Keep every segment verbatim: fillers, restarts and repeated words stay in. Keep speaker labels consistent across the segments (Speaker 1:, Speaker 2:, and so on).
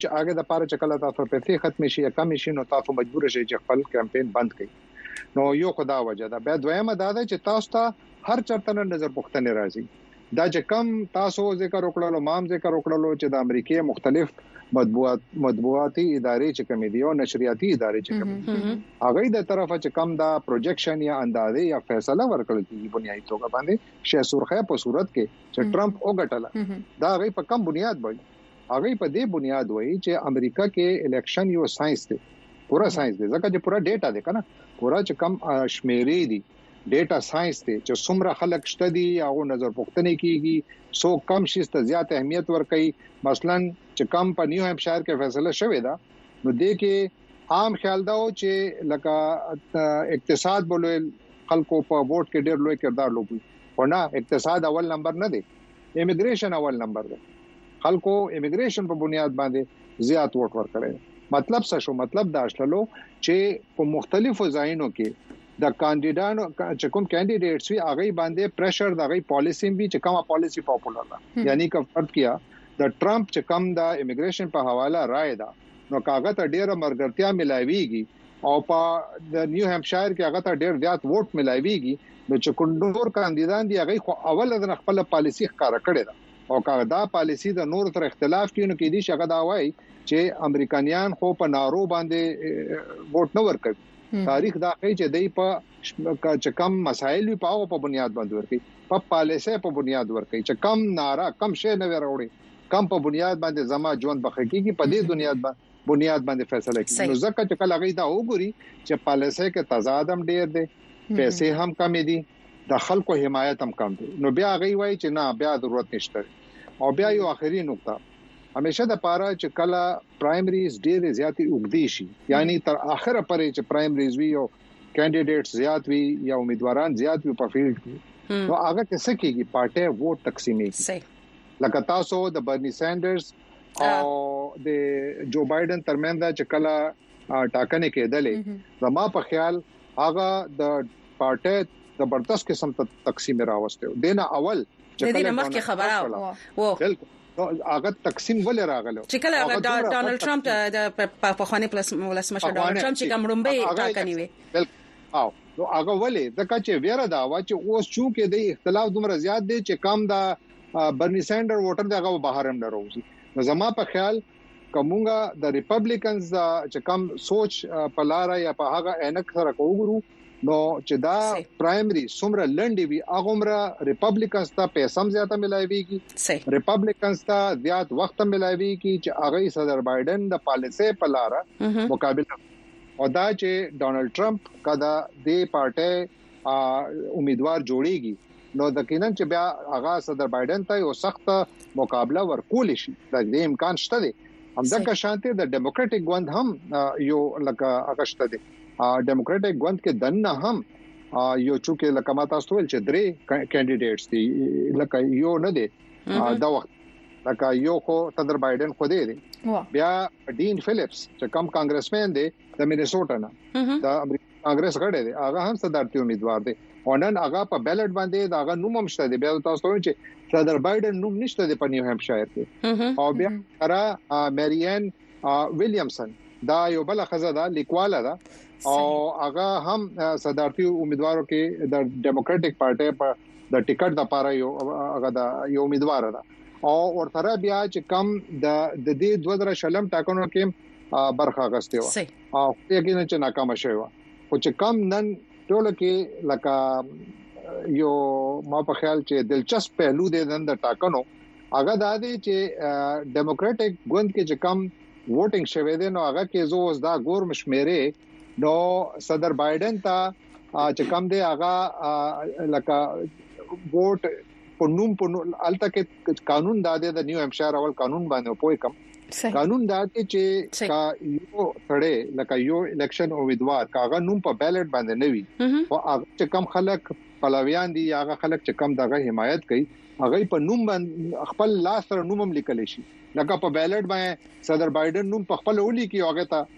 Speaker 1: چې هغه د پاره چې کله تاسو پیسې ختم شي یا کم شي نو تاسو مجبور شئ چې خپل کمپاین بند کړئ. نو یو خدا وجه دا بیا دویمه دا ده چې تاسو ته هر چرته نظر پوښتنه راځي دا چې کم تاسو ذکر وکړلو مام ذکر وکړلو چې د امریکای مختلف مطبوعات مطبوعاتي ادارې چې کوم دي او نشریاتي ادارې چې کوم دي هغه د طرفه چې کم دا پروجیکشن یا اندازې یا فیصله ورکړل دي بنیادی توګه باندې شې سرخه په صورت کې چې ټرمپ وګټله دا هغه په کم بنیاد باندې هغه په دې بنیاد وایي چې امریکا کې الیکشن یو ساينس دی پورا ساينس دی ځکه چې پورا ډیټا دی کنه پورا چې کم شمیرې دي ډیټا ساينس ته چې څومره خلک شته دي هغه نظر پوښتنه کیږي سو کم شي ته زیات اهمیت ورکړي مثلا چې کم په نیو هیمپشایر کې فیصله شوې ده نو دې کې عام خیال دا و چې لکه اقتصاد بولول خلکو په ووټ کې ډېر لوی کردار لوبي ورنه اقتصاد اول نمبر نه دی امیګریشن اول نمبر دی خلکو امیګریشن په بنیاد باندې زیات ووټ ورکړي مطلب څه شو مطلب دا شلو چې په مختلفو ځایونو کې د کاندیدانو چې کوم کاندیډیټس وی هغه باندې پریشر د هغه پالیسی وی چې کومه پالیسی پاپولر ده یعنی که فرض کیا د ټرمپ چې کوم د امیګریشن په حواله رائے ده نو کاغذ ته ډیره مرګرتیا ملایويږي او په د نیو هیمپشایر کې هغه ته ډیر زیات ووټ ملایويږي نو چې کوندور کاندیدان دی هغه خو اول د خپل پالیسی ښکارا کړی ده او کاغذ دا پالیسی د نور تر اختلاف کینو کې دي شګه دا وایي چې امریکایان خو په نارو باندې ووټ نه ورکوي تاریخ دا کوي چې دای په چې کم مسایل په او په بنیاد باندې ورکي په پالیسي په بنیاد ورکي چې کم نارا کم شی نه وروړي کم په بنیاد باندې زما ژوند بخښيږي په دې دنیا باندې بنیاد باندې فیصله کوي نو ځکه چې کله غي دا وګوري چې پالیسي کې تضاد هم ډیر دی پیسې هم کم دي د خلکو حمایت هم کم دي نو بیا غي وایي چې نه بیا ضرورت نشته او بیا یو اخري نقطه همیشه د پاره چې کله پرایمریز ډېر زیاتې وګدي شي یعنی تر اخره پرې چې پرایمریز وی او کینډیډیټس زیات وی یا امیدواران زیات وی په فیلډ کې نو هغه څه کېږي پارټي ووټ تقسیمي صحیح لکه تاسو د برني سانډرز او د جو بایدن ترمنځ چې کله ټاکنه کېدلې زما په خیال هغه د پارټي زبردست قسم ته تقسیم راوسته دینه اول
Speaker 2: چې کله مخکې خبره وو
Speaker 1: بالکل هغه تقسیم ولې راغلو
Speaker 2: چې کله ډونالد ټرمپ د پخوانی پلس ولسمشر ډونالد ټرمپ چې کومړمبه ټاکنی وي
Speaker 1: بالکل او نو هغه ولې ځکه چې ویره دا و چې اوس چې کې د اختلاف دومره زیات دی چې کم دا برني سانډر ووټر دغه بهر هم دروځي نو زما په خیال کومګه د ریپبلیکنز چې کم سوچ په لار یا په هغه انک سره کوګرو نو چې دا پرایمری سمره لنډي وي هغه عمره ریپبلیکنز ته پیسې زیاته ملایويږي ریپبلیکنز ته زیات وخت ملایويږي چې هغه صدر بایدن د پالیسي په لار مقابله او دا چې ډونالد ټرمپ کدا د پارټي امیدوار جوړيږي نو د کینن چې بیا هغه صدر بایدن ته یو سخت مقابله ورکول شي د دې امکان شته دي همدغه شانته د ډیموکراټک ګوند هم یو لکه هغه شته دي ډیموکراټک ګوند کې دنه هم یو چې لکه ما تاسو ول چې درې کینډیډیټس دي لکه یو نه دي دا وخت لکه یو خو صدر بایدن خو دی بیا ډین فلیپس چې کم کانګرسمن دی د مینیسوټا نه د امریکا کانګرس غړی دی هغه هم صدارتي امیدوار دی او نن هغه په بیلټ باندې دا هغه نوم هم شته دی بیا تاسو ول چې صدر بایدن نوم نشته دی په نیو هیمپشایر کې او بیا را میریان ویلیامسن دا یو بل خزه ده لیکواله ده او هغه هم صدارتي امیدوارو کې د ډیموکراټک پارټي په د ټیکټ د پاره یو هغه د یو امیدوار ده او ورته بیا چې کم د د دې دوه درې شلم ټاکنو کې برخه غسته و او یقینا چې ناکام شوی و او چې کم نن ټول کې لکه یو ما په خیال چې دلچسپ پهلو دی نن د ټاکنو هغه د دې چې ډیموکراټک ګوند کې چې کم ووټینګ شوه دی نو هغه کې زوز دا ګور مشمیره نو صدر بایدن ته چې کم دی هغه لکه ووټ په نوم په الته کې قانون داده د نیو هیمپشایر اول قانون باندې پوي کم قانون داده چې کا یو تړې لکه یو الیکشن امیدوار کاغه نوم په بیلټ باندې نوي او هغه چې کم خلک پلاویان دي هغه خلک چې کم دغه حمایت کوي هغه په نوم باندې خپل لاس سره نوم هم لیکل شي لکه په بیلټ باندې صدر بایدن نوم په خپل ولي کې هغه ته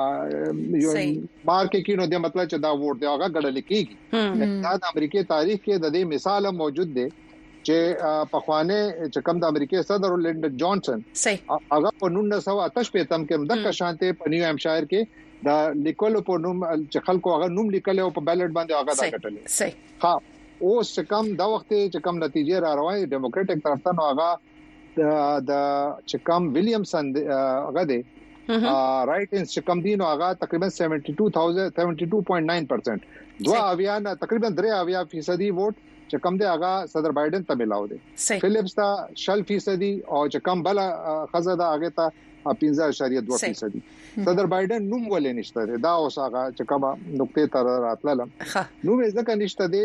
Speaker 1: یو مارک کې نو د مطلب چې دا ووټ دی هغه غړل کېږي دا د امریکای تاریخ کې د دې مثال موجود دی چې په خوانه چې کوم د امریکای صدر لیندن جانسن
Speaker 2: صحیح
Speaker 1: هغه په نولس سوه اته شپږ تم کې د کشانته په نیو همشایر کې دا لیکلو په نوم چې خلکو هغه نوم لیکل او په بیلټ باندې هغه دا کټل
Speaker 2: صحیح
Speaker 1: ها اوس کم دا وخت چې کم نتیجې را روانې ډیموکراټک طرفدار هغه د چې کم ویلیامسن هغه دی رائټ انس چې کم دین هغه تقریبا سیونټي ټو پوینټ ناین پرسنٹ دوا اویان تقریبا درې اویا فیصدي ووټ چې کم دی هغه صدر بایدن ته ملاو دي فلیپس تا شل فیصدي او چې کم بل خزه دا هغه ته پنځه اشاریه دوه فیصدي صدر بایدن نوم ولې نشته دا اوس هغه چې کومه نقطې تر راتلل نو مې ځکه نشته دی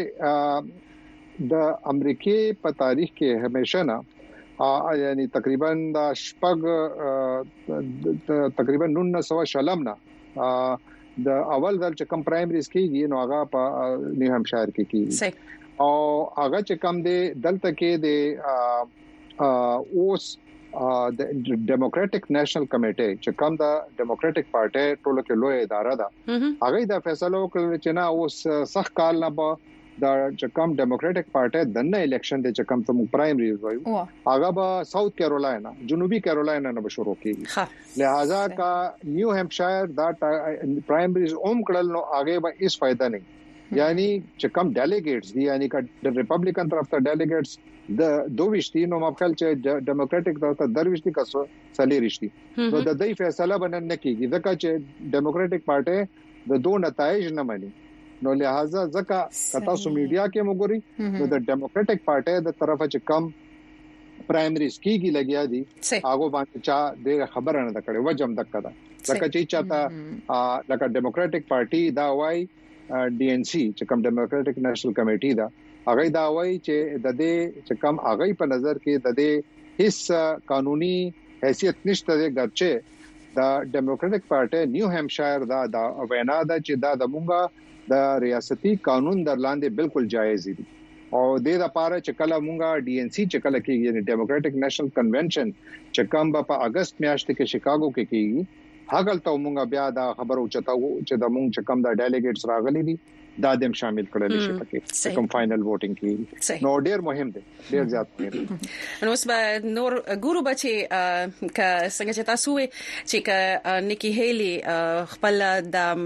Speaker 1: چې د امریکای په تاریخ کې همیشه نه یعنی تقریبا د شپږ تقریبا نولس سوه شلم نه د اول ځل چې کم پرایمریز کېږي نو هغه په نیو همشایر کې کېږي او هغه چې کم دی دلته کې د اوس د ډیموکراټک نېشنل کمیټه چې کوم د ډیموکراټک پارټي ټولو کې لوی اداره ده هغه د فیصله وکړل چې نه اوس سخت کال نه به د چې کوم ډیموکراټک پارټي دنه الیکشن د چې کوم ته پرایمریز وایو هغه به ساوث کیرولاینا جنوبي کیرولاینا نه شروع کیږي لہذا کا نیو همشایر دا پرایمریز اوم کړل نو هغه به هیڅ فائدہ نه یعنی چې کوم ډیلیګیټس دي یعنی د ریپبلیکن طرف ته ډیلیګیټس د دوه نو مخکل چې ډیموکراټک طرف ته درويشتي کسو سلیریشتي نو د دې فیصله باندې نه کیږي ځکه چې ډیموکراټک پارټي د دوه نتایج نه مانی نو لہذا ځکه کتا سو میډیا کې موګوري نو د ډیموکراټک پارټي د طرفه چې کم پرایمریز کیږي لګیا دي هغه باندې چا د خبره نه کړي وجم دک دا ځکه چې چاته لکه ډیموکراټک پارټي دا وای ډي ان سي چې کوم ډیموکراټک نېشنل کمیټي دا هغه دا وایي چې د دې چې کوم هغه په نظر کې د دې هیڅ قانوني حیثیت نشته د ګرچه د ډیموکراټک پارټي نیو همشایر دا دا وینا ده چې دا د مونږه د ریاستي قانون در لاندې بالکل جایز دي او د دې لپاره چې کله مونږه ډي ان سي چې کله کې یعنی ډیموکراټک نېشنل کنونشن چې کوم په اگست میاشت کې شیکاګو کې کېږي هغه ته مونږه بیا دا خبر او چتاو چې د مونږ چې کم د ډیلیګیټس راغلي دي دا دیم شامل کړل شي پکې کوم فائنل ووټینګ کې نو ډیر مهم دي ډیر زیات مهم
Speaker 2: نو اوس به نور ګورو بچي ک څنګه چې تاسو چې ک نیکی هیلی خپل د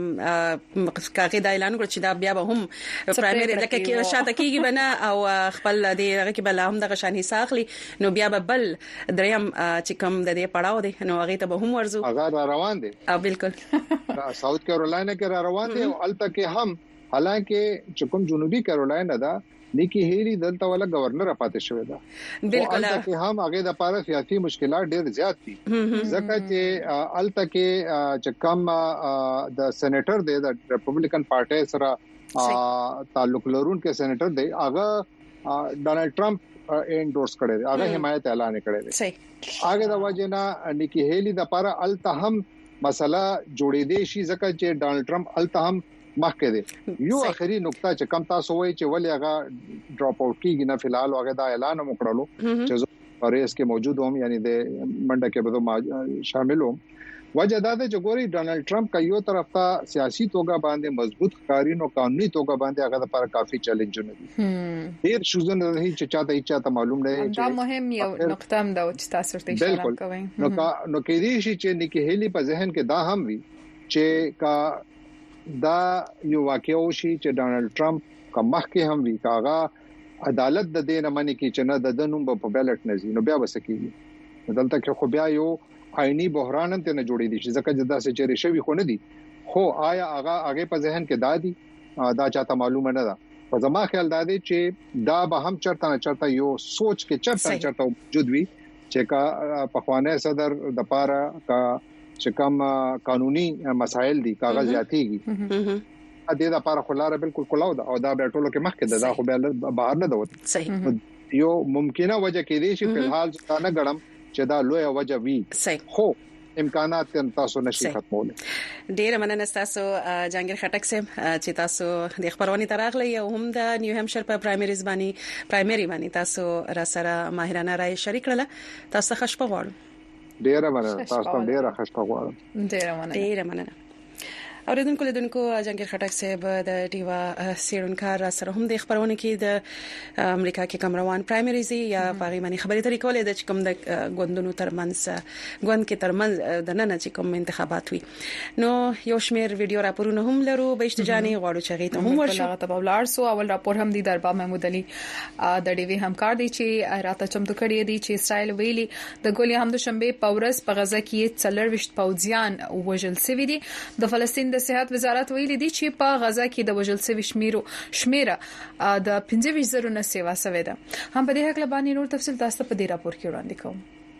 Speaker 2: کاغذ اعلان کړ چې دا بیا به هم پرایمری لکه کې شاته کېږي بنا او خپل د هغه کې بل هم د غشان حصہ اخلي نو بیا به بل دریم چې کوم د دې پړاو دي نو هغه ته به هم ورزو
Speaker 1: هغه روان دي
Speaker 2: او بالکل
Speaker 1: ساوث کیرولاینا کې روان دي او الته کې هم حالانکه چې کوم جنوبي کیرولاینا دا نیکی هیلی دلته ولا گورنر پاتې شوی دا
Speaker 2: بالکل
Speaker 1: الته هم هغه د پاره سیاسي مشکلات ډېر زیات دي ځکه چې الته کې چې کوم د سېنیټر دی د ریپبلیکن پارټي سره تعلق لرونکو سېنیټر دی هغه ډونالد ټرمپ انډورس کړی دی هغه حمایت اعلان کړی دی
Speaker 2: صحیح
Speaker 1: هغه د وجنه نیکی هیلی د پاره الته هم مسله جوړې دي شي ځکه چې ډونالد ټرمپ الته هم مخکې دي یو اخري نقطه چې کم تاسو وایي چې ولې هغه ډراپ اوټ کیږي نه فلحال هغه دا اعلان وکړلو چې زه ریس کې موجود وم یعنی د منډه کې به شامل وم وجه دا ده چې ګوري ډونالد ټرمپ کا یو طرف ته سیاسي توګه باندې مضبوط قوانين او قانوني توګه باندې هغه لپاره کافي چیلنجونه دي ډیر شوزونه نه چې چاته هیڅ چاته معلوم نه
Speaker 3: دا مهم یو نقطه هم دا چې تاسو ته اشاره کوئ
Speaker 1: نو کا نو کې دي چې نیکی هیلی په ذهن کې دا هم وي چې کا دا یو واقعو شي چې ډونالد ټرمپ کا مخکې هم وی کاغه عدالت د دې نه منې کې چې نه د دنوم په بیلټ نزي نو بیا وسکیږي دلته کې خو بیا یو آئینی بحران ته نه جوړې دي چې ځکه جدا سه چیرې شوی خو نه دي خو آیا هغه هغه په ذهن کې دادي دا چاته معلومه نه ده په زما خیال دا دی چې دا به هم چرته نه چرته یو سوچ کې چرته چرته موجود وي چې کا په خوانه صدر د پاره کا چې کوم قانوني مسائل دي کاغذ زیاتېږي ا دې د لپاره خلاره بالکل کلاو ده او دا به ټولو کې مخکې ده دا خو به بهر نه دوت
Speaker 2: صحیح
Speaker 1: یو ممکنه وجه کې دي چې په حال ځانه غړم چې دا لوی وجه وي خو امکانات تاسو نشي ختمول
Speaker 2: ډیر مننه تاسو جهانگیر خټک صاحب چې تاسو د خبرونه تراغلی او هم د نیو همشر په پرایمریز باندې پرایمری باندې تاسو را سره ماهرانه رائے شریک کړل تاسو خوشبو غواړم
Speaker 1: ډیره مننه تاسو ډیره خوشبو غواړم
Speaker 3: ډیره مننه
Speaker 2: ډیره مننه اوریدونکو لیدونکو جنگیر خټک صاحب د ډیوا سیرونکار سره هم د خبرونه کې د امریکا کې کوم روان پرایمریز یا باغی معنی خبرې ترې کولې د کوم د غوندونو ترمنځ غوند کې ترمنځ د نن چې کوم انتخابات وي نو یو شمیر ویډیو راپورونه هم لرو به اشتجاني غواړو چې غیته هم ورشو
Speaker 3: ته بولار سو اول راپور هم دی دربا محمود علي د ډیوی همکار دی چې راته چمتو کړی دی چې اسرائیل ویلي د ګولیا حمد شنبه پورس په غزا کې څلرويشت پوځیان وژل شوی دي د فلسطین د صحت وزارت ویلي دی چې په غزا کې د وژل شوی شمیرو شمیره د پنځه ویشت زره نه سیوا شوی ده هم په دې حق لبانې نور تفصیل تاسو په دې راپور کې وړاندې کوم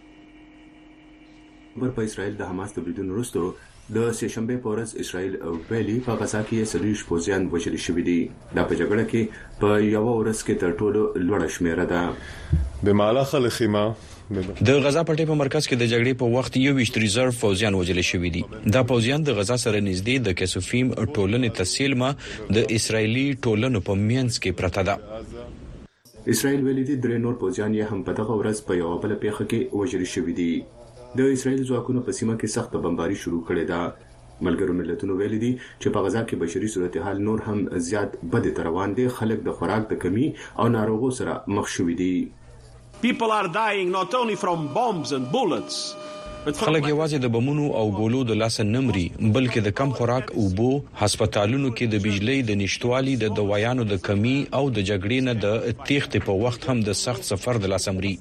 Speaker 4: پر په اسرائیل د حماس د بریدونو وروسته د سهشنبه پورس اسرائیل ویلي په غزا کې سلیش پوځیان وژل شوی دي د په جګړه کې په یو ورځ کې تر ټولو لوړه شمیره ده
Speaker 5: بمالخ الخیمه
Speaker 6: د غزا پټي په مرکز کې د جګړې په وخت یو ویشت ریزرو فوجیان وژل شوی دي دا فوجیان د غزا سره نږدې د کسوفیم ټولنې تسهیلما د اسرایلی ټولنو په مینس کې پرته ده
Speaker 4: اسرائیل ویلي دي درې نور فوجیان یې هم په دغه ورځ په یو بل پیښه کې وژل شوی دي د اسرائیل ځواکونو په سیمه کې سخت بمباري شروع کړې ده ملګرو ملتونو ویلي دي چې په غزا کې بشري صورتحال نور هم زیات بد تر روان دي خلک د خوراک د کمی او ناروغو سره مخ شوي دي
Speaker 7: People are dying not only from bombs and bullets
Speaker 6: خلک یوازې د بمونو او ګولو د لاس نمرې بلکې د کم خوراک او بو هسپتالونو کې د بجلی د نشټوالي د دوايانو د کمی او د جګړې نه د تېښتې په وخت هم د سخت سفر د لاس امري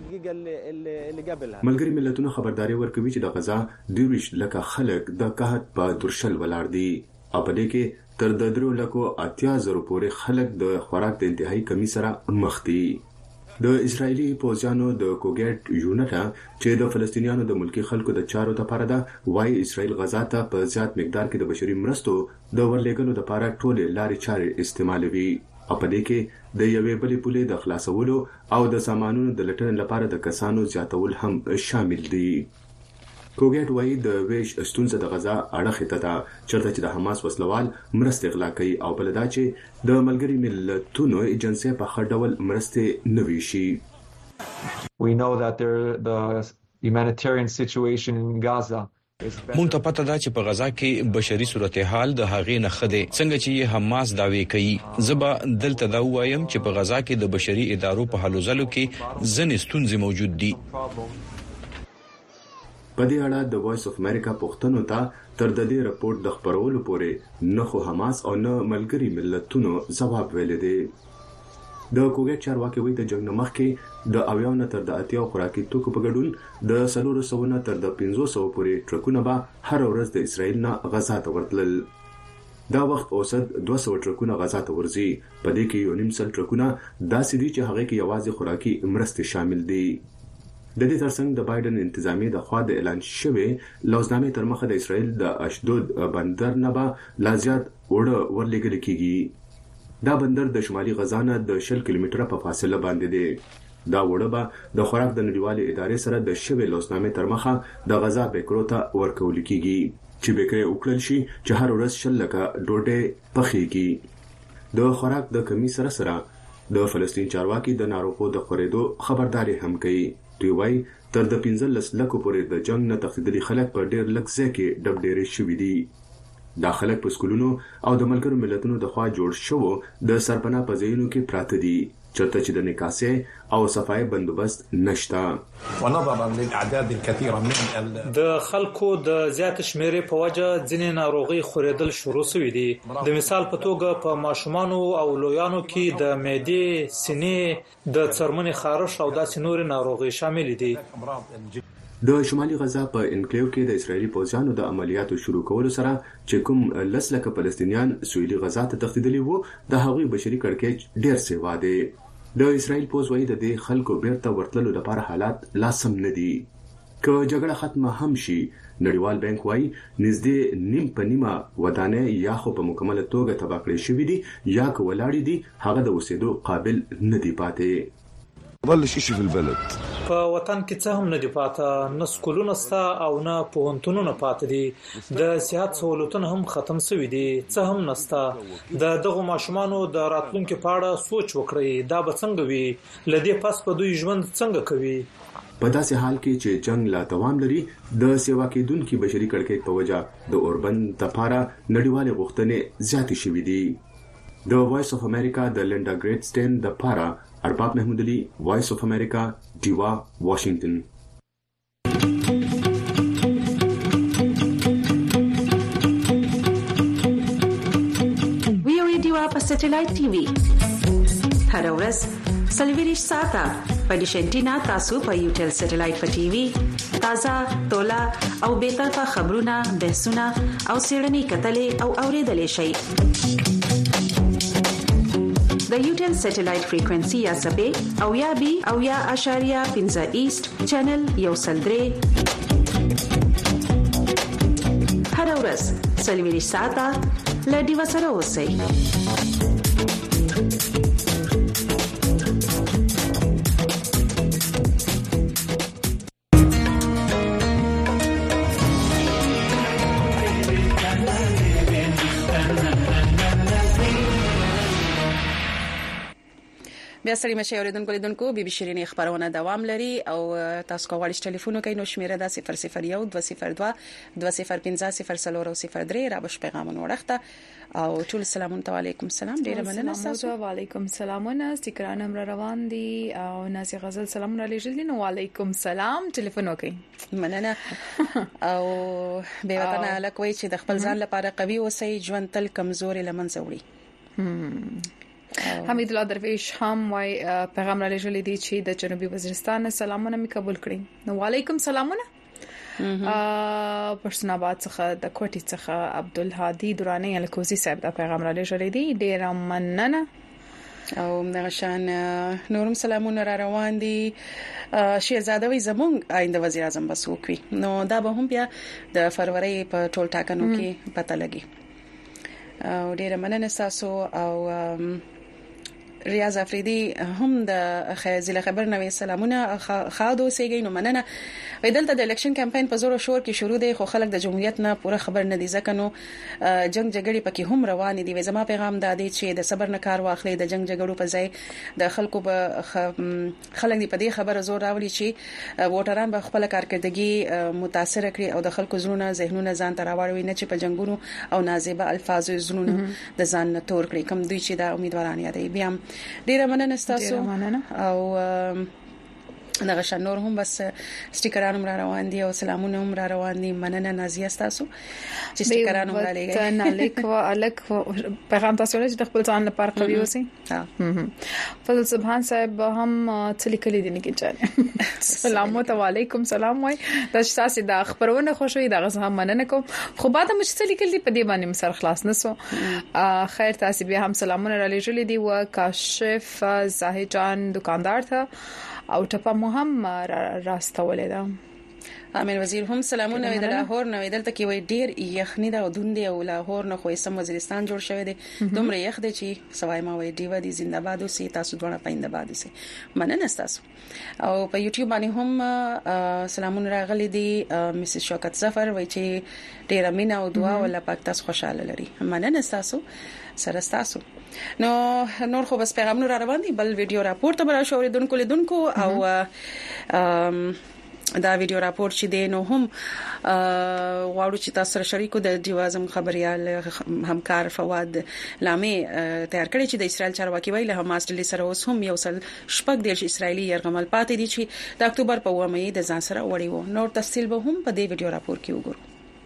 Speaker 4: ملګری ملتونو خبرداري ورکوي چې د غزا دویش لکه خلک د قحط په درشل ولاړ دي او په دې کې تر د درو لکو اتیا زره پورې خلک د خوراک د انتهایی کمی سره مخ دي د اسرایلی پوځیانو د کوګټ یونټ چې د فلسطینیانو د ملکی خلکو د چارو لپاره ده وايي اسرائیل غزا ته په زیات مقدار کې د بشري مرستو د ورلېګلو لپاره ټول لارې چارې استعمالوي او په دې کې د یوې بلې پولې د خلاصولو او د سامانونو د لټون لپاره د کسانو زیاتول هم شامل دي کوګټ وايي د ویش استونزه د غزا اړه ته چرته چې د حماس وسلوال مرسته اغلا کوي او بل دا چې د ملګری ملتونو ایجنسی په خړډول مرسته نوي شي
Speaker 8: We know that there the humanitarian situation in Gaza
Speaker 6: مونږ ته پته ده چې په غزا کې بشري صورتحال د هغې نه خده څنګه چې حماس داوی کوي زبا دلته دا وایم چې په غزا کې د بشري ادارو په حلو ځلو کې ځنې ستونزې موجود دي
Speaker 4: په دې اړه د وایس اف امریکا پښتنو ته تر د دې راپور د خبرولو پورې نه خو حماس او نه ملګری ملتونو جواب ویل دي د کوګټ چارواکي وایي د جنگ مخ کې د اویاو نه تر د اتیا خوراکي توکو په ګډون د سلور سو نه تر د پنځه سو پورې ټرکونه به هر ورځ د اسرائیل نه غزا ته ورتلل دا وخت اوسط دوه سوه ټرکونه غزا ته ورځي په دې کې یو نیم سل ټرکونه داسې دي چې هغه کې یوازې خوراکي مرستې شامل دي د دې ترڅنګ د بایدن انتظامیه د خوا د اعلان شوی لوزنامې تر مخه د اسرائیل د اشدود بندر نه به لا زیات وړه ورلېږل کیږي دا بندر د شمالي غزا نه د شل کیلومتره په فاصله باندې دی دا وړه به د خوراک د نړیوالې ادارې سره د شوی لوزنامې تر مخه د غزا بیکرو ته ورکول کیږي چې بیکرې وکړل شي چې هر ورځ شل لکه ډوډۍ پخېږي د خوراک د کمی سره سره د فلسطین چارواکي د ناروغو د خورېدو خبرداري هم کوي دوی وايي تر د پنځلس لکو پورې د جنگ نه تخدیدلي خلک په ډېر لږ ځای کې ډب ډېرې شوي دي دا خلک په سکولونو او د ملګرو ملتونو د خوا جوړ شوو د سرپناه په ځایونو کې پراته دي چرته چې د نکاسې او صفای بندوبست نشته
Speaker 9: ونظرا للاعداد الكثيره من
Speaker 10: د خلکو د زیات شمیرې په وجه ځینې ناروغي خورېدل شروع شوې دي د مثال په توګه په ماشومانو او لویانو کې د معدې سینې د څرمنې خارش او داسې نور ناروغي شامل دي
Speaker 4: د شمالي غزا په انکلیو کې د اسرایلی پوځیانو د عملیاتو شروع کولو سره چې کوم لس لکه فلسطینیان سویلي غزا ته تښتېدلي وو د هغوی بشري کړکېچ ډېر سیوا دی د اسرایل پوځ وايي د دې خلکو بیرته ورتللو لپاره حالات لا سم نه دي که جګړه ختمه هم شي نړیوال بانک وايي نږدې نیم په نیمه ودانۍ یا خو په مکمله توګه تباه کړې شوې دي یا که ولاړې دي هغه د اوسېدو قابل نه دي پاتې
Speaker 5: ضلش شيء في البلد
Speaker 10: په وطن کې څه هم نه دی پاته نه سکولونه ستا او نه پوهنتونونه پاته دي د صحت سہولتونه هم ختم شوي دي څه هم نستا د دغه ماشومانو د راتلونکو په اړه سوچ وکړئ دا به څنګه وي لدې پس په دوی ژوند څنګه کوي
Speaker 4: په داسې حال کې چې جنگ لا دوام لري د سیوا کېدونکو بشري کړکېچ په وجه د اوربند لپاره نړیوال غوښتنې زیاتې شوې دي. د وایس اف امریکا د لینډا ګریټسټین د لپاره ارباب محمود علي، وایس اف امریکا، ډیوا، واشنگټن.
Speaker 11: په سټلایټ ټي وي هر ورځ سلویریش ساعته په ډیشنټینا تاسو په یوټل سټلایټ په ټي وي تازه تولا او به طرفه خبرونه، بحثونه او سیړنی کتلې او اوریدلې شي. د یوټل سټلایټ فریکوئنسي یا سبې او یا بي او یا اشاریه پنځه ایست چینل یو سلدري هر ورځ سلویریش ساعته لدی وسره اوسئ.
Speaker 2: بیا سړي مشه اوریدونکو لیدونکو بي بي شيرين خبرونه دوام لري او تاسو کولی شئ ټلیفون وکړئ. نو شمیره د صفر صفر یو دوه صفر دوه دوه صفر پنځه صفر څلور او صفر درې را بش پیغامونه ورخته او ټول سلامونه علیکم سلام. ډیره مننه تاسو.
Speaker 3: وعلیکم سلامونه ستیکران امر روان دي او نازي غزل سلامونه لېږل دي. نو وعلیکم سلام ټلیفون وکړئ.
Speaker 2: مننه او به وطن الکوي چې د خپل ځان لپاره قوي اوسئ، ژوند تل کمزوري لمنځه وړي.
Speaker 3: حمید الله درویش هم وای پیغام را لېږلی دی چې د جنوبي وزیرستان سلامونه می قبول کړئ. نو وعلیکم سلامونه. پښتون آباد څخه د کوټي څخه عبدالهادي دوراني الکوزي صاحب دا پیغام را لېږلی دی. ډیر مننه.
Speaker 2: او دغشان نورم سلامونه را روان دي. شهزاده وي زمونږ آینده وزیر اعظم بسوکوي. نو دا به هم بیا د فروری په ټول ټاکنو کې پته لګي. او ډیره مننه تاسو. او ریاض افریدي هم د خیزله خبر نوې سلامونه خاادو سیګي. نو مننه. دلته د الیکشن کمپاین په زور او شور کې شروع دی خو خلک د جمهوریت نه پوره خبر نه دي ځکه نو جنگ جګړې پکې هم روان دي. زما پیغام دا دی چې د صبر نه کار واخلي، د جنگ جګړو په ځای د خلکو په خلک دی په دې خبره زور راولي چې ووټران به خپل کارکړدګي متاثر کړي او د خلکو زړونه ذهنونه ځان ته راوړي نه چې په جنگونو او نازیبه الفاظو زړونه د ځان نه تور کړي. کوم دوی چې دا امیدواران یادي. بیا ډیره مننه تاسو. او دغه شنور هم بس سټیکرانو را روان دي او سلامونه هم را روان دي. مننه نازیه تاسو چې سټیکرانو را لګي.
Speaker 3: نه لیک او الک پیغام تاسو له د خپل ځان لپاره قوي اوسئ. ها فضل سبحان صاحب هم تلیکلي دي نه کېږي. سلام علیکم سلام وای د تاسو د خبرونه خوشوي د غزه هم مننه کوم. خو بعد مې تلیکلي په دې باندې مسر خلاص نسو. خیر تاسو به هم سلامونه را لېږلي دي. و کاشف زاهد جان دکاندار ته او ټپه مو هم راستولې ده.
Speaker 2: امیر وزیر هم سلامونه وی د لاهور نو دلته کې وی ډیر یخنی دا ودوندې او لاهور نو خو سم وزیرستان جوړ شوی دی. دومره یخ دی چې سوای ما وی دیو دی زنده‌باد اوسې تاسو دونه پاینده اوسې. مننه تاسو. او په یوټیوب باندې هم سلامونه راغلي دي. مسز شوکت ظفر وی چې ډیر مینه او دعا ول پاک تاسو خوشاله لري. مننه تاسو سره تاسو. نو نور خو بس پیغامونه را روان دي. بل ویډیو راپور ته برا شو اوریدونکو لیدونکو او دا ویډیو راپور چې دی نو هم غواړو چې تاسو سره شریکو د دیوازم خبريال همکار فواد لامي تیار کړی چې د اسرائیل چارواکي ویل حماس ډلې سره اوس هم یو سل شپږ دیش اسرایلی يرغمل پاتې دي چې د اکتوبر په ومه د ځان سره وړي وو. نور تفصیل به هم په دې ویډیو راپور کې وګورو.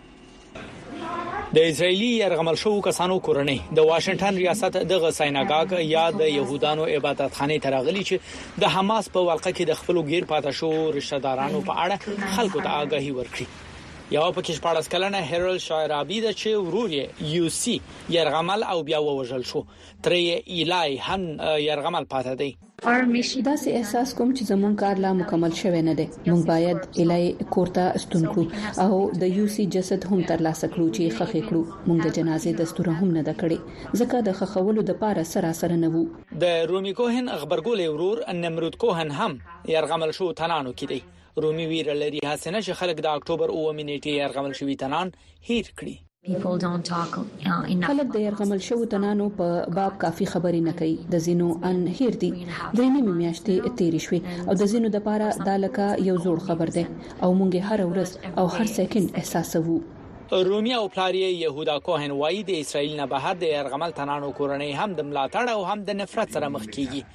Speaker 12: د اسرایلی يرغمل شو کسانو کورنۍ د واشنگټن ریاست د غسایناګاګ یا د يهودانو عبادتخانه ترغلي چې د حماس په ولقه کې د خپل غیر پاتې شو رشتہ دارانو په اړه خلکو ته آگاهي ورکړي. یو پکې شپږ کلنه هیرل شایرابی د چې ورور یو سی يرغمل او بیا ووجل شو. ترې ایلای هم يرغمل پاتې دی.
Speaker 13: دا سه احساس کوم چې زمون کار لا مکمل شوی نه دی. موږ باید الای کورتا استون کړو او د یو سی جسد هم تر لاسه کړو چې خخې کړو. موږ د جنازې دستور هم نه د کړې ځکه د خخولو د پاره سراسر نه وو.
Speaker 12: د رومي کوهن خبرګول ورور نمرود کوهن هم يرغمل شو تنانو کې دی. رومي ویره لري حسنه چې خلک د اکتوبر اوه نیټه يرغمل شوی تنان هیر کړي.
Speaker 13: خلک د يرغمل شو تنانو په باب کافي خبري نه کوي د زینو ان هیر دي درې نیمه میاشتې تیرې شوې او د زینو د پاره دالکا یو زوړ خبر ده او مونږه هر ورځ او هر سکند احساسوو.
Speaker 12: رومیا او پلاری یهودا کوهن وایي د اسرایل نه بهر د يرغمل تنانو کورنۍ هم د ملاتړ او هم د نفرت سره مخ کیږي.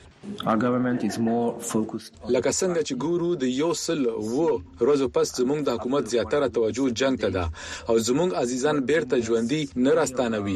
Speaker 14: لکه څنګه چې ګورو د یو سل وو ورځې پس زموږ د حکومت زیاتره توجه جنگ ته ده او زموږ عزیزان بیرته ژوندۍ نه راستانوي.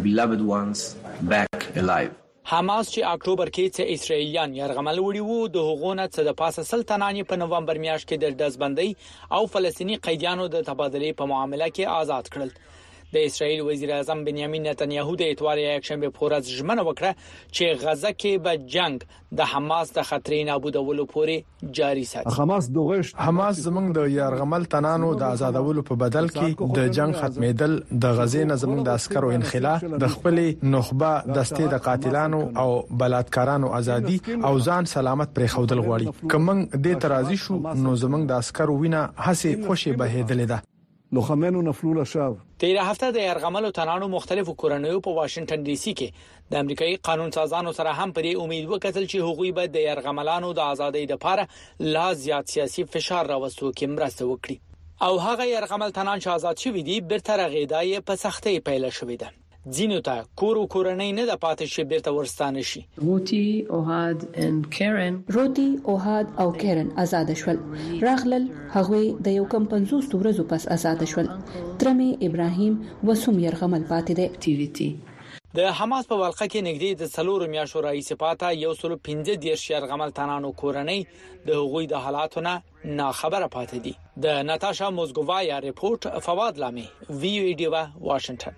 Speaker 12: حماس چې اکتوبر کې چې اسرایلیان يرغمل وړي وو د هغونه څخه د پاسه سلطناني په نومبر میاشت کې د دزبندۍ او فلسطینی قیدیانو د تبادلې په معاملې کې آزاد کړل. د اسرایل وزیر اعظم بنیامین نتنیاهو د اتوار یک شنبه په ورځ ژمنه وکړه چې غزه کې به جنگ د حماس د خطرې نابودولو پورې جاري ساتي.
Speaker 15: حماس دغه حماس زمنګ د يرغمل تنانو د آزادولو په بدل کې د جنگ ختمېدل د غزې نه زمنګ د عسکرو انخلا د خپل نخبه دستې د قاتلانو او بلاتکارانو ازادي او ځان سلامت پرې خودل غواړي. کوم د ترازی شو نو زمنګ د عسکرو وینه هسه خوشي بهیدل ده.
Speaker 16: لوخمنو نفلو لشاب
Speaker 12: تیر هفته د يرغملو تنانو مختلفو کورنیو په واشنگټن ډي سي کې د امریکایي قانون سازانو سره هم پرې امید وکړل چې هغوی به د يرغملانو د ازادۍ لپاره لا زیات سیاسي فشار راوستو کې مرسته وکړي او هغه يرغمل تنان چې آزاد شوی دي بیرته رغیدای په سختۍ پیل شوې ده. ځینو ته کورو کورنۍ نه د پاتې شي بیرته ورستانه شي.
Speaker 17: روتی اوهاد اند کیرن
Speaker 13: روتی اوهاد او کیرن آزاد شول. راغلل هغه د یو کم پنځوس ورځې پس آزاد شول. ترمي ابراهيم وسوم يرغمل پاتې ده.
Speaker 17: اکټیویټي
Speaker 12: د حماس په ولقه کې نږدې د څلور میاشتو رئیس پاته یو سل پنځه دیرش يرغمل تنانو کورنۍ د هغوی د حالاتونه نه خبره پاتې دي. د ناتاشا موزګووایا ریپورت فواد لامي وی او ای ډیوا واشنگټن.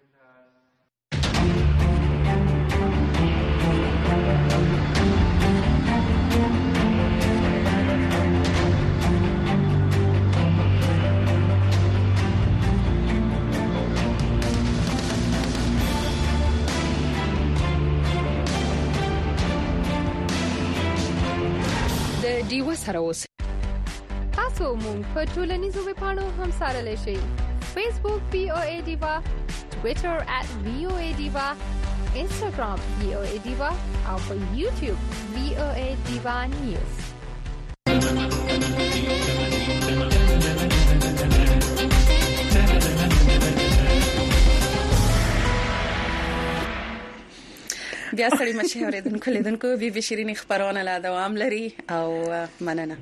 Speaker 3: دیو سره اوس
Speaker 18: تاسو مونږ په ټولنیزو ویبپاڼو هم سره لشي. فیسبوک وی او ای دیوا، ټوئیټر ات وی او ای دیوا، انستګرام وی او ای دیوا او په یوټیوب وی او ای دیوا نیوز.
Speaker 2: بیا سړی مشه اوریدونکو لیدونکو بي بي شيرين خبرونه لا دوام لري او مننه.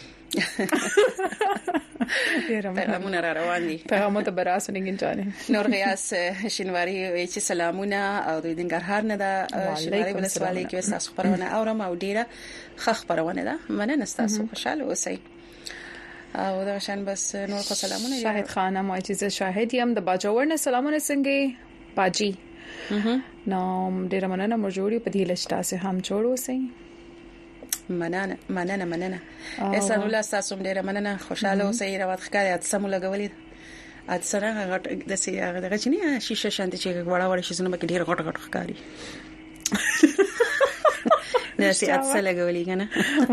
Speaker 2: پیغامونه را روان دي.
Speaker 3: پیغامات براسو نگین جانه.
Speaker 2: نور غیاس شینواری وی چې سلامونه او د دنګرهار نه ده شینواری ولسوالۍ کې تاسو خبرونه اورم او ډیره ښه خبرونه ده. مننه تاسو خوشاله اوسئ. او دا شان بس نور خو سلامونه.
Speaker 3: شاهد خانه ما چې شاهد یم د باجوړ نه سلامونه څنګه باجی. نو ډیره مننه مرجوړي په دې لښتا سه هم جوړ اوسئ.
Speaker 2: مننه مننه مننه احسان الله تاسو ډیره مننه خوشاله اوسئ. راوت ښکاري سمو لګولې اته سره غټ د سي هغه دغه چې نه شیشه شانتي چې وړا وړا شي زنه کې ډیره غټ غټ ښکاري. نه سي اته سره لګولې کنه.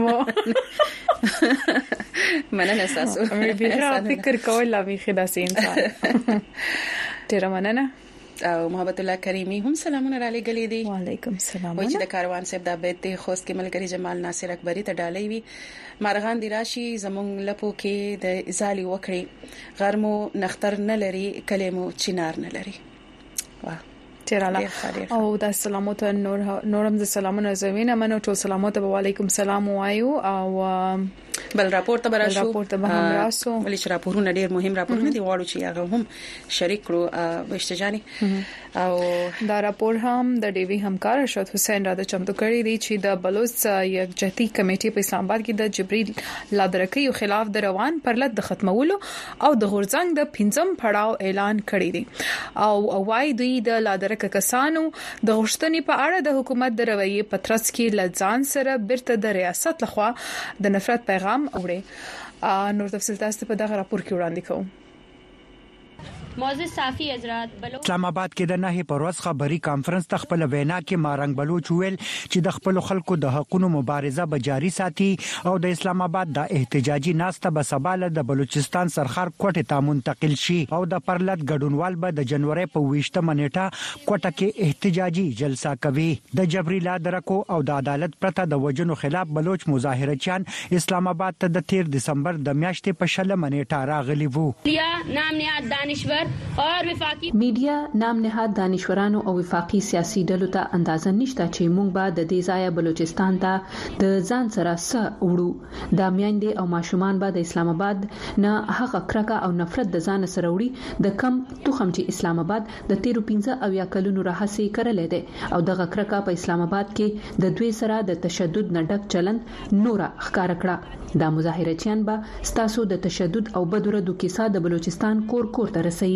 Speaker 2: مننه تاسو
Speaker 3: مې به فکر کول لا وی خدا سي انسان. ډیره مننه.
Speaker 2: او محبت الله کریمی هم سلامونه را لګلې دي.
Speaker 3: وعلیکم السلام.
Speaker 2: او چې د کاروان صاحب د بیت خوست کې ملګری جمال ناصر اکبری ته ډالۍ وی مارغان دی راشي زمونږ لپو کې د ازالي وکړي غرمو نختر نه لري کلمو چنار نه لري. واه
Speaker 3: تیراله او د سلامات نور نورم د سلامونه زمينه منو ټول سلامات وعلیکم السلام وایو او
Speaker 2: بل راپور ته براشو
Speaker 3: راپور ته هم راسو
Speaker 2: ولې چې راپورونه ډیر مهم راپورونه دي واړو چې هغه هم شریک کړو وشتجاني او
Speaker 3: دا راپور هم د ډیوی همکار ارشد حسین را د چمتو کړی دی چې د بلوچ یکجهتي کمیټې په اسلام آباد کې د جبريل لادرکیو خلاف د روان پرلط د ختمولو او د غورځنګ د پنځم پړاو اعلان کړی دی او وايي دوی د لادرک کسانو د غشتنې په اړه د حکومت د رویې پترس کې لځان سره برته د ریاست لخوا د نفرت پیغام اوړي. نور تفصیل تاسو په دغه راپور کې وړاندې کوم.
Speaker 19: معزز صافي حضرات بلوچ
Speaker 20: اسلام آباد کې د نهي پروس خبري کانفرنس تخپل وینا کې مارنګ بلوچ ویل چې د خپل خلکو د حقوقو مبارزه به جاري ساتي او د اسلام آباد د احتجاجي ناسته به سباله د بلوچستان سرخار کوټه ته منتقل شي او د پرلط ګډونوال به د جنوري په ویشتمه نیټه کوټه کې احتجاجي جلسه کوي د جبري لادرکو او د عدالت پرته د وجنو خلاف بلوچ مظاهرچیان اسلام آباد ته د تیر دسمبر د میاشتې په شلمه نیټه راغلي وو.
Speaker 19: نام نهاد دانشور اور وفاقي
Speaker 13: میډیا نام نهاد دانشورانو او وفاقي سیاسي ډلو ته اندازه نشته چې موږ به د دې ځای بلوچستان ته د ځان سره سره وړو د میاندې او ماشومان به د اسلام آباد نه هغه کرکه او نفرت د ځان سره وړي د کم توخم چې اسلام آباد د تیرو پنځه او یا کلونو راهسي کړلې ده او دغه کرکه په اسلام آباد کې د دوی سره د تشدد نه ډک چلند نور ښکار کړه. دا مظاهرچیان به ستاسو د تشدد او بدردو کیسه د بلوچستان کور کور ته رسي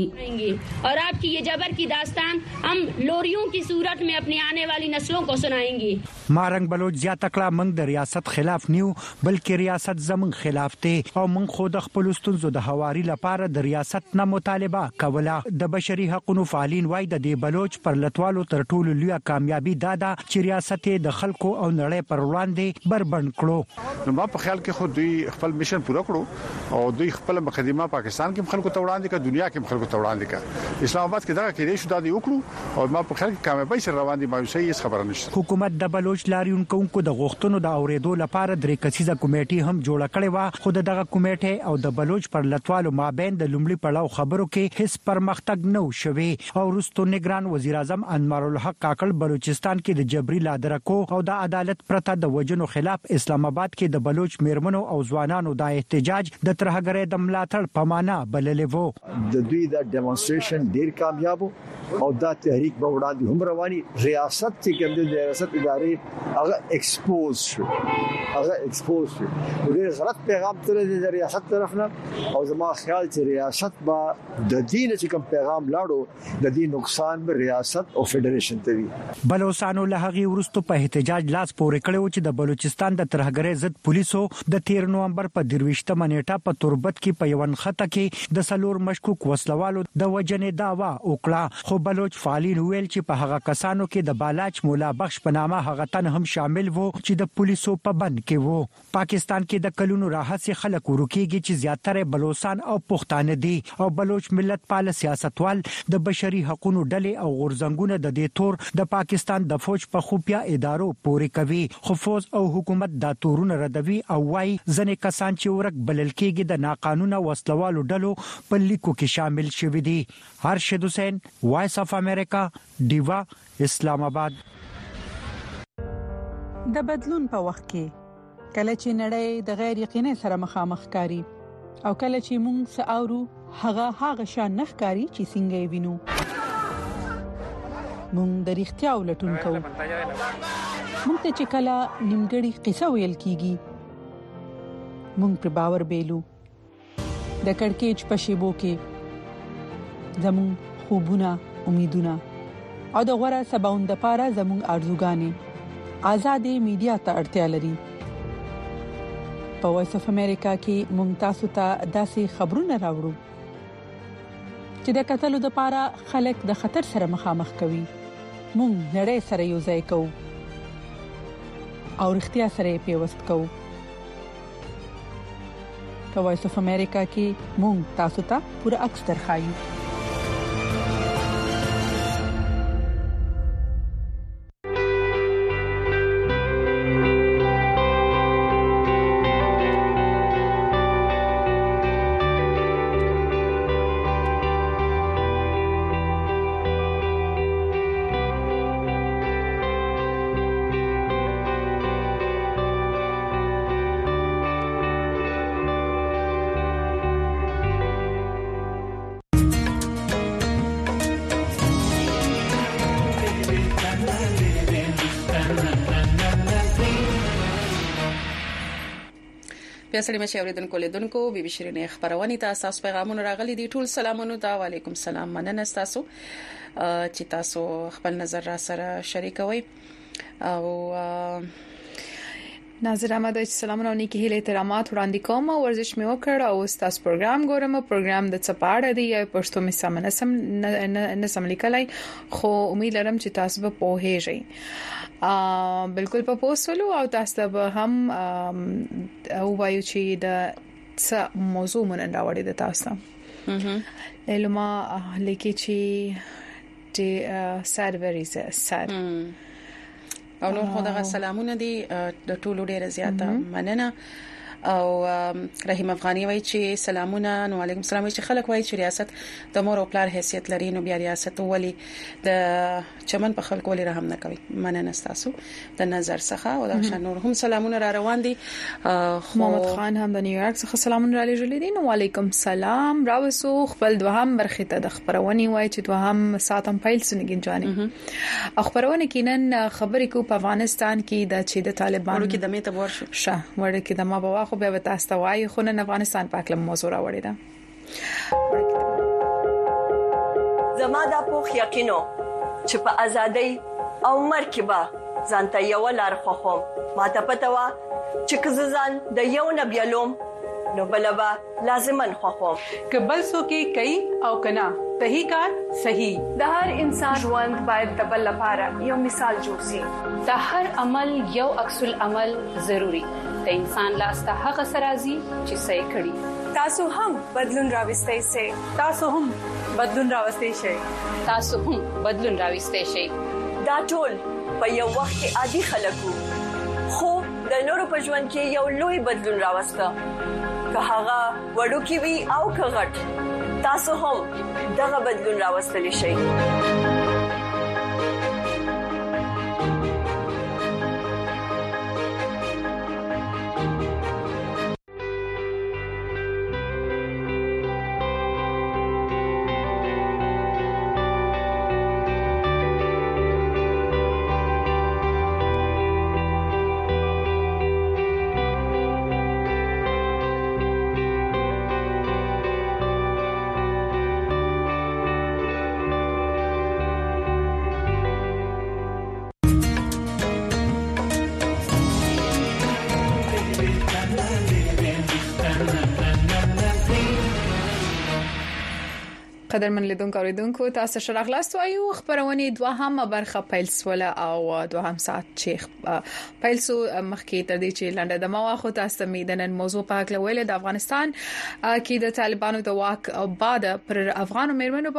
Speaker 19: और आपकी ये जबर की दास्तान हम लोरियों की सूरत में अपनी आने वाली नस्लों को सुनाएंगे.
Speaker 20: مارنګ بلوچ زیات کړه موږ د ریاست خلاف نیو بلکې ریاست زمون خلاف ته او موږ خود خپل ستونزو د حواري لپاره د ریاست نه مطالبه کوله. د بشري حقوقو فعالین وای د دې بلوچ پر لټوالو تر ټولو لوی کامیابی دادا چې ریاست د خلکو او نړۍ پر وړاندې بربند کړو.
Speaker 21: نو ما په خیال کې خود دوی خپل میشن پوره کړو او دوی خپل مقدمه پاکستان کې خلکو ته وړاندې کړه دنیا کې خلکو ته وړاندې کړه. اسلام آباد کې دا کې دې شو دا دی وکړو او ما په خیال کې کامیابی سره روان دي مایوسي هیڅ خبره نشته.
Speaker 20: حکومت د بلوچ لاریونکو د غوښتنو د اوریدو لپاره درې کسیزه کمیټه هم جوړه کړې و خو دغه کمیټه او د بلوچ پر لټوالو مابین د لومړي پړاو خبرو کې هیڅ پرمختګ نه وشوي او وروسته نگران وزیر اعظم انوار الحق کاکل بلوچستان کې د جبري لادرکو او د عدالت پرته د وجنو خلاف اسلام آباد کې د بلوچ میرمنو او ځوانانو د احتجاج د ترهګرۍ د ملاتړ په معنا بللې وو.
Speaker 22: د دوی د ډیمونستریشن ډیر کامیاب او دا تحریک به وړاندې هم رواني ریاست چې کوم د ریاست ادارې هغه ایکسپوز شو هغه ایکسپوز شو ډیر غلط پیغام تر د ریاست طرف نه او زما خیال چې ریاست با د دین چې کوم پیغام لاړو د دې نقصان به ریاست او فدریشن ته وي.
Speaker 20: بلوچستان له هغه ورستو په احتجاج لاس پورې کړو چې د بلوچستان د ترهګرۍ ضد پولیسو د تیر نومبر په درويشتمه نیټه په تربت کې په یوه خطه کې د سلور مشکوک وسلوالو د وجنې داوا وکړه خو بلوچ فعالین ویل چې په هغه کسانو کې د بالاچ مولا بخش په نامه هغه تن هم شامل وو چې د پولیسو په بند کې وو. پاکستان کې د کلونو راهسي خلک ورکیږي چې زیاتره بلوچستان او پښتانه دي او بلوچ ملت پال سیاستوال د بشري حقوقو ډلې او غورځنګونه د دې تور د پاکستان د فوج په خفیا ادارو پورې کوي خو فوج او حکومت دا تورونه ردوي او وايي ځنې کسان چې ورک بلل کېږي د ناقانونه وسلوالو ډلو په لیکو کې شامل شوي دي. هرشد حسین وایس اف امریکا دیوا اسلام آباد.
Speaker 23: د بدلون په وخت کې کله چې نړۍ د غیر یقیني سره مخامخ کاری او کله چې موږ ساورو هغه هغه شان نخکاری چې څنګه وینو موږ د اړتیا ولټون کوو. موږ ته چې کله نیمګړی قصه ویل کیږي موږ پر باور بیلو د کڑکېچ په شیبو کې زمون خوبونه امیدونه او د غوړه سباوند لپاره زمون ارزوګانې آزادې میډیا ته اړتیا لري. په وایس اف امریکا کې مونږ تاسو ته داسې خبرونه راوړو چې د قتلو لپاره خلک د خطر سره مخامخ کوي. مونږ نړۍ سره یو ځای کوو او اړتیا سره پیوست کوو. په وایس اف امریکا کې مونږ تاسو ته پوره عکس درخایو.
Speaker 2: پیاسړي مشه اوریدونکو لیدونکو بي بي شيرين خبرونه تاسو پیغامونه راغلي دي ټول سلامونه دا وعليكم السلام مننه تاسو چې تاسو خپل نظر را سره شریکوي او
Speaker 3: ناظر احمد سلامونه نیکی هیله احترامات وړاندې کوم ورزش مې وکړ او تاسو پروګرام ګورم پروګرام د چپاړه دی یا پښتو مې سم نسم نسم لیکلای خو امید لرم چې تاسو به پوهیږئ ا بالکل په پوسولو او تاسو به هم او وایو چې د څه موضوع مونږ راوړی د تاسو علما لیکي چې د سروريز سر
Speaker 2: او نور خو دغه سلامونه دي د ټولو ډیره زیاته مننه او رحیم افغاني وایي چې سلامونه نو علیکم السلام وایي چې خلک وایي چې ریاست د مور او پلار حیثیت لري نو بیا ریاست ولي د چمن په خلکو ولې رحم نه کوي مننه تاسو د نظر څخه او د شان نور هم سلامونه را روان دي
Speaker 3: محمد خان هم د نیویارک څخه سلامونه را لېږلي دي نو علیکم السلام راوسو خپل دوهم برخه ته د خبرونې وایي چې دوهم ساتم فایل سنګین جانې خبرونه کینن خبرې کو په افغانستان کې د چې د طالبانو
Speaker 2: کې د مې ته ورشو
Speaker 3: شه ورته کې د ما بوا خو به تاسو ته وایي خو نن افغانستان په اړه موضوع راوړی دا
Speaker 1: زما د پوخ یقینو چې په ازادۍ او مرکبه ځانته یو لار خوخم ما ته پته وا چې کززان د یو نبیلوم نو بلبا لازمن خوخم
Speaker 23: کبل سو کې کوي او کنا صحیح کار صحیح
Speaker 7: د هر انسان ژوند باید د بل لپاره یو مثال جوړ شي
Speaker 8: د هر عمل یو عکس العمل ضروری د انسان لاسته هغه سرازي چې صحیح کړي
Speaker 7: تاسو هم بدلون راوستئ سي
Speaker 23: تاسو هم بدلون راوستئ شي
Speaker 8: تاسو هم بدلون راوستئ شي
Speaker 1: دا ټول په یو وخت کې عادي خلکو خو د نورو په ژوند کې یو لوی بدلون راوسته که هغه وړوکی وي او که غټ تاسو هم دغه بدلون راوستلی شئ
Speaker 3: قدرمن لیدونکو اوریدونکو تاسو شرح لاست وایو خبرونه دوهم برخه پیل سوله او دوهم ساعت چې پیل سو مخکې تر دې چې لنډه د مواخو تاسو میدنن موضوع په اړه ویل د افغانستان کې د طالبانو د واک بعد پر افغانو مېرمنو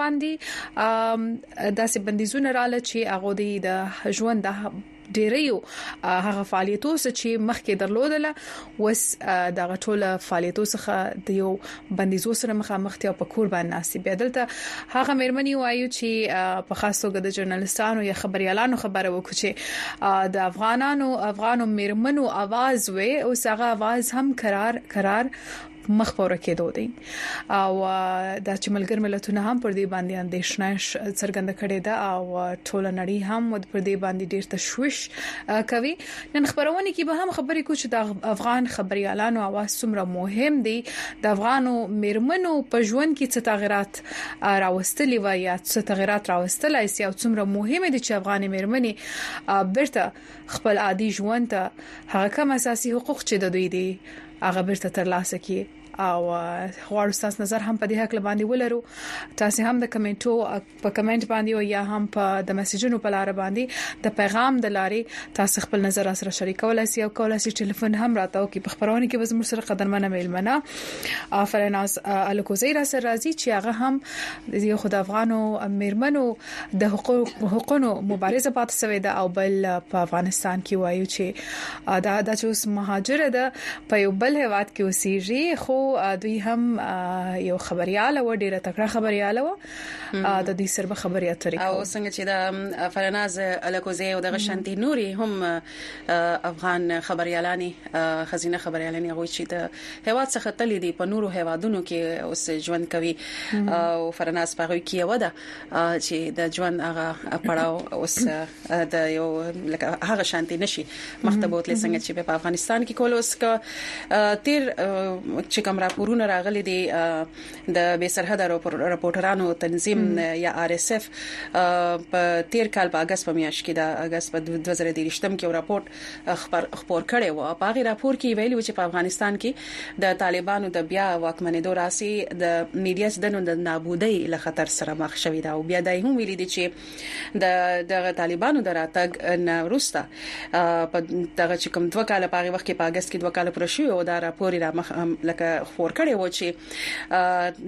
Speaker 3: باندې داسې بندیزونه رااله چې هغه د ژوند د ډیریو هغه فعالیتو چې مخکې درلودله وس د غټوله فعالیتو څخه د یو بندیزو سره مخامخ ته په کور باندې ناسي بدلته هغه مېرمنې وایو چې په خاص توګه د ژورنالستانو یا خبريالانو خبره وکړي چې د افغانانو افغانو مېرمنو आवाज وې او هغه आवाज هم قرار قرار مخ پوره کېدو دي او د چملګر ملتونه هم پر دې باندې اندیشنه څرګنده کړې ده او ټول نړۍ هم پر دې باندې ډېر تشویش کوي نن خبرونه کې به هم خبرې کوي چې د افغان خبريالانو आवाज څومره مهم دي د افغانو مېرمنو په ژوند کې څه تغیرات راوستلي وي یا څه تغیرات راوستلای سي او څومره مهمه دي چې افغان مېرمنې برته خپل عادي ژوند ته هغه کوم اساسي حقوق چې د دوی دي هغه برته ترلاسه کړي او غواړو تاسو نظر هم په دې حق باندې ولرو تاسو هم د کمنټو په کمنټ باندې او یا هم په د میسجونو په لار باندې د پیغام د لارې تاسو خپل نظر سره شریکولای شئ او کولای شئ ټلیفون هم راته او کې په خبرونه کې وزمر سره قدرمنه میلمنه فرناز الکوزی را سره راځي چې هغه هم د خود افغانو مېرمنو د حقوق حقوقو مبارزه پات سوي ده او بل په افغانستان کې وایو چې دا د چوس مهاجر ده په یو بل هواد کې اوسېږي خو دوی هم یو خبرياله و ډیره تکړه خبرياله و د دې سره خبري اترې
Speaker 2: او څنګه چې د فرناز الکوزی او د غشنتي نوري هم افغان خبريالاني خزینه خبريالاني غوي چې د هواد څخه تللی دي په نورو هوادونو کې اوس ژوند کوي او فرناز پغوي کې و ده چې د ژوند هغه پړاو اوس د یو هغه شانتي نشي مختبوت لسنګ چې په افغانستان کې کولوس کا تیر چې کوم کوم راپورونه راغلي دي د بې سرحده راپورټرانو تنظیم یا آر اس اف په تیر کال په اگست په میاشت کې د اگست په دوه هزار دېرشم کې راپورټ خبر خبر کړی و. په هغه راپور کې ویلي و چې په افغانستان کې د طالبانو د بیا واکمنېدو راسي د میډیا سدنو د نابودۍ له خطر سره مخ شوې ده او بیا دای هم ویلي دي چې د د طالبانو د راتګ نه وروسته په دغه چې کوم دوه کال په هغه وخت کې په اگست کې دوه کال پر شو او دا راپور را مخ لکه خبر کړی و چې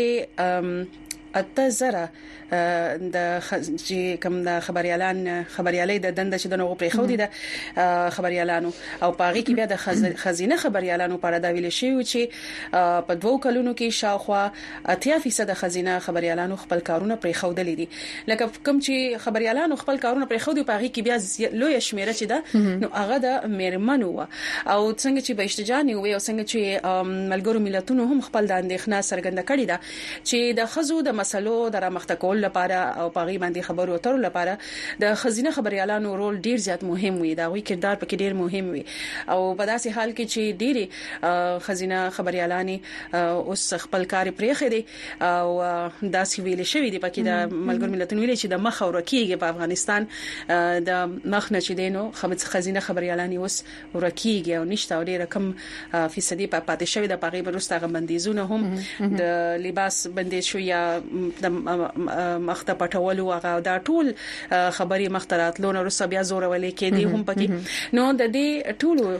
Speaker 2: نږدې اته زره د چې کوم د خبريالان خبريالي د دند چې د نوو پرې خو دي د خبريالانو او پاغي کې بیا د خزینه خبريالانو په اړه دا ویل شي چې په دوو کلونو کې شاوخوا اتیا فیصد د خزینه خبريالانو خپل کارونه پرې خو دي لکه کوم چې خبريالانو خپل کارونه پرې خو دي پاغي کې بیا لوی شمیره چې ده نو هغه د میرمنو او څنګه چې به اشتجاع وي او څنګه چې ملګرو ملتونو هم خپل د اندېښنه څرګنده کړې ده چې د خزو د مسلو د رامخته کول لپاره او پاغي باندې خبرو اترو لپاره د خزینه خبريالانو رول ډیر زیات مهم وي دا وی کردار پکې ډیر مهم وي او په داسې حال کې چې ډیره خزینه خبريالاني اوس خپل کار پرې خېدي او داسې ویل شوی دی پکې د ملګر ملتونو ویل چې د مخ ورکیږي په افغانستان د مخ نه چې دینو خزینه خبريالاني اوس ورکیږي او نشته او ډیره کم فیصدي په پاتې شوی د پاغي بروسته بندیزونه هم د لباس بندیز شو یا د مخته پټولو هغه دا ټول خبري مخترات لونه رسو بیا زور ولې کې دي هم پکې نو د دې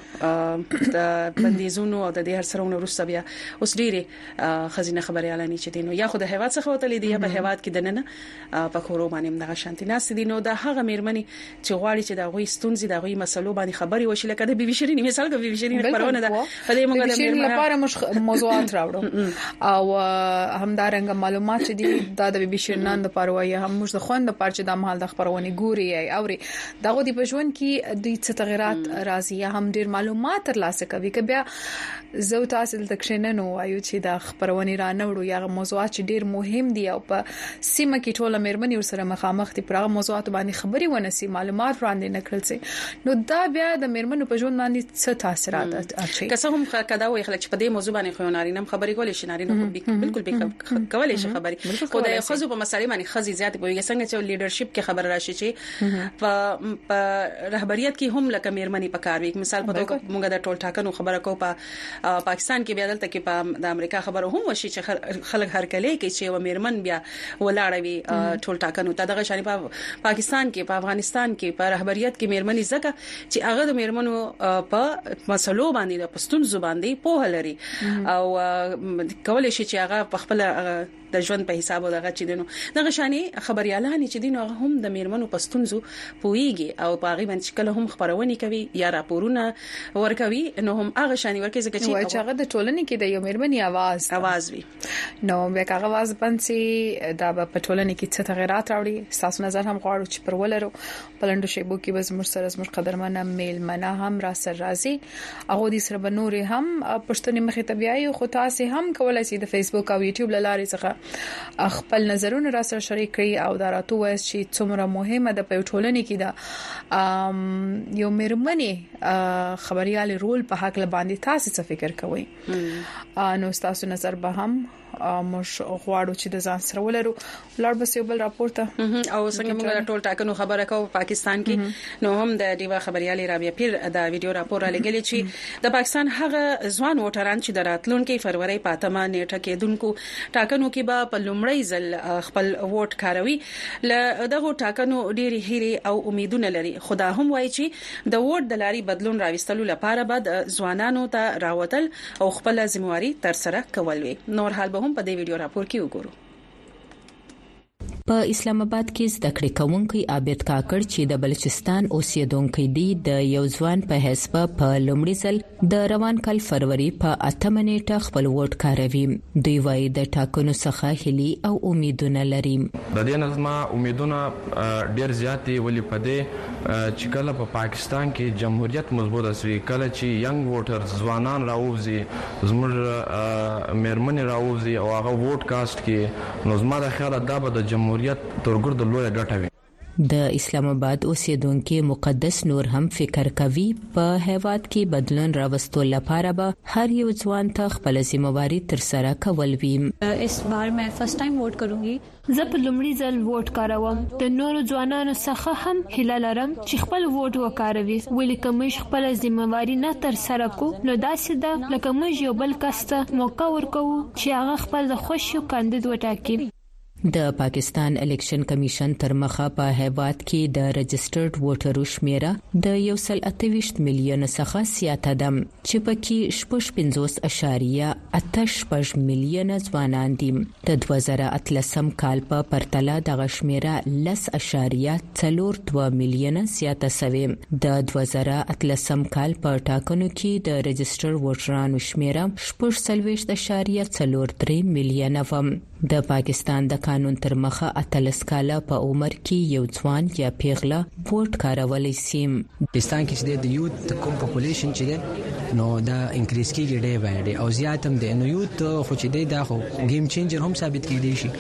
Speaker 2: ټول د بندیزونو او د دې هر سرونه رسو بیا اوس ډیره خزینه خبريالاني چې دي نو یا خو د هیواد څخه وتلې دي یا په هیواد کې دننه په کورو باندې دغه شانتي ناس دي نو د هغه میرمنې چې غواړي چې د غوي ستونزې د غوي مسلو باندې خبري وشي لکه د بي بي شيرين مثال د بي بي شيرين خبرونه ده په دې موږ د
Speaker 3: میرمنې لپاره مش موضوعات راوړو او همدارنګه معلومات چې دي دا د بي بي شيرين د پاروي هم موږ د خوند د پرچ د مهال د خبرونه ګوري او دغه د پښون کې د تغیرات راځي هم ډیر معلومات ترلاسه کوي که بیا زو تاسو د تکشننو وایو چې د خبرونه را نوړو یا موضوعات چې ډیر مهم دي او په سیمه کې ټوله میرمنې ورسره مخامخ دي پرغه موضوعات باندې خبري ونسي معلومات وړاندې نکړل سي نو دا بیا د میرمنو په ژوند باندې څه تاثیرات اچي که څه هم کدا وي خلک په دې موضوع باندې خو نارینه خبري کولې شي نارینه بالکل به کولې شي خبري خو د خزو په مسالې باندې خزي زیات وي څنګه چې لیډرشپ کې خبر راشي چې په رهبریت کې هم لکه میرمنې په کار وي مثال په توګه موږ د ټول ټاکنو خبره کو په پاکستان کې بیا دلته کې په د امریکا خبره هم وشي چې خلک هر کله کې چې و میرمن بیا ولاړوي ټول ټاکنو ته دغه شانی په پاکستان کې په افغانستان کې په رهبریت کې میرمنې زکه چې هغه د میرمنو په مسلو باندې د پښتون زبان دی په لري او کولای شي چې هغه په خپل د ژوند په حساب دغه چې دینو دغه شانی خبريالان چې دینو هغه هم د میرمنو پښتونزو پويږي او پاغي باندې کله هم خبرونه کوي یا راپورونه ورکوي نو هم هغه شانی ورکه ځکه چې هغه د ټولنې کې د یو میرمنې आवाज
Speaker 2: आवाज وي
Speaker 3: نو بیا هغه आवाज باندې دا په ټولنې کې څه تغیرات راوړي تاسو نظر هم غواړو چې پر ولرو بلندو شیبو کې به زموږ سره زموږ قدرمنه میل منه هم را سره راځي هغه د سره بنوري هم پښتني مخې طبيعي خو تاسو هم کولای شئ د فیسبوک او یوټیوب لارې څخه خپل نظرونه را سره شریک کړئ او دا راته وایي چې څومره مهمه ده په ټولنه کې دا یو میرمنې خبريالي رول په حق باندې تاسو څه فکر کوئ نو تاسو نظر به هم مش غواړو چې د ځان سره ولرو لړ بس یو بل راپورته
Speaker 2: او څنګه موږ د ټول ټاکنو خبره کوو پاکستان کې نو هم د دیوا خبريالي رابعه پیر دا ویډیو راپور را لګلی چې د پاکستان هغه ځوان ووټران چې د راتلونکي فروری پاتمه نیټه کې دونکو ټاکنو کې به په لومړی ځل خپل ووټ کاروي ل دغه ټاکنو ډېری هیري او امیدونه لري خدا هم وایي چې د ووټ د لاري بدلون راوستلو لپاره بعد ځوانانو ته راوتل او خپل ځمواري تر سره کول وي نور حال هم په دې ویډیو راپور کې وګورو
Speaker 5: په اسلام آباد کې زده کړې کوونکی عابد کاکړ چې د بلوچستان اوسیدونکو دی د یو ځوان په حساب په لومړي ځل د روان کال فروری په اتمه نیټه خپل ووټ کاروي دوی وايي د ټاکنو څخه هلي او امیدونه لري
Speaker 6: د دې نظم امیدونه ډېر زیات دي ولې په دې چې کله په پاکستان کې جمهوریت مضبوط اسوي کله چې ینګ ووټرز ځوانان راوځي زموږ میرمنې راوځي او هغه ووټ کاست کې نو زما د خیال دا به د جمهوریت ترګر د لوی ګټه وي
Speaker 5: د اسلام آباد اوسیدونکو مقدس نور هم فکر کوي په هیواد کې بدلون راوستل لپاره به هر یو ځوان ته خپل ځمواري تر سره کول وي.
Speaker 4: اس بار میں فرست ټایم ووټ کوم. زه په لومړي ځل ووټ کاروم. د نورو ځوانانو څخه هم هیله لرم چې خپل ووټ وکاروي. ولې کوم خپل ځمواري نه تر سره کو نو داسې ده لکه موږ یو بل کس ته موقع ورکوو چې هغه خپل خوښ کاندید وټاکي.
Speaker 5: د پاکستان الیکشن کمیشن تر مخه په هیواد کې د رجسټرډ ووټرو شمیره د یو سل اتهویشت میلیون څخه زیاته ده چې پکې شپږ پنځوس اعشاریه اته شپږ میلیون ځوانان دي. د دوه زره اتلسم کال په پرتله د شمیره لس اعشاریه څلور دوه میلیون زیاته شوه. د دوه زره اتلسم کال په ټاکنو کې د رجسټر ووټرانو شمیره شپږ سلويشت اعشاریه څلور درې میلیون و. د پاکستان د قانون تر مخه اتلس کاله په عمر کې یو ځوان یا پیغله ووټ کارولای شي.
Speaker 9: پاکستان کې د یوت کوم پاپولیشن چې نو دا انکریز کیږي ډېر باندې او زیات هم د نو یوت خو چې دا خو گیم چینجر هم ثابت کیدی شي.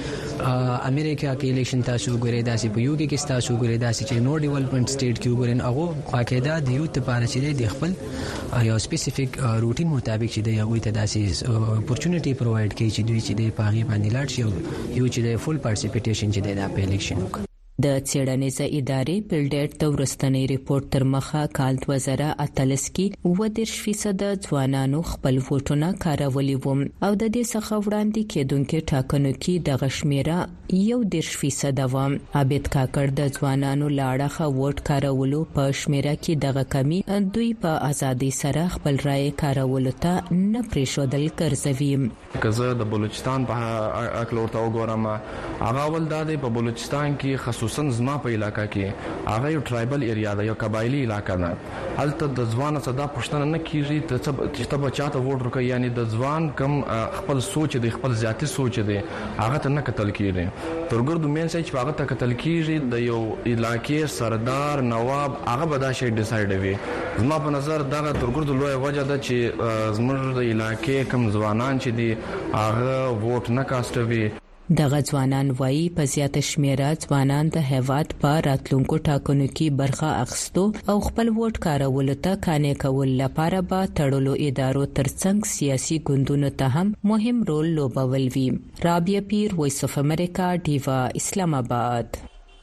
Speaker 9: امریکا کې الیکشن تاسو ګورئ داسې په یوګي کې تاسو ګورئ داسې چې نو ډیولپمنٹ سټیټ کې ګورئ هغه خاکېدا د یوت لپاره چې د خپل یو سپیسیفیک روټین مطابق چې د یو ته داسې اپورچونټی پرووایډ کوي چې دوی چې د پاغي باندې لاړ یو یو چې د فول پارټیسیپیټیشن چې د الیکشن وکړي.
Speaker 5: د څېړنیزه ادارې پلډیټ د ورستنی ریپورت تر مخه کال دوه زره اتلس کې اووه دېرش فیصد ځوانانو خپل ووټونه کارولي وو او د دې څخه وړاندې کېدونکو ټاکنو کې د غشمیره یو دېرش فیصد و. عابد کاکړ د ځوانانو لاړه ووټ کارولو په شمیره کې دغه کمی دوی په ازادي سره خپل رائے کارولو ته نه پریښودل ګرځوي.
Speaker 6: که زه د بلوچستان په اړه ورته وګورم هغه ول د په بلوچستان کې خصوصا زما په علاقہ کې هغه یو ټرایبل ایریا ده یو قبایلی علاقہ ده. هلته د ځوان صدا پښتنه نه کیږي ته چې ته بچاته ووټ ورکړي یعنی د ځوان کم خپل سوچ دی خپل ذاتی سوچ دی هغه ته نه قتل کیږي. ترګردو مین سې چې هغه ته قتل کیږي د یو علاقې سردار نواب هغه به دا شی ډیسایډ وي. زما په نظر دا ترګردو لوی وجه ده چې زموږ د علاقې کم ځوانان چې دی هغه ووټ نه کاستوي.
Speaker 5: دغه ځوانان وایي په زیاته شمیره ځوانان د هیواد په راتلونکو ټاکنو کې برخه اخیستو او خپل ووټ کارولو ته قانع کول لپاره به تړلو ادارو ترڅنګ سیاسي ګوندونو ته هم مهم رول لوبول وي. رابعه پیر، وایس اف امریکا، ډیوا، اسلام آباد.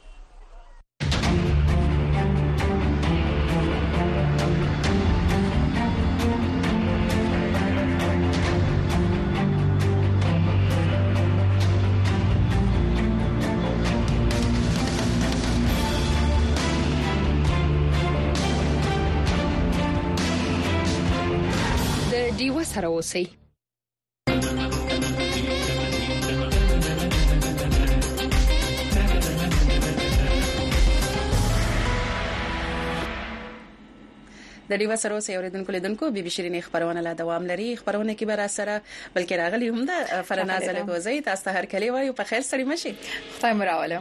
Speaker 3: دیو سره اوسئ.
Speaker 2: د ډیوا سره اوسئ اوریدونکو لیدونکو بي بي شيرين خبرونه لا دوام لري. خبرونه کې به را سره بلکې راغلي هم د فرناز له کوزي تاسو ته هر کلی وایو په خیر سړی مشي.
Speaker 3: خدای مراوله.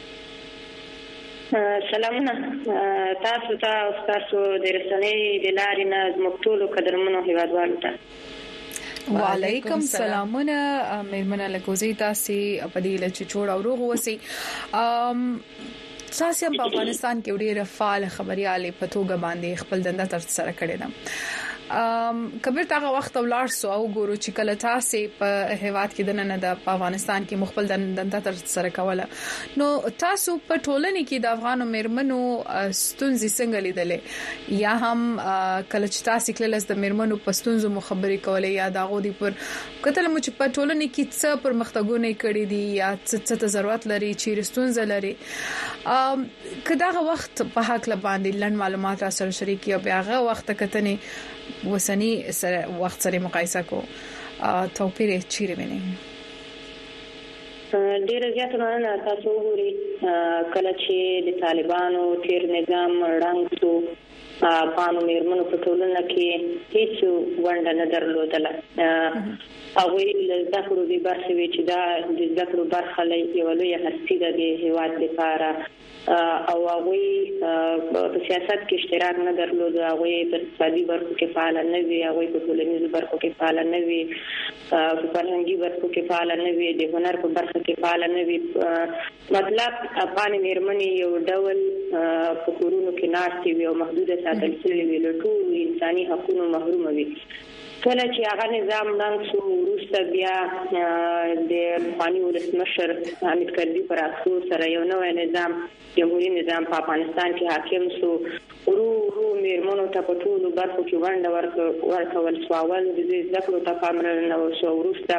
Speaker 10: سلامونه تاسو ته او تاسو د رسنۍ د لارې نه زموږ قدرمنو هیوادوالو ته.
Speaker 3: وعلیکم سلامونه مېرمنه لکوزي تاسو په دې لچ چوڑ او روغ وسی. ام تاسو په افغانستان کې ډېر فعال خبريالي په توګه باندې خپل دنده تر سره کړې ده. ام کبیر تاغه وخت ولار سو او ګورو چې کله تاسو په هیواد کې د نه د افغانستان کې مخبل دنده تر سره کوله نو تاسو په ټولنې کې د افغانو مېرمنو ستونزې څنګه لیدلې یا هم کله چې تاسو کله د مېرمنو په ستونزو مخبري کولې یا دا غوډي پر کتل مو چې په ټولنې کې څه پرمختګونه کړې دي یا څه څه ضرورت لري چې ستونزې لري. ام کداغه وخت په حق لباندې لن معلومات را سره شریک یا هغه وخت کتنې وسنی سره وخت سره مقایسه کو توپیر چیرې ویني.
Speaker 10: ډیر زیات نه تاسو وګورئ کله چې د طالبانو تیر نظام رنګ شو افغانو میرمنو په ټولنه کې هیڅ ونډه نه درلودله. هغه له زده کړو د برخې وی چې دا د زده کړو برخه لې یو لوی هستی ده د هیواد لپاره او هغه په سیاست کې اشتراک نه درلود، هغه په اقتصادي برخو کې فعال نه وي، هغه په ټولنیزو برخو کې فعال نه وي، په فرهنګي برخو کې فعال نه وي، د هنر په برخه کې فعال نه وي. مطلب افغان میرمنې یو ډول په کورونو کې ناشتي وي او محدوده ساتل شوی وي، له ټول انساني حقوقو محروم وي. کله چې هغه نظام لاندې شو وروسته بیا د افغاني ولسمشر حامد کرزي پر اساس سره یو نوی نظام جمهوریت نظام په افغانستان کې حاکم شو. ورو ورو میرمنو ته په ټولو برخو کې ونډه ورکول شو، اول د زده کړو ته پاملرنه وشوه، وروسته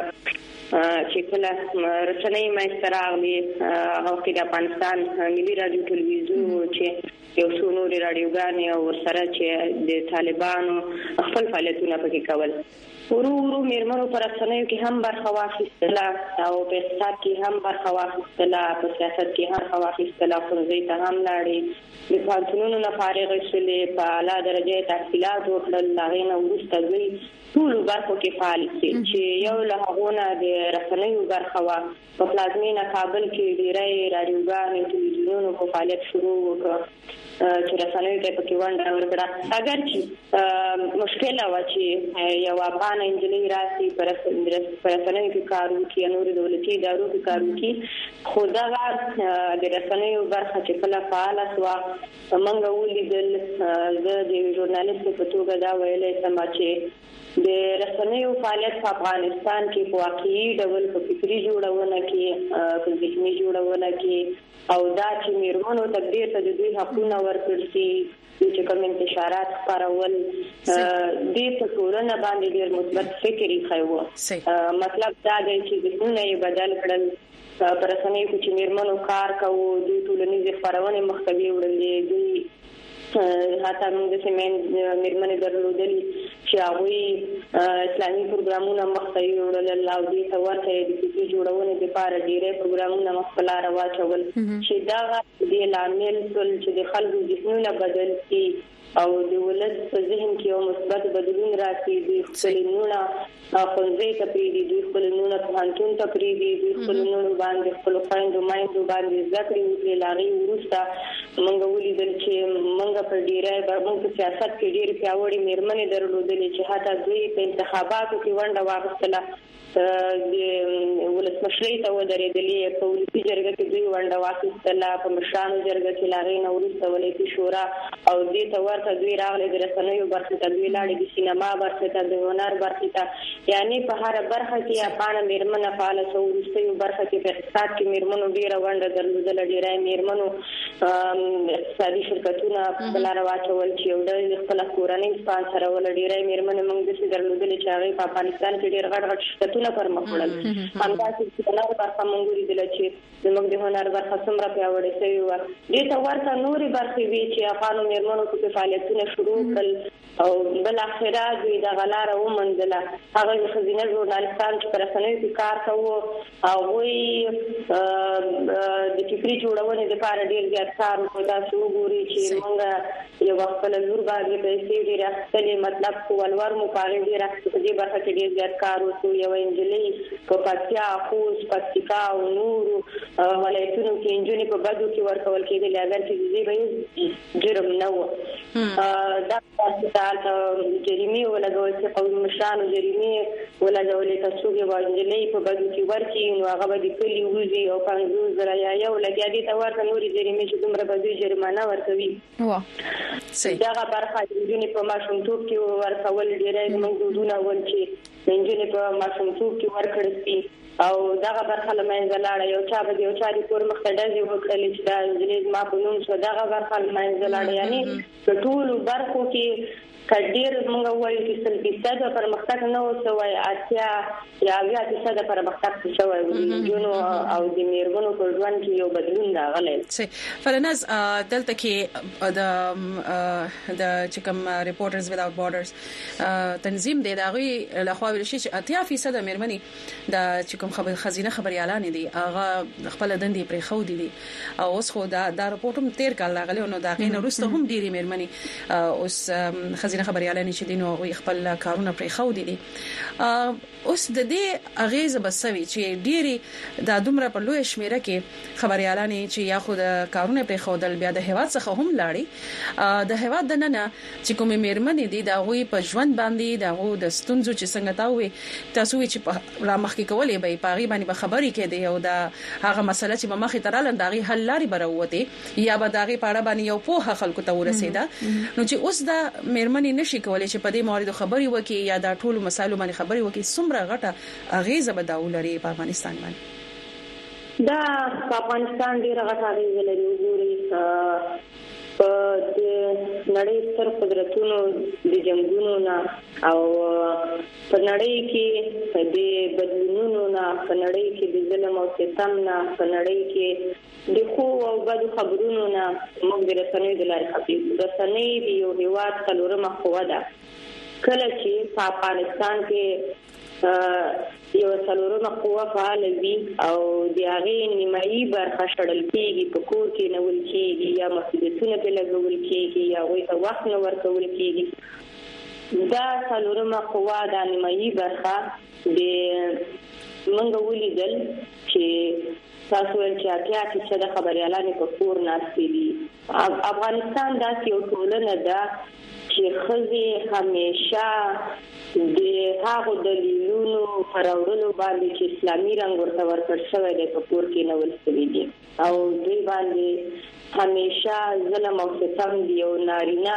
Speaker 10: چې کله رسنۍ منځته راغلې هغه کې د افغانستان ملي رادیو ټلویزیون چې یو څو نورې راډیوګانې او ورسره چې د طالبانو خپل فعالیتونه پکې کول. ورو ورو میرمنو پر رسنیو کې هم برخه واخیستله او په اقتصاد کې هم برخه واخیستله، په سیاست کې هم برخه واخیستله، ښوونځي ته هم لاړې، د پوهنتونونو نه فارغې شولې، په اعلی درجه تحصیلات وکړل. هغې نه وروسته دوی ټولو برخو کې فعال شي چې یو له هغو نه د رسنیو برخه وه. په پلازمینه کابل کې ډېری راډیوګانې ټلویزیونونو په فعالیت شروع وکړه چې رسنیو ته پکې ونډه ورکړه. اگر چې مشکله وه چې یو افغانه نجلۍ راسي په رسنیو کې کار وکړي، نورو دولتي ادارو کې کار وکړي، خو دغه د رسنیو برخه چې کله فعاله شوه موږ ولیدل. زه د ژورنالیست په توګه دا ویلی شم چې د رسنیو فعالیت په افغانستان کې په واقعي ډول په فکري جوړونه کې، په ذهني جوړونه کې، او دا چې میرمنو ته ډېر ته د دوی حقونه ورکړل شي، چې کوم انتشارات خپرول، دې په ټولنه باندې ډېر مثبت فکر یې ښیو. مطلب دا دی چې ذهنونه یې بدل کړل. په رسنیو کې چې میرمنو کار کوو، دوی ټولنیزې خپرونې مخته وړلې، دوی حتی موږ د سیمین میرمنې درلودلې چې هغوی اسلامي پروګرامونه مخته وړل او دې ته ورته د فکري جوړونې لپاره ډېری پروګرامونه مخ په لاره واچول چې دغه دې لامل شول چې د خلکو ذهنونه بدل شي او د ولس په ذهن کې یو مثبت بدلون راشي. دوی خپل نونه ښوونځي ته پرېږدي، دوی خپل نونه پوهنتون ته پرېږدي، دوی خپل نونه باندې خپلو خویندو میندو باندې زده کړې وکړي. له هغې وروسته موږ ولیدل چې موږ په ډېری موږ په سیاست کې ډېرې پیاوړې میرمنې درلودلې چې حتی دوی په انتخاباتو کې ونډه واخیستله، د ولسمشرۍ ته ودرېدلې، په ولسي جرګه کې دوی ونډه واخیستله، په مشرانو جرګه کې له هغې نه وروسته ولایتي شورا او دې ته ورته دوی راغلې د رسنیو برخې ته، دوی لاړې د سینما برخې ته، د هنر برخې ته، یعنې په هره برخه کې افغانه میرمنه فعاله شوه. وروستیو برخه کې په اقتصاد کې میرمنو ډېره ونډه درلودله، ډېری میرمنو اقتصادي شرکتونه په لاره واچول چې یو ډول خپله کورنۍ سپانسروله. ډېری میرمنې موږ داسې درلودلې چې هغې په افغانستان کې ډېر غټ غټ شرکتونه پر مخ وړل. همداسې د هنر برخه موږ ولیدله چې زموږ د هنر برخه څومره پیاوړې شوې وه. دې ته ورته نورې برخې وې چې افغانو میرمنو پکې فعالیتونه شروع کړل او بالاخره دوی دغه لاره وموندله. هغه د ښځینه ژورنالستان چې په رسنیو کې کار کوو هغوی د فکري جوړونې لپاره ډېر زیات کار وکړو. تاسو وګورئ چې موږ یو خپله لور باندې پیسې ډېرې اخیستلې، مطلب په ولور مو په هغې ډېر اخیستې، په دې برخه کې ډېر زیات کار وکړو. یوه نجلۍ په پکتیا، خوست، پکتیکا او نورو ولایتونو کې نجونې په بدو کې ورکول کېدلې، اگر چې د دې به جرم نه و. دا هلته جریمې ولګول چې قومي مشرانو جریمې ولګولې، که څوک یوه نجلۍ په بدو کې ورکړي نو هغه به د کلي وځي او پنځوس زره یا یو لګیا دې ته ورته نورې جریمې چې دومره به دوی جریمانه ورکوي. دغه برخه د نجونې په ماشومتوب کې ورکول، ډېری زموږ دودونه ول چې د نجونې په ماشومتوب کې ورکړل شي او دغه برخه له منځه لاړه. یو چا به د یو چا د کور مخ ته ډزې وکړلې چې دا نجلۍ زما په نوم شوه، دغه برخه له منځه لاړه. یعنې په ټولو برخو کې کډیر موږ وایو چې سل فیصد پرمختګ نه وسوي اتیا یا اویا فیصد پرمختګ شوی جنو او د میرمنو په ژوند کې یو بدلون راغلی.
Speaker 2: فلناز دلته کې د د چکم ریپورټرز وداوت بارډرز تنظیم دی دا غوي لخوا ویل شي چې اتیا فیصد میرمنې د چکم خبر خزینه خبريالان دي هغه خپل دندې پرې خو دي او اوس خو دا د رپورټوم تیر کال راغلی نو دا غینه وروسته هم ډیری میرمنې اوس خزینه خبريالان چې دین او خپل کارونه پرې خو دي اوس د دې اغیزه بسوي چې ډیری د دومره په لوی شمیره کې خبريالان چې یا خود کارونه پرې خو دل بیا د هواد څخه هم لاړي د هواد د نن چې کوم میرمنې دي دا غوي په ژوند باندې دا غو د ستونزو چې څنګه تاوي تاسو چې په را مخکې کولې به پاغي باندې به خبري کې دی او دا هغه مسله چې مخې تراله داغي حل لاري بروته یا به داغي پاړه باندې یو په خلکو ته ورسېدا نو چې اوس دا میرمنې نشي کولای چې په دې موارد خبري وکي یا دا ټول مسایلو باندې خبري وکي څومره غټه اغیزه به داولري په افغانستان باندې
Speaker 10: دا په افغانستان ډیره غټه اغیزه لري وګورئ په د نړۍ ستر قدرتونو د جنگونو نه او په نړۍ کې د بدلونونو نه په نړۍ کې د ظلم او ستم نه په نړۍ کې د خو او بد خبرونو نه موږ د رسنیو د لارې خبرې رسنۍ د یو هیواد څلورمه قوه ده کله چې په افغانستان کې یو څلورمه قوه فعال وي او د هغه نیمایي برخه شړل کېږي په کور کې نه ول کېږي یا مسؤلیتونه په لګول کېږي یا وایي ته وخت نه ورکول کېږي دا څلورمه قوه د نیمایي برخه د منګ ولیدل چې تاسو ول چې اتیا چې د خبريالانو په کور ناشې دي افغانستان داسې یو ټولنه ده چې خزي همیشه د هغه دلیلونو پرورلو باندې چې اسلامي رنګ ورته ورکړ شوی دی په کور کې نو ولستوي دي او دوی باندې همیشه ظلم او ستم دی او نارینه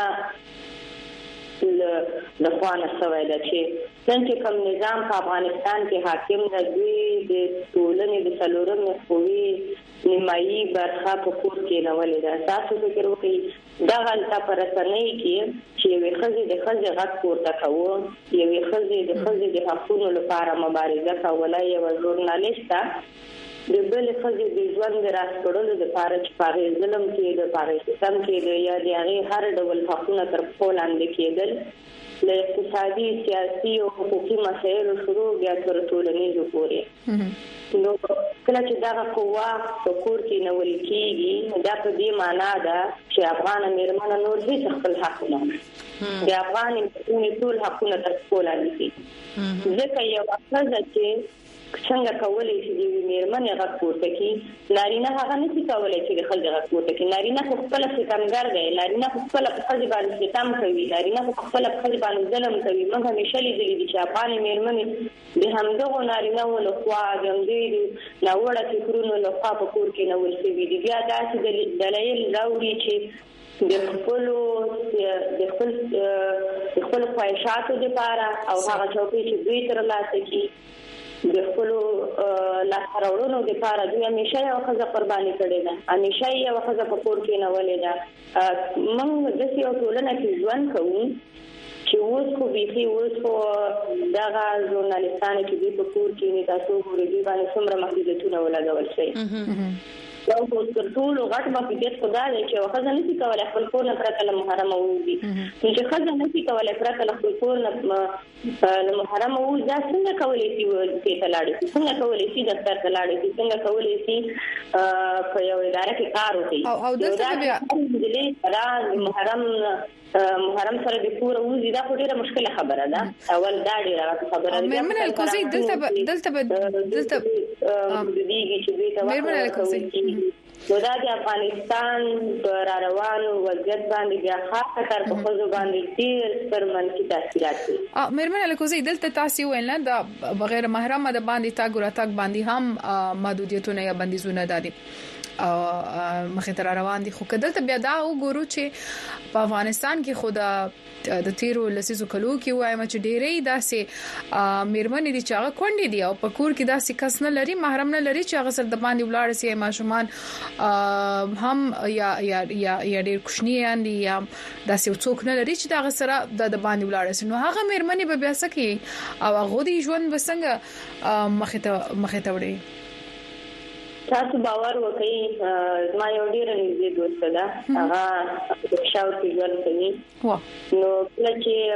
Speaker 10: له خوانه شوی دی چې څنګه کوم نظام په افغانستان کې حاکم دی د ټولنې د څلورمې قوې نیمایي برخه په کور کې نه ولې ده تاسو فکر وکړئ دا غلطه پرسنۍ کې چې وي خزي د خزي غږ پورته کوو یوې خزي د خزي د حقوقو لپاره مبارزه کوله یو ژورنالیسټه د بل خزي د ژوند راځړلو لپاره چې پاره ظلم کې د پاره ستم کې یا د هغه هر ډول حقوقونه تر خپل لاندې کېدل له اقتصادي سیاسي او حقوقي مسایلو شروع بیا تر ټولنیزو پورې نو کله چې دا قوه په کور کې نه ولکېږي دا په دې معنا ده چې افغان میرمن نور هیڅ خپل حق نه لري د افغان ټول حقونه تر خپل لاندې ځکه یو افغان چې څنګه کولای شي د میرمن غږ پورته کړي نارینه هغه نشي کولای چې د خلک غږ پورته کړي نارینه خپل ستمګر دی نارینه خپل خپل باندې ستم کوي نارینه خپل خپل باندې ظلم کوي موږ همیشه لیدلي دي چې افغان میرمن د همدغه نارینه ولخوا د همدې ناوړه فکرونو لخوا په کور کې نه ولسوي دي بیا داسې دلایل راوړي چې د خپل د خپل د خپل خواهشاتو لپاره او هغه چوکۍ چې دوی تر لاسه کې د خپل لاسراوړونو لپاره دوی همیشه یو خزه قرباني کړي ده همیشه یو خزه په کور کې نه ولې ده موږ د یو ټولنه کې ژوند کوو چې اوس خو بيخي اوس خو دغه ژورنالیستانو چې په کور کې نه تاسو ګورئ دی باندې څومره محدودیتونه ولګول شي یو څو ټول غټ محدودیت خدای دی چې خزه نشي کولای خپل کور نه پرته له محرم ووځي چې خزه نشي کولای پرته له خپل کور نه له محرم ووځي څنګه کولای شي چې تلاړي څنګه کولای شي د تر تلاړي څنګه کولای شي په یو اداره کې کار وکړي
Speaker 3: او او دلته
Speaker 10: بیا د محرم محرم سره د پوره وځي دا ډیره مشکله خبره ده اول دا ډیره خبره ده
Speaker 3: مېرمن الکوزي دلته دلته دلته
Speaker 10: دیږي چې دوی ته
Speaker 3: مېرمن الکوزي
Speaker 10: نو دا د افغانستان پر روانو وضعیت باندې بیا خاصه تر په خو باندې ډیر پر منفي تاثیرات دي
Speaker 3: ا مېرمن الکوزي دلته تاسو ویل نه دا بغیر محرم د باندې تا ګور تاک باندې هم محدودیتونه یا بندیزونه دادي او مخه تر روان دي خو کدلته بیا دا وګورو چې په افغانستان کې خدا د تیرو لسیزو کلو کې وایم چې ډېرې داسې میرمنې دي چې هغه کونډې دي او په کور کې داسې کس نه لري محرم نه لري چې هغه سره د باندې ولاړ سي ماشومان هم یا یا یا یا ډېر کوچنیان دي یا داسې څوک نه لري چې دا غسره د باندې ولاړ شي نو هغه مېرمنې به بیا سکه او هغه د ژوند وسنګ مخه ته مخه ته وړي
Speaker 10: تاسو باور وکړئ زما یو ډیر نږدې دوست ده هغه شاو کې ژوند کوي نو کله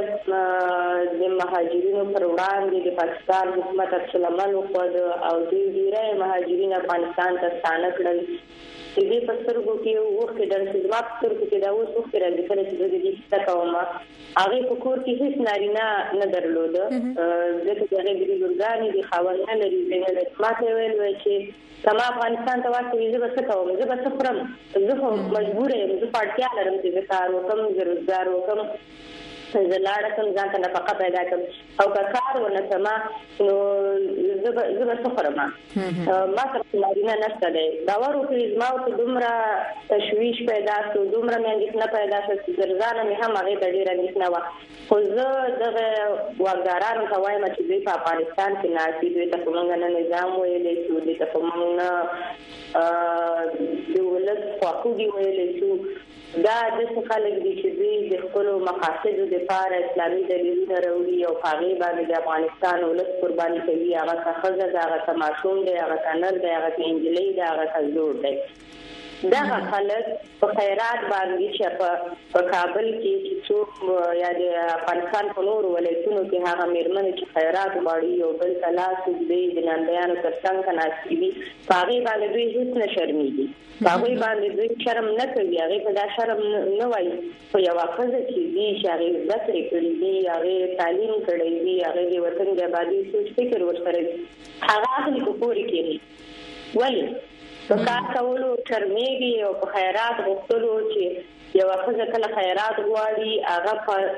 Speaker 10: چې د مهاجرینو پر وړاندې د پاکستان حکومت عمل وکړ او د ډیره مهاجرین افغانستان ته ستانه کړل چې د پسترګو کې وخت د زما پسترګو کې دا اوس وخت راځي چې د دې څه کومه هغه په کور کې هیڅ نارینه نه درلود ځکه چې هغه د ګورګانې د خاورنه لري نه ماته ویل چې کما افغانستان ته واسطه یې زه څه کوم زه به څه پرم زه مجبور یم زه پړتیا لرم چې کار وکم ضرورت وکم زلاړه کوم ځان ته نفقه پیدا کوم او کار ونه سما نو زه زه څه پرم ما څه نارینه نشته دی دا ورو کې زما ته دومره تشویش پیدا شو دومره مې نه پیدا شو چې ځان مې هم هغه د ډیره نه و خو زه دغه وګړارانو ته وایم چې دوی په افغانستان کې ناشې دوی ته کومه نه نظام ویلې شو دوی ته کومه د ولس خواخوږي ویلې شو دا د څه خلک دي چې دوی د خپل مقاصدو لپاره اسلامي دلیلونه راوړي او هغه باندې د افغانستان ولس قرباني کوي هغه څه ده هغه تماشون دی هغه کنر دی هغه انجلۍ دی هغه زور دی دا خلک په خیرات باندې چې په کابل کې چې څوک یا د افغانستان په نور ولایتونو کې هغه مېرمنې چې خیرات غواړي او بل تلاش دوی د نندیانو ترڅنګ کناسي دي هغه باندې دوی هیڅ نه شرمېږي هغه باندې دوی شرم نه کوي هغه په دا شرم نه وایي خو یو وخت چې دي چې هغه ذکر کړی دي هغه تعلیم کړی دي هغه د وطن د آبادی سوچ فکر ورسره هغه اخلي په پوری کې ولی په کار کولو شرمېږي او په خیرات غوښتلو چې یو وخت کله خیرات غواړي هغه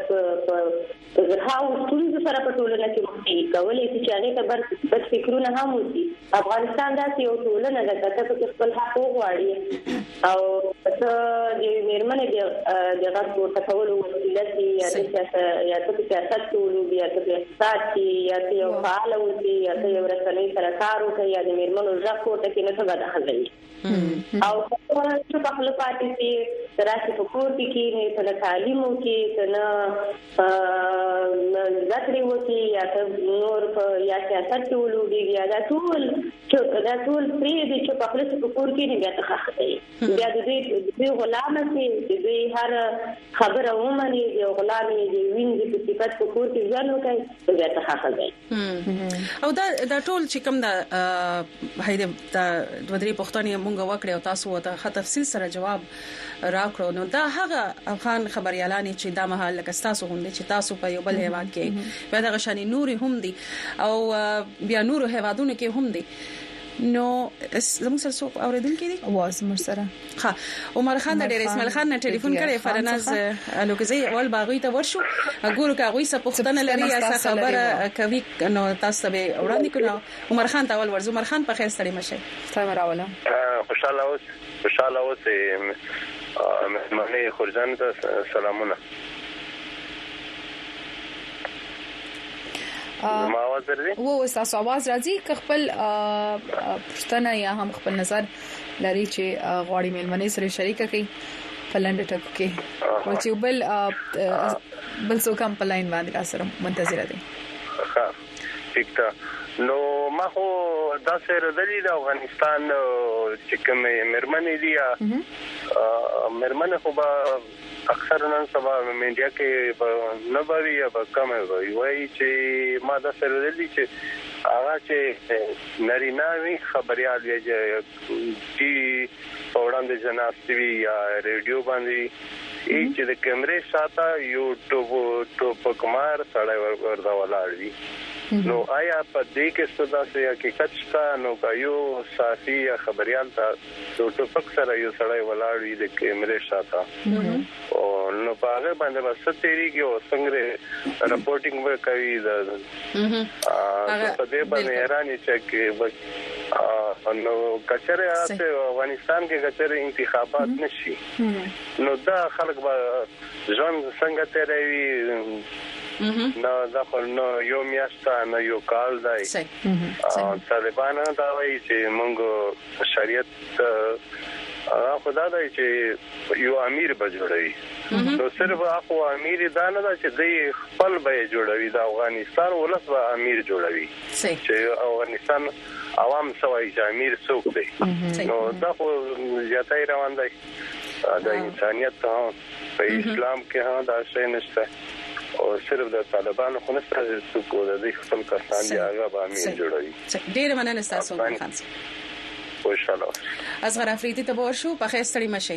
Speaker 10: په زهاو ټول سره په ټولنه کې مخکې کولای شي چې هغه ته بر فکرونه هم وي افغانستان داسې یو ټولنه ده چې په خپل حق غواړي او څه د مېرمنې د غږ ورته کولو وسیله یا د یا د سیاست ټولو بیا د اقتصاد یا د یو فعال وي یا د یو رسنۍ سره کار کوي یا د مېرمنو ځخ ورته کې نه څه داخلي او څه په خپل پاتې چې راشي په کور کې نه په تعلیمو کې نه ذکر وکي یا نور یا سیاست ټولوږي یا دا ټول چې دا ټول پری دي چې په خپل کور کې نه بیا تخخته بیا د دې غلام چې د دې هر خبره ومني د غلامي د وینځ په صفات په کور کې ځان وکړي بیا تخخته
Speaker 2: او دا دا ټول چې کوم دا هاي دا ودري پښتني مونږ وکړو تاسو ته تفصیل سره جواب راکړو نو دا هغه افغان خبريالان چې دا مهال لکه تاسو غونډه چې تاسو په یو بل هیواد کې په دغه شان نوري هم دي او بیا نورو هیوادونو کې هم دي نو زموږ سره څوک اوریدونکو دي
Speaker 3: اواز مر سره
Speaker 2: ها عمر خان د اسماعیل خان نه ټلیفون کړي فرناز الوګزي اول باغوي ته ورشو ګورو کاغوي څه پښتنه لري یا خبره کوي نو تاسو به وړاندې کړو عمر خان ته اول ورز عمر خان په خیر ستړي مشه
Speaker 3: تاسو راوله
Speaker 11: خوشاله اوس خوشاله اوس مهمانه خورجان ته سلامونه ما आवाज درځي
Speaker 3: وو تاسو आवाज راځي ک خپل پښتنه یا هم خپل نظر لري چې غواړي مېلمنې سره شریک کړي فلند ټک کې او چې بل بل څو کم په لاین باندې سره منتظر دي
Speaker 11: ها ټیک ده نو ما خو دا سره د افغانستان چې کوم مېرمنې دي مېرمنې خو به اکثر نن سبا میډیا کې نه بوي یا کم وي وایي چې ما دا سره دي چې هغه چې نارینه وي خبريال یا چې وړاندې جناستوي یا ریډیو باندې چې د کیمرې ساته یوټیوب ټوپ کمار سړی وردا ولاړ وي نو آیا په دې کې څه داسې حقیقت شته نو یو صحافي یا خبريال ته د ټوپک سره یو سړی ولاړ وي د کیمرې ساته او نو په هغه باندې وسه تیریږي او څنګه رپورټینګ وکوي د په دې باندې ایرانی چې نو کچره افغانستان کې کچره انتخابات نشي نو دا خلک به ځان څنګه تیروي نه دا نو یو میاشت نه یو کال دی طالبان دا وایي چې موږ شریعت هغه خدای دی چې یو امیر به جوړوي نو صرف هغه امیر دا نه دا چې د خپل به جوړوي د افغانستان ولس به امیر جوړوي چې افغانستان عوام سوای چې امیر څوک دی نو دا خو زیاتای روان دی د انسانيت په اسلام کې هم دا شی نشته او صرف د طالبانو خو نشته چې څوک د خپل کسان دی هغه به امیر جوړوي
Speaker 2: ډیر مننه تاسو خان
Speaker 11: خوشاله
Speaker 2: اصغر افریدي ته ورشو په خیر ستړي مشي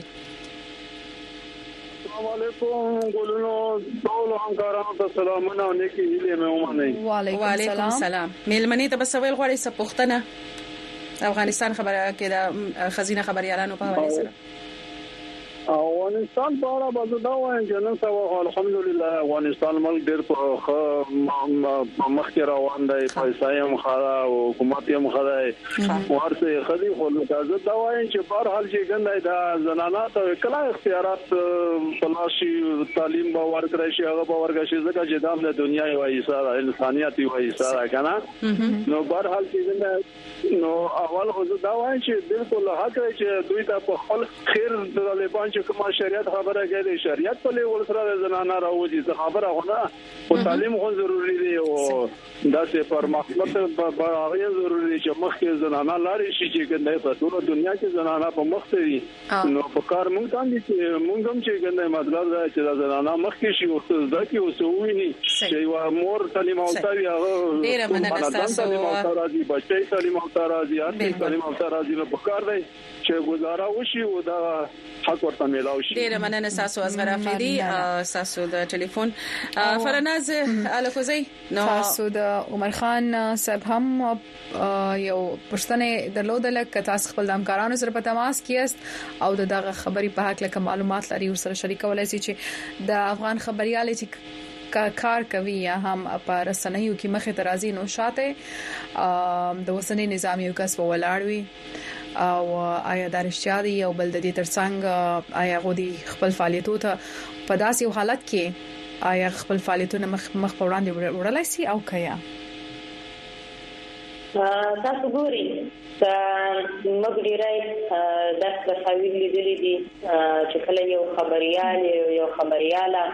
Speaker 14: السلام علیکم ګولونو ټول همکارانو ته سلامونه نیکی هیله مې ومنئ
Speaker 2: وعلیکم السلام ملمنې ته بسویل غواړي سپوښتنه افغانستان خبره کې د خزینه خبريالانو په حواله سره
Speaker 14: افغانستان په اړه به دا وایم چې نن سبا الحمدلله افغانستان ملک ډېر په مخ کې روان دی پیسې هم خاله او حکومت هم خاله ورته خدي خو لږه دا وایم چې په هر حال چې ګنده دا زنانات کله اختیارات پلاشي تعلیم به ورکړي شي هغه به ورکړي شي ځکه چې دا د دنیا یو حصہ انسانيت یو حصہ کنه نو په هر حال چې ګنده نو اول خو دا وایم چې بالکل حق دی چې دوی ته په خپل خیر د طالبان چې کومه شریعت خبره کوي شریعت په لور سره زنانه راوځي خبره غوډه او تعلیم خو ضروری دی او داسې پر مخاطب په هغه ضروری دی چې مخکې زنانه لاري شي چې ګنده په ټول دنیا کې زنانه په مخ ته دي نو په کار مونږ باندې چې مونږ هم چې ګنده مطلب دا چې زنانه مخکې شي او ځکه او سوویني چې یو مور تعلیم او تاوی هغه
Speaker 2: ډیره مننه تاسو
Speaker 14: راځي بچي تعلیم او راځي هر تعلیم او راځي نو په کار دی چې گزاره وشي او دا حق ورته ملاوي شي
Speaker 2: ډیره مننه تاسو اصغر افریدي تاسو د ټلیفون فرناز الکوزي نو
Speaker 3: تاسو د عمر خان صاحب هم یو پښتنه درلودل ک تاسو خپل همکارانو سره په تماس کیست او دغه خبري په حق لکه معلومات لري ور سره شریکولای شي چې د افغان خبريال چې کار کوي یا هم په رسنیو کې مخه ترازی نو شاته د وسنی نظامی کس په ولاړوي او آیا درشیا دی او بل د دې ترڅنګ آیا غوډي خپل فعالیتو ته په داسې حالت کې آیا خپل فعالیتونه مخ مخ په وړاندې وړلای شي او کیا
Speaker 10: تاسو ګوري موږ ډیرای د تصاویر لیدلې دي چې کله یو خبريال یو خبرياله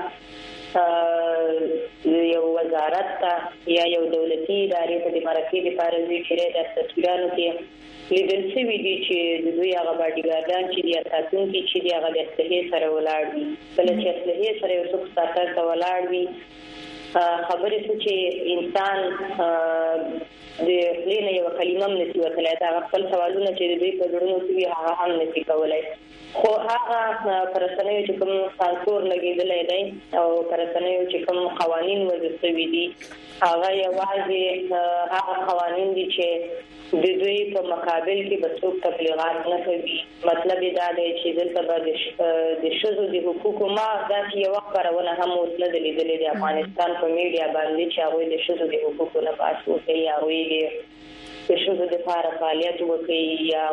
Speaker 10: یو وزارت ته یا یو دولتي ادارې ته د مرکې لپاره ځي چې د تصویرانو کې لیدل شوی دي چې د دوی هغه باډیګاردان چې د اساسونکو چې د هغه د اصلي سره ولاړ دي کله چې اصلي سره یو څوک ساتل ته ولاړ وي خبرې څه چې انسان د لینه یو کلمه نشي وتلای دا خپل سوالونه چې د دوی په ډېرونو کې هغه هم نشي کولای خو هغه پرسنوي چې کوم سانسور لګیدلې دی او پرسنوي چې کوم قوانين وضع شوي دي هغه یوازې هغه قوانين دي چې د دوی په مقابل کې به څوک تبلیغات نه کوي مطلب دا دی چې دلته به د شذو د حقوقو ما ذاتي یو خبرونه هم وسله د لیدلې د افغانستان په میډیا باندې چې هغه د شذو د حقوقو نه پاسو کوي هغه د شذو د لپاره فعالیت وکړي یا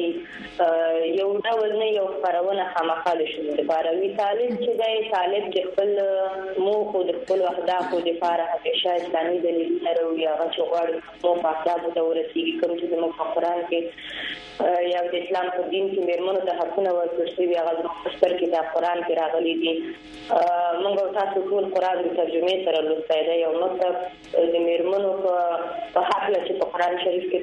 Speaker 10: وي یو ډول نه یو خبرونه خامخا د شذو لپاره وی طالب چې دی طالب د خپل مو خو د خپل اهدافو لپاره همیشه اسلامي دلیل لري هغه چې غواړي مو په اهدافو د ورسیږي کوم چې د قرآن کې یا د اسلام په دین کې مرمنو ته حقونه ورکړل شوي هغه د مختصر کې د قرآن کې راغلي دي موږ تاسو ټول قرآن د ترجمه سره لوستای دی یو مطلب د مرمنو په حق چې په قرآن شریف کې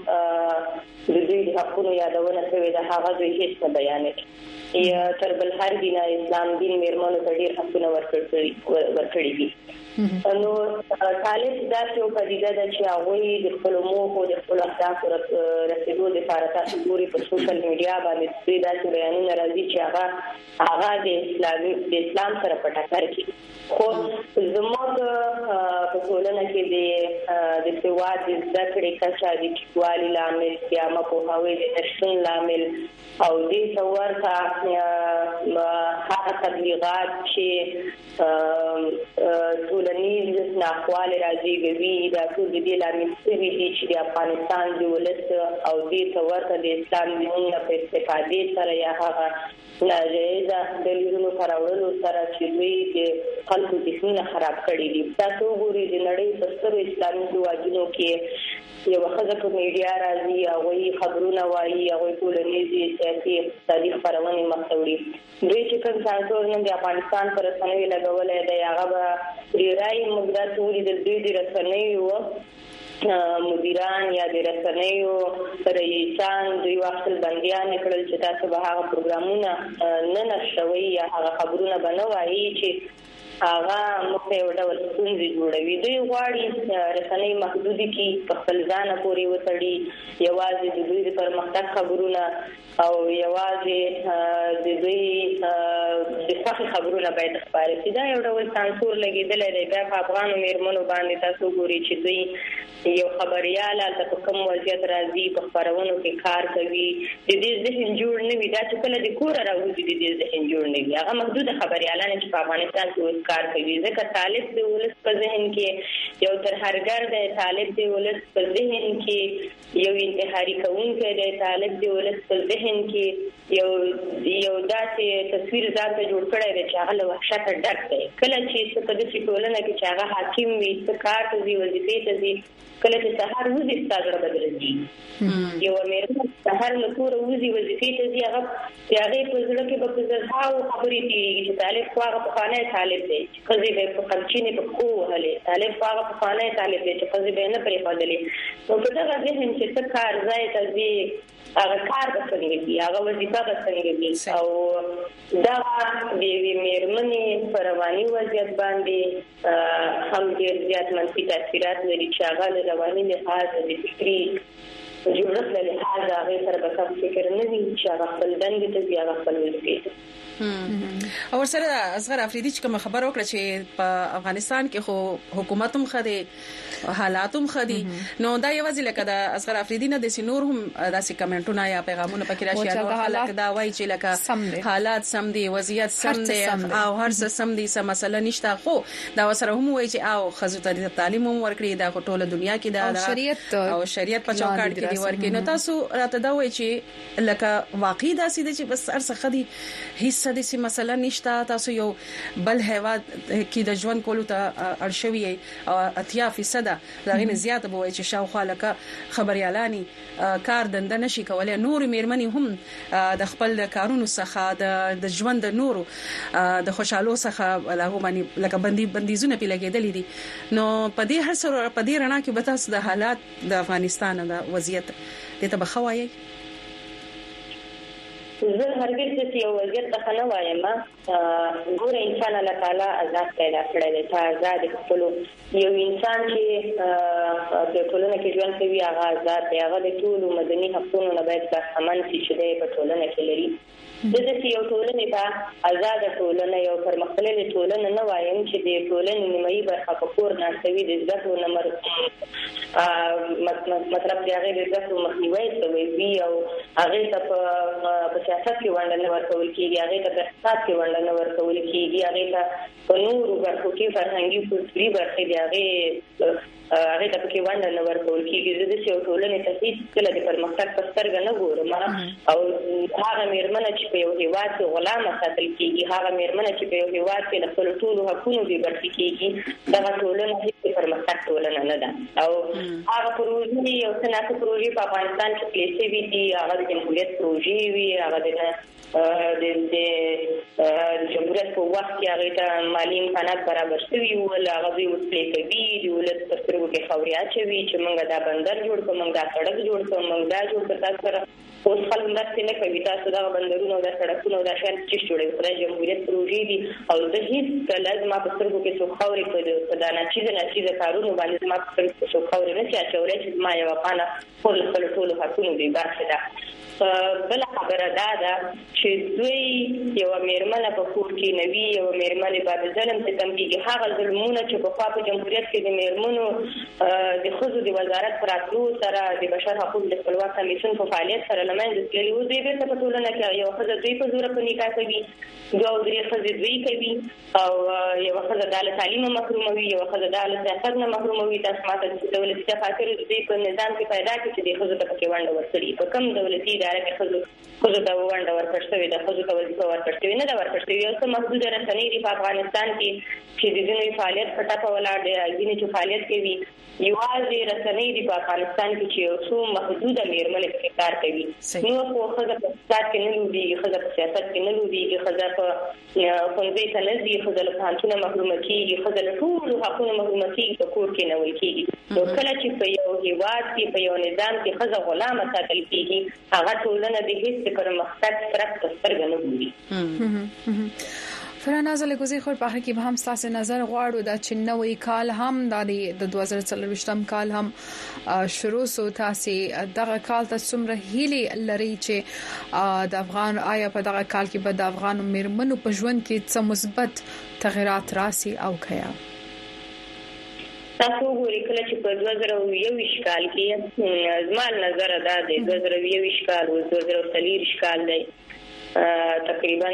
Speaker 10: کوم د دوی د حقونو یادونه شوې ده هغه دوی هیڅ نه بیانوي یا تر بل هر دین اسلام دین مرمنو ته ډېر حقونه ورکړي دي نو طالب دا یو پدیده ده چې هغه د خپل موخو د خپل اهدافو رسیدو لپاره تاسو ګوري په سوشل میډیا باندې دوی دا بیانونه راځي چې هغه هغه د اسلامي د اسلام سره په ټکر کې خو زموږ په ټولنه کې د د سواد د ذکر کچا د کیوالي لامل یا مپوهاوي د تشن لامل او دې څورته هغه تبلیغات چې ټولنیز ناخواله راځي کوي دا ټول دې لامل سوي دي چې د افغانستان د ولس او دې څورته د اسلام دین په استفادې سره یا هغه ناجایز دلیلونو پراوړلو سره چې دوی د خلکو ذهنونه خراب کړي دي. تاسو ګورئ د نړۍ په سترو اسلامي هېوادونو کې یو ښځه په میډیا راځي، هغوی خبرونه وایي، هغوی ټولنیزې سیاسي اقتصادي خپرونې مخته وړي. دوی چې کوم سانسور نن د افغانستان پر رسنیو لګولی دی هغه به ډېری موږ داسې ولیدل دوی د رسنیو مدیران یا د رسنیو رئیسان دوی واخل بندیان کړل چې تاسو به هغه پروګرامونه نه نشوي یا هغه خبرونه به نه وایي چې هغه موږ یو ډول ستونزې جوړوي. دوی غواړي رسنۍ محدودي کړي، په خپل ځان پورې وتړي، یوازې د دوی د پرمختګ خبرونه او یوازې د دوی د خوښې خبرونه باید خپاره شي. دا یو ډول سانسور لګېدلی دی. بیا په افغانو میرمنو باندې تاسو ګورئ چې دوی یو خبریال هلته په کوم وضعیت راځي، په خپرونو کې کار کوي، د دې ذهن جوړ نه وي. دا چې کله د کوره راوځي د دې ذهن جوړ نه وي. هغه محدوده خبریالان چې په افغانستان کې کار کوي ځکه طالب د ولس په ذهن کې یو ترهګر دی، طالب د ولس په ذهن کې یو انتحاري کوونکی دی، طالب د ولس په ذهن کې یو یو داسې تصویر ځان ته جوړ کړی دی چې هغه له وحشته ډک دی. کله چې څه په داسې ټولنه کې چې هغه حاکم وي، څه کار ته ځي، وظیفې ته ځي، کله چې سهار وځي ستا زړه به درځي. یوه میرمن سهار له کوره وځي وظیفې ته ځي، هغه د هغې په زړه کې به په زرهاوو خبرې تېرېږي چې طالب خو هغه پخوانی طالب دی چې ښځې به یې په قمچینې په پښو وهلې، طالب خو هغه پخوانی طالب دی چې ښځې به یې نه پرېښودلې. نو په دغه ذهن چې څه کار ځای ته ځي هغه کار به څنګه وي، هغه وظیفه به څنګه وي. او دغه د یوې مېرمنې په رواني وضعیت باندې هم ډېر زیات منفي تاثیرات لري چې هغه له رواني لحاظه د فکري جوړښت له لحاظه هغې سره به کم فکر نه وي چې هغه خپل دندې ته ځي، هغه خپل وظیفې ته.
Speaker 2: او سره اصغر افریدي چې کوم خبر وکړه چې په افغانستان کې خو حکومت هم خدي حالات هم خدي، نو دا یوازې لکه د اصغر افریدي نه د سينور هم داسې کمنټونه یا پیغامونه پکې راشي او حالات دا وایي چې لکه حالات سم دي، وضعیت سم دي او هر څه سم دي، سم مسله نشته. خو دا وسره هم وایي چې او خزو ته تعلیم هم ورکړي، دا ټوله دنیا کې دا شریعت او شریعت په چوکاټ کې دی ورکړي. نو تاسو راته دا وایي چې لکه واقعي داسې دي چې بس هر څه خدي هیڅ د سي مسله نشته، تاسو یو بل هیواد کې د ژوند کولو ته ارشوي او اتیا فیصد دا غي زیات به وي چې شاوخوا لکه خبريالانی کار دنده نشي کولای. نور میرمنې هم د خپل کارونو څخه د ژوند د نورو د خوشحالو څخه لاغو باندې لکه بندي بندیزونه پی لګیدلې دي. نو په دې هر سره په دې رڼا کې به تاسو د حالات د افغانستان د وضعیت د تبخوایي
Speaker 10: زه هرګز چې یو وضعیت ته نه وایم. ګوره انسان الله تعالی آزاد پیدا کړی دی، ته آزاد خپل یو انسان چې په ټولنه کې ژوند کوي هغه آزاد دی، هغه د ټولو مدني حقوقو نه باید برخمن شي چې دی په ټولنه کې لري. د دې یو ټولنه ته آزاد ټولنه یو پرمختللې ټولنه نه وایم چې د ټولنې نیمایي برخه په کور ناستوي د زده کړو نمبر مطلب دی هغه د زده کړو مخنیوي کوي او هغه ته په سیاست کې ونډه نه ورکول کېږي، هغه ته په اقتصاد کې ونډه نه ورکول کېږي، هغه ته په نورو برخو کې فرهنګي کلتوري برخې دی هغه هغه ته پکې ونډه نه ورکول کېږي. زه د یو ټولنې ته هیڅ کله د پرمختګ په سترګه نه ګورم. او هغه میرمنه چې په یو هېواد کې غلامه ساتل کېږي، هغه میرمنه چې په یو هېواد کې د خپلو ټولو حقونو بې برخې کېږي، دغه ټولنه هیڅ پرمختګ ټولنه نه ده. او هغه پروژې یو څه ناڅه پروژې په افغانستان کې پلې شوي دي، هغه د جمهوریت پروژې وي، هغه د د جمهوریت په وخت کې هغه ته مالي امکانات برابر شوي ول، هغه دوی اوس پلې کوي، د ولس په سترګو کې خاورې اچوي چې موږ دا بندر جوړ کړو، موږ دا سړک جوړ کړو، موږ دا جوړ کړو. تاسو سره اوس خلک مرستې نه کوي، تاسو دغه بندرونه او دا سړکونه او دا شیان چې جوړوي خو دا جمهوریت پروژې دي. او زه هېڅکله زما په سترګو کې څوک خاورې په دا ناچیزه ناچیزه کارونو باندې زما په سترګو کې څوک خاورې نه شي اچولی چې زما یوه پانه خپل خپلو ټولو حقونو بې برخې ده. بله خبره دا ده چې دوی یوه میرمنه په کور کې نه وي، یوه میرمنې به د ظلم ستم کېږي. هغه ظلمونه چې پخوا په جمهوریت کې د میرمنو د ښځو د وزارت په راتلو سره د بشر حقوق د خپلواک کمیسیون په فعالیت سره له لمنځه تللی و. دوی بیرته په ټولنه کې یو ښځه دوی په زور په نکاح کوي، دوه او درې ښځې دوی کوي او یو ښځه د تعلیم محروموي، یو ښځه د سیاست نه محروموي. تاسو ماته د دولتي دفاترو د دې په نظام کې پیدا کړي چې د ښځو ته پکې ونډه ورکړي. په کوم دولتي اداره کې ښځو ښځو ته ونډه ورکړل شوې ده، ښځو ته وظیفه ورکړل شوې نه ده ورکړل شوې. یو څه محدود رسنۍ دي په افغانستان کې چې د ځینې فعالیت په ټاپه ولاړ دی، ځینې چې فعالیت کوي یوازې رسنۍ دي په افغانستان کې چې یو څو محدوده میرمنې پکې کار کوي. نو خو ښځه په اقتصاد کې نه لوبېږي، ښځه په سیاست کې نه لوبېږي، ښځه په ښوونځي ته نه ځي، ښځه له پوهنتونه محرومه کېږي، ښځه له ټولو حقونو محرومه کېږي، په کور کې نه ویل کېږي. نو کله چې په یو هېواد کې په یو نظام کې ښځه غلامه ساتل کېږي، هغه ټولنه د هېڅ پرمختګ طرف ته سترګې نه ګوري.
Speaker 3: فراناز لګوزي خو په هغه کې به هم تاسو نظر غواړو دا چې نوې کال هم د دوه زره څلوېښتم کال هم شروع سو. تاسو دغه کال ته څومره هیلې لري چې د افغان آیا په دغه کال کې به د افغان میرمنو په ژوند کې څه مثبت تغیرات راسي او کیا؟
Speaker 10: تاسو وګورئ کله چې په دوه زره یوویشت کال کې زما نظر دا دی، دوه زره یوویشت کال او دوه زره څلوېښت کال دی تقریبا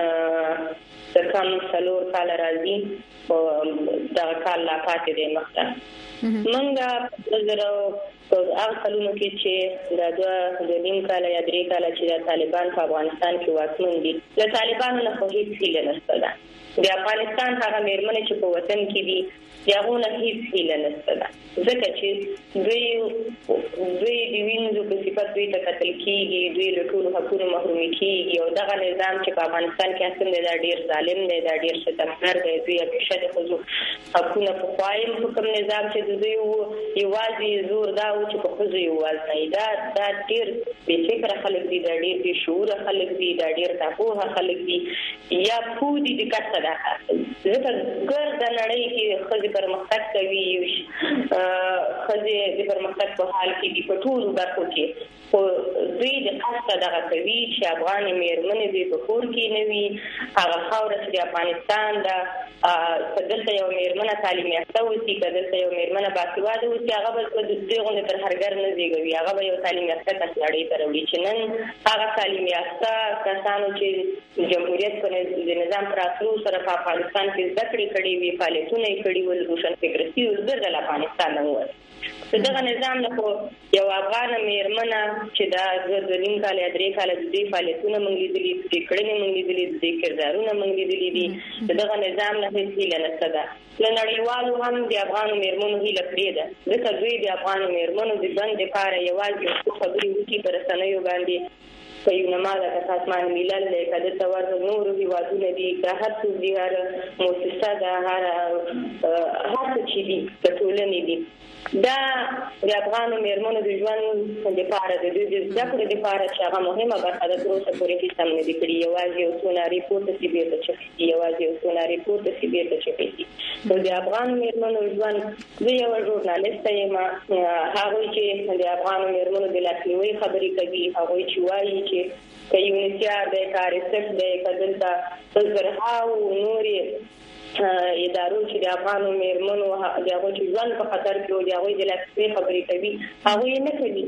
Speaker 10: د کم څلور کال راځي او دا کال لا پاتې دی مخته. منګه د زرو هغه کلونو کې چې دا دوه د نیم کال یا درې کال چې د طالبان په افغانستان کې واکمن دي، د طالبانو نه خو هیڅ هیله نشته ده. د افغانستان هغه میرمنې چې په وطن کې دي یاغو نه هیڅ هیله نشته ده، ځکه چې دوی دوی د وینځو په صفت دوی ته قتل کېږي، دوی له ټولو حقونو محروم کېږي او دغه نظام چې په افغانستان کې اصل دی دا ډیر ظالم دی، دا ډیر ستمګر دی. دوی همیشه د ښځو حقونه په خوایم په کوم نظام چې دوی یوازې زور دا و چې په ښځو یوازې دا دا ډیر بې فکره خلک دي، دا ډیر بې شعوره خلک دي، دا ډیر ناپوهه خلک دي یا پوه دي د کار څه ده. ځکه ګرده نړۍ کې ښځې پرمختګ کوي، ښځې د پرمختګ په حال کې دي په ټولو برخو کې، خو دوی د قصده دغه کوي چې افغان میرمنې دوی په کور کې نه وي. هغه خاوره چې د افغانستان ده که دلته یو میرمنه تعلیم یافته اوسي، که دلته یو میرمنه باسواده اوسي، هغه به دوی غوندې ترهګر نه زیږوي، هغه به یو تعلیم یافته کس نړۍ ته راوړي چې نن هغه تعلیم یافته کسانو چې جمهوریت په نظام پر راتلو سره په افغانستان کې زده کړې کړې وي، فعالیتونه یې کړي ول، روشن فکر سي ول، بیرته له افغانستان نه ووت. دغه نظام نه خو یو افغان میرمنه چې دا د نیم کال یا درې کال د دې فعالیتونه موږ لیدلي، د کړنې موږ لیدلي، د کردارونه موږ لیدلي دي، دغه نظام نه هیڅ هیله نشته ده. له نړیوالو هم د افغان میرمنو هیله پرې ده، ځکه دوی د افغان میرمنو د ژوند لپاره یوازې خبرې وکړي په رسنیو باندې په یو نماده که سازمان ملل دی، که دلته ورته نورو هېوادونه دي، که هر څوک دي، هر مؤسسه ده، هر هر څه چې دي د ټولنې دي، دا د افغانو میرمنو د ژوند لپاره د دوی د زده کړې لپاره چې هغه مهمه برخه ده، تر اوسه پورې هېڅ هم نه دي کړي. یوازې یو څو نارې پورته شي بېرته چپې شي، یوازې یو څو نارې پورته شي بېرته چپې شي. نو د افغانو میرمنو ژوند، زه یوه ژورنالسته یم، هغوی چې د افغانو میرمنو د لاسنیوي خبرې کوي، هغوی چې وایي چې که یونیسیار دی، که آر ایس ایف دی، که دلته زرهاو نورې ادارو چې د افغانو میرمنو د هغوی چې ژوند په خطر کې او د هغوی د لاسنیوي خبرې کوي، هغوی نه کوي.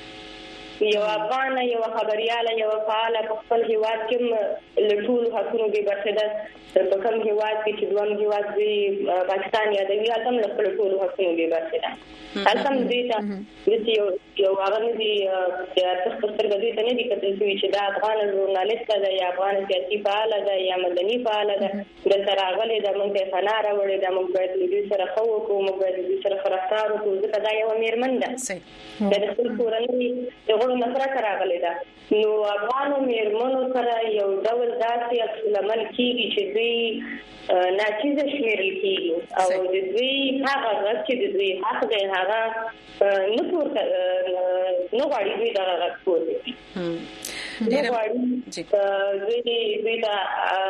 Speaker 10: یو افغانه، یو خبریاله، یو فعاله په خپل هېواد کې له ټولو حقونو بې برخې ده. په کوم هېواد کې چې دویم هېواد دوی پاکستان یادوي، هلته هم له خپلو ټولو حقونو بې برخې ده. هلته هم دوی ته داسې یو یو هغه نه دي د ارزښت په سترګه دوی ته نه دي کتل شوي چې دا افغانه ژورنالسته ده یا افغانه سیاسي فعاله ده یا مدني فعاله ده، دلته راغلې ده، موږ ته یې پناه راوړې ده، موږ باید له دوی سره ښه وکړو، موږ باید له دوی سره ښه رفتار وکړو، ځکه دا یوه میرمن ده، دا د خپل کورنۍ د غړو نه پرته راغلې ده. نو افغانو میرمنو سره یو ډول داسې عکس العمل کېږي چې دوی ناچیزه شمیرل کېږي او د دوی هغه غږ چې د دوی حق دی هغه نه پورته نه غواړي دوی دغه غږ پورته کړي. نه غواړي دوی دوی ته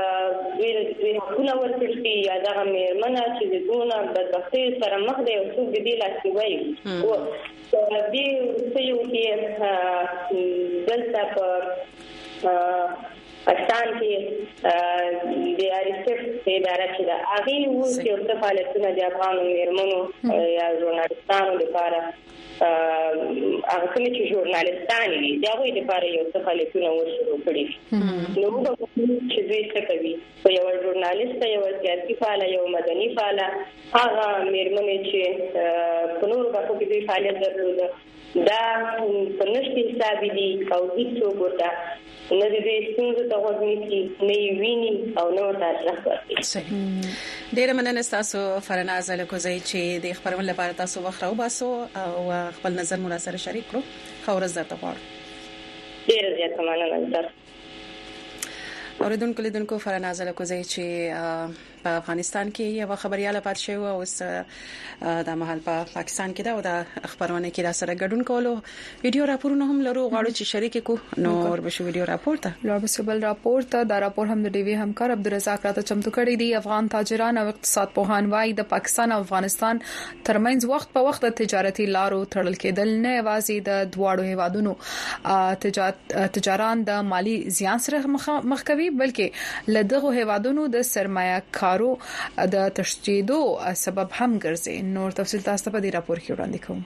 Speaker 10: دوی حقونه ورکړل شي یا دغه میرمنه چې د دونه بدبختۍ سره مخ دی او څوک د دې لاسنیوی په دې وروستیو کې دلته په پاکستان کې د آر ایس ایف اداره چې دا هغه وو چې د فعالیتونو د افغان میرمنو یا ژورنالیستانو لپاره هغه کوم چې ژورنالیستان دي دا وایي لپاره یو څه فعالیتونه ورشروع کړي نو موږ چې دوی څه کوي په یو ژورنالیست یو سیاسي فعال یو مدني فعال هغه میرمنې چې په نورو برخو کې دوی فعالیت درلوده دا په نشته حساب دي او هیڅ ورته نه دي ستونزې ته ورنيږي نه ویني او نو تاسو راځي
Speaker 2: ډیر مننه تاسو فرناز الکوزی چې د خبرونه لپاره تاسو وخت راو باسو او خپل نظر مو سره شریک کړو خو ورځ درته غواړم
Speaker 10: ډیر زیات مننه تاسو
Speaker 2: اوریدونکو لیدونکو فرناز الکوزی چې په افغانستان کې یو خبرياله پات شوی او اوس د محل په پاکستان کې دا او د خبرونه کې را سره ګډون کولو ویډیو راپورونه هم لرو غواړو چې شریک کو نو وربشو ویډیو راپور ته
Speaker 3: وربشو بل راپور ته دا راپور هم د ډي وی همکار عبدالرزاق راته چمتو کړی دی افغان تاجران او اقتصاد پوهان وايي د پاکستان او افغانستان ترمنځ وخت په وخت تجارتي لارو تړل کېدل نه یوازې د دواړو هیوادونو تجاران د مالی زیان سره مخ کوي بلکې له دغه هیوادونو د سرمایه کارو د تشدیدو سبب هم ګرځي نور تفصیل تاسو په دې راپور کې وړاندې کوم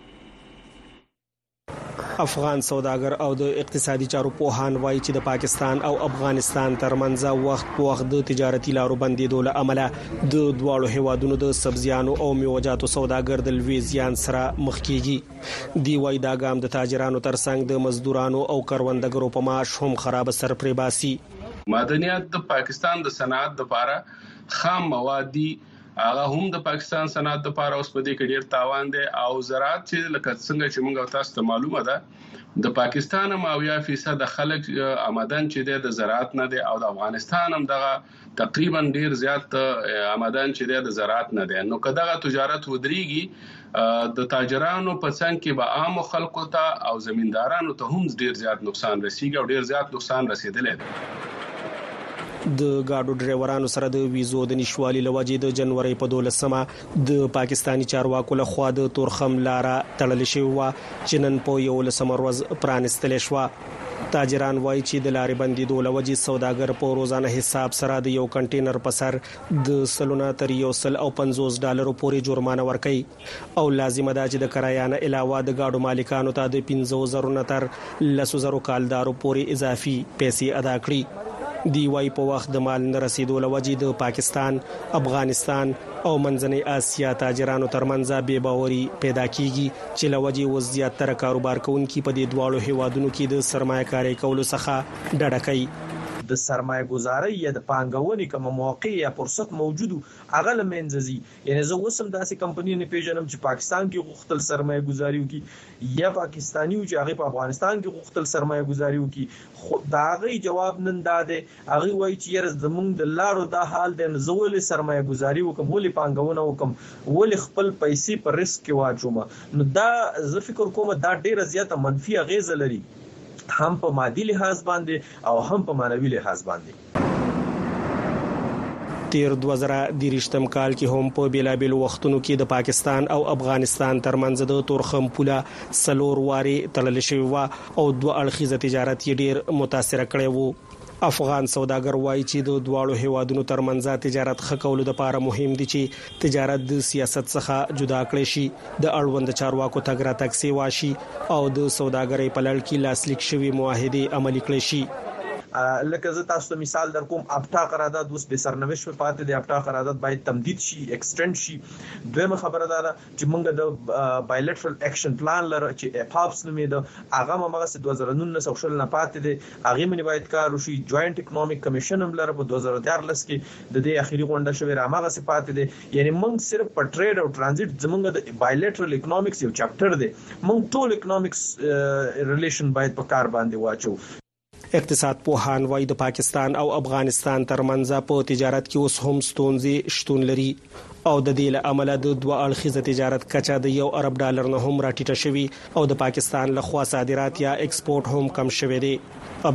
Speaker 15: افغان سوداګر او د اقتصادي چارو پوهان وایي چې د پاکستان او افغانستان ترمنځ وخت په وخت د تجارتي لارو بندیدو له امله د دواړو هیوادونو د سبزیانو او میوه‌جاتو سوداګر د لوی زیان سره مخ کیږي دی وایي دا ګام د تاجرانو ترڅنګ د مزدورانو او کروندګرو په معاش هم خراب سر پرې باسي
Speaker 16: معدنیات د پاکستان د صنعت لپاره خام مواد دي هغه هم د پاکستان صنعت لپاره اوس په دې کې ډیر تاوان دي او زراعت چې لکه څنګه چې موږ تاسو ته معلومه ده د پاکستان هم اویا فیصد خلک آمدن چې د زراعت نه دي او د افغانستان هم دغه تقریبا ډیر زیات آمدن چې د زراعت نه دي نو کداغه تجارت ودرېږي د تاجرانو په څنګ کې به عام خلکو ته او زمیندارانو ته هم ډیر زیات نقصان رسیږي او ډیر زیات نقصان رسیدلی دی
Speaker 15: د گاډو ډرایورانو سره د ویزو د نشوالي لوجې د جنوري په دولسمه د پاکستانی چارواکو له خوا د تورخم لارا تړل شوی و چې نن په یو لسمه ورځ پرانستل شو تاجران وایي چې د لارې بندیدو لوجې سوداګر په روزانه حساب سره د یو کنټینر په سر د سلونه تر یو سل او پنځوس ډالرو پورې جرمانه ورکړي او لازمه ده چې د کرایانه علاوه د گاډو مالکانو ته د پنځه زره نه تر لس زره کالدارو پورې اضافي پیسې ادا کړي دی وايي په وخت د مال نه رسیدو لوجې د پاکستان افغانستان او منځنۍ اسیا تاجرانو ترمنځ بې باوري پیدا کیږي چې لوجې وضعیت تر کاروبار کوونکي په دې دواړو هیوادونو کې د سرمایه‌کاري کولو څخه ډډه کوي
Speaker 17: د سرمایه گذاري یا د پانګونې کوم موقع یا فرصت موجودو هغه لمنځي یعنی زه وسم داسې کمپنی نه پیژنم چې پاکستان کې غوښتل سرمایه گذاري وکي یا پاکستاني او چې هغه په افغانستان کې غوښتل سرمایه گذاري وکي خو دا غي جواب نن داده هغه وایي چې یره زمونږ د لارو دا حال د زول سرمایه گذاري وکم ولې پانګونه وکم ولې خپل پیسې په ریسک کې واچوم نو دا زه فکر کوم دا ډیره زیاته منفي اغیزه لري هم په مادي لحاظ باندې او هم په معنوي لحاظ باندې
Speaker 15: تیر دوه زره درېشتم کال کې هم په بیلابل وختونو کې د پاکستان او افغانستان ترمنځ د تورخم پوله سلور واري تړل شوی و او دوه اړخیزه تجارت یې ډیر متاثر کړی وو افغان سوداګر وایي چې د دواړو هیوادونو ترمنځ تجارت خکولو لپاره مهم دي چې تجارت د سیاست څخه جدا کړي شي د اړوند چارواکو تګ راتګ سیوا شي او د سوداګرۍ په لړ کې لاسلیک شوی معاهده عملي کړي شي
Speaker 17: لکه زه تاسو ته مثال در کوم اپټا قرارداد اوس به سرنوشت په پاتې دی اپټا قرارداد باید تمدید شي ایکسټند شي دویمه خبره ده چې موږ د بایلیټرل اکشن پلان لره چې اپاپس نومې ده هغه موږ دوه زره نولس او شل نه پاتې دی هغه منی باید کار وشي جوائنت اکونومیک کمیشن هم لره په دوه زره دیارلس کې د دې اخیری غونډه شوې را ماغه صفات دي یعنی موږ صرف په ټریډ او ترانزیت زموږ د بایلیټرل اکونومیکس یو چپټر دی موږ ټول اکونومیکس ریلیشن باید په کار باندې واچو
Speaker 15: اقتصاد پوهان وایي د پاکستان او افغانستان ترمنځ په تجارت کې اوس هم ستونزې شتون لري او د دې له امله د دوه اړخیزه تجارت کچا د یو ارب ډالر نه هم راټیټه شوی او د پاکستان له خوا صادرات یا ایکسپورت هم کم شوی دی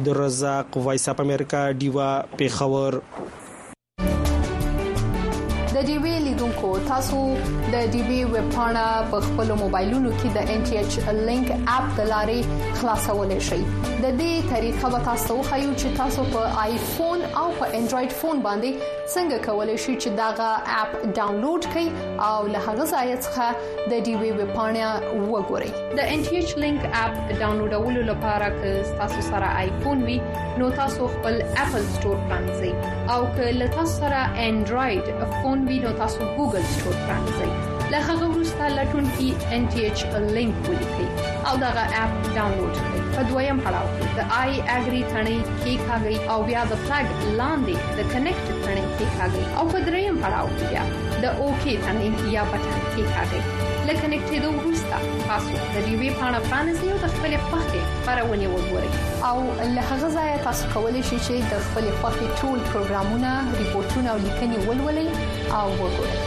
Speaker 15: عبدالرزاق وایس اپ امریکا دیوا پیښور
Speaker 3: د ډي وی لیدونکو تاسو د ډي وی ویب پاڼه په خپل موبایلونو کې د ان ټي ایچ لینک اپ د لارې خلاصولای شئ. د دې طریقه به تاسو خو چې تاسو په آیفون او په انډراید فون باندې څنګه کولای شئ چې داغه اپ ډاونلوډ کړئ او له هغه ځای څخه د ډي وی ویب پاڼه وګورئ. د ان ټي ایچ لینک اپ ډاونلوډولو لپاره که تاسو سره آیفون وي نو تاسو خپل اپل سٹور پرانځئ او که له تاسو سره انډراید فون وي نو تاسو ګوګل سٹور پرانځئ. له هغه وروسته لټون کې ان ټي ایچ لینک ولیکئ او دغه اپ ډاونلوډ کړئ. په دویم پړاو کې د آی اګری ثنې کې کاږئ او بیا د فلګ لاندې د کنیکټ ثنې کې کاږئ او په دریم پړاو کې بیا د اوکی ثنې یا بټن کې کاږئ. لکه کنیکټېدو وروسته تاسو د ډي وی پاڼه پرانځئ او د خپل خوښې خبرونه وګورئ او له هغه ځای تاسو کولی شئ چې د خپل خوښې ټول پروګرامونه، ریپورتونه او لیکنې ولولئ او وګورئ.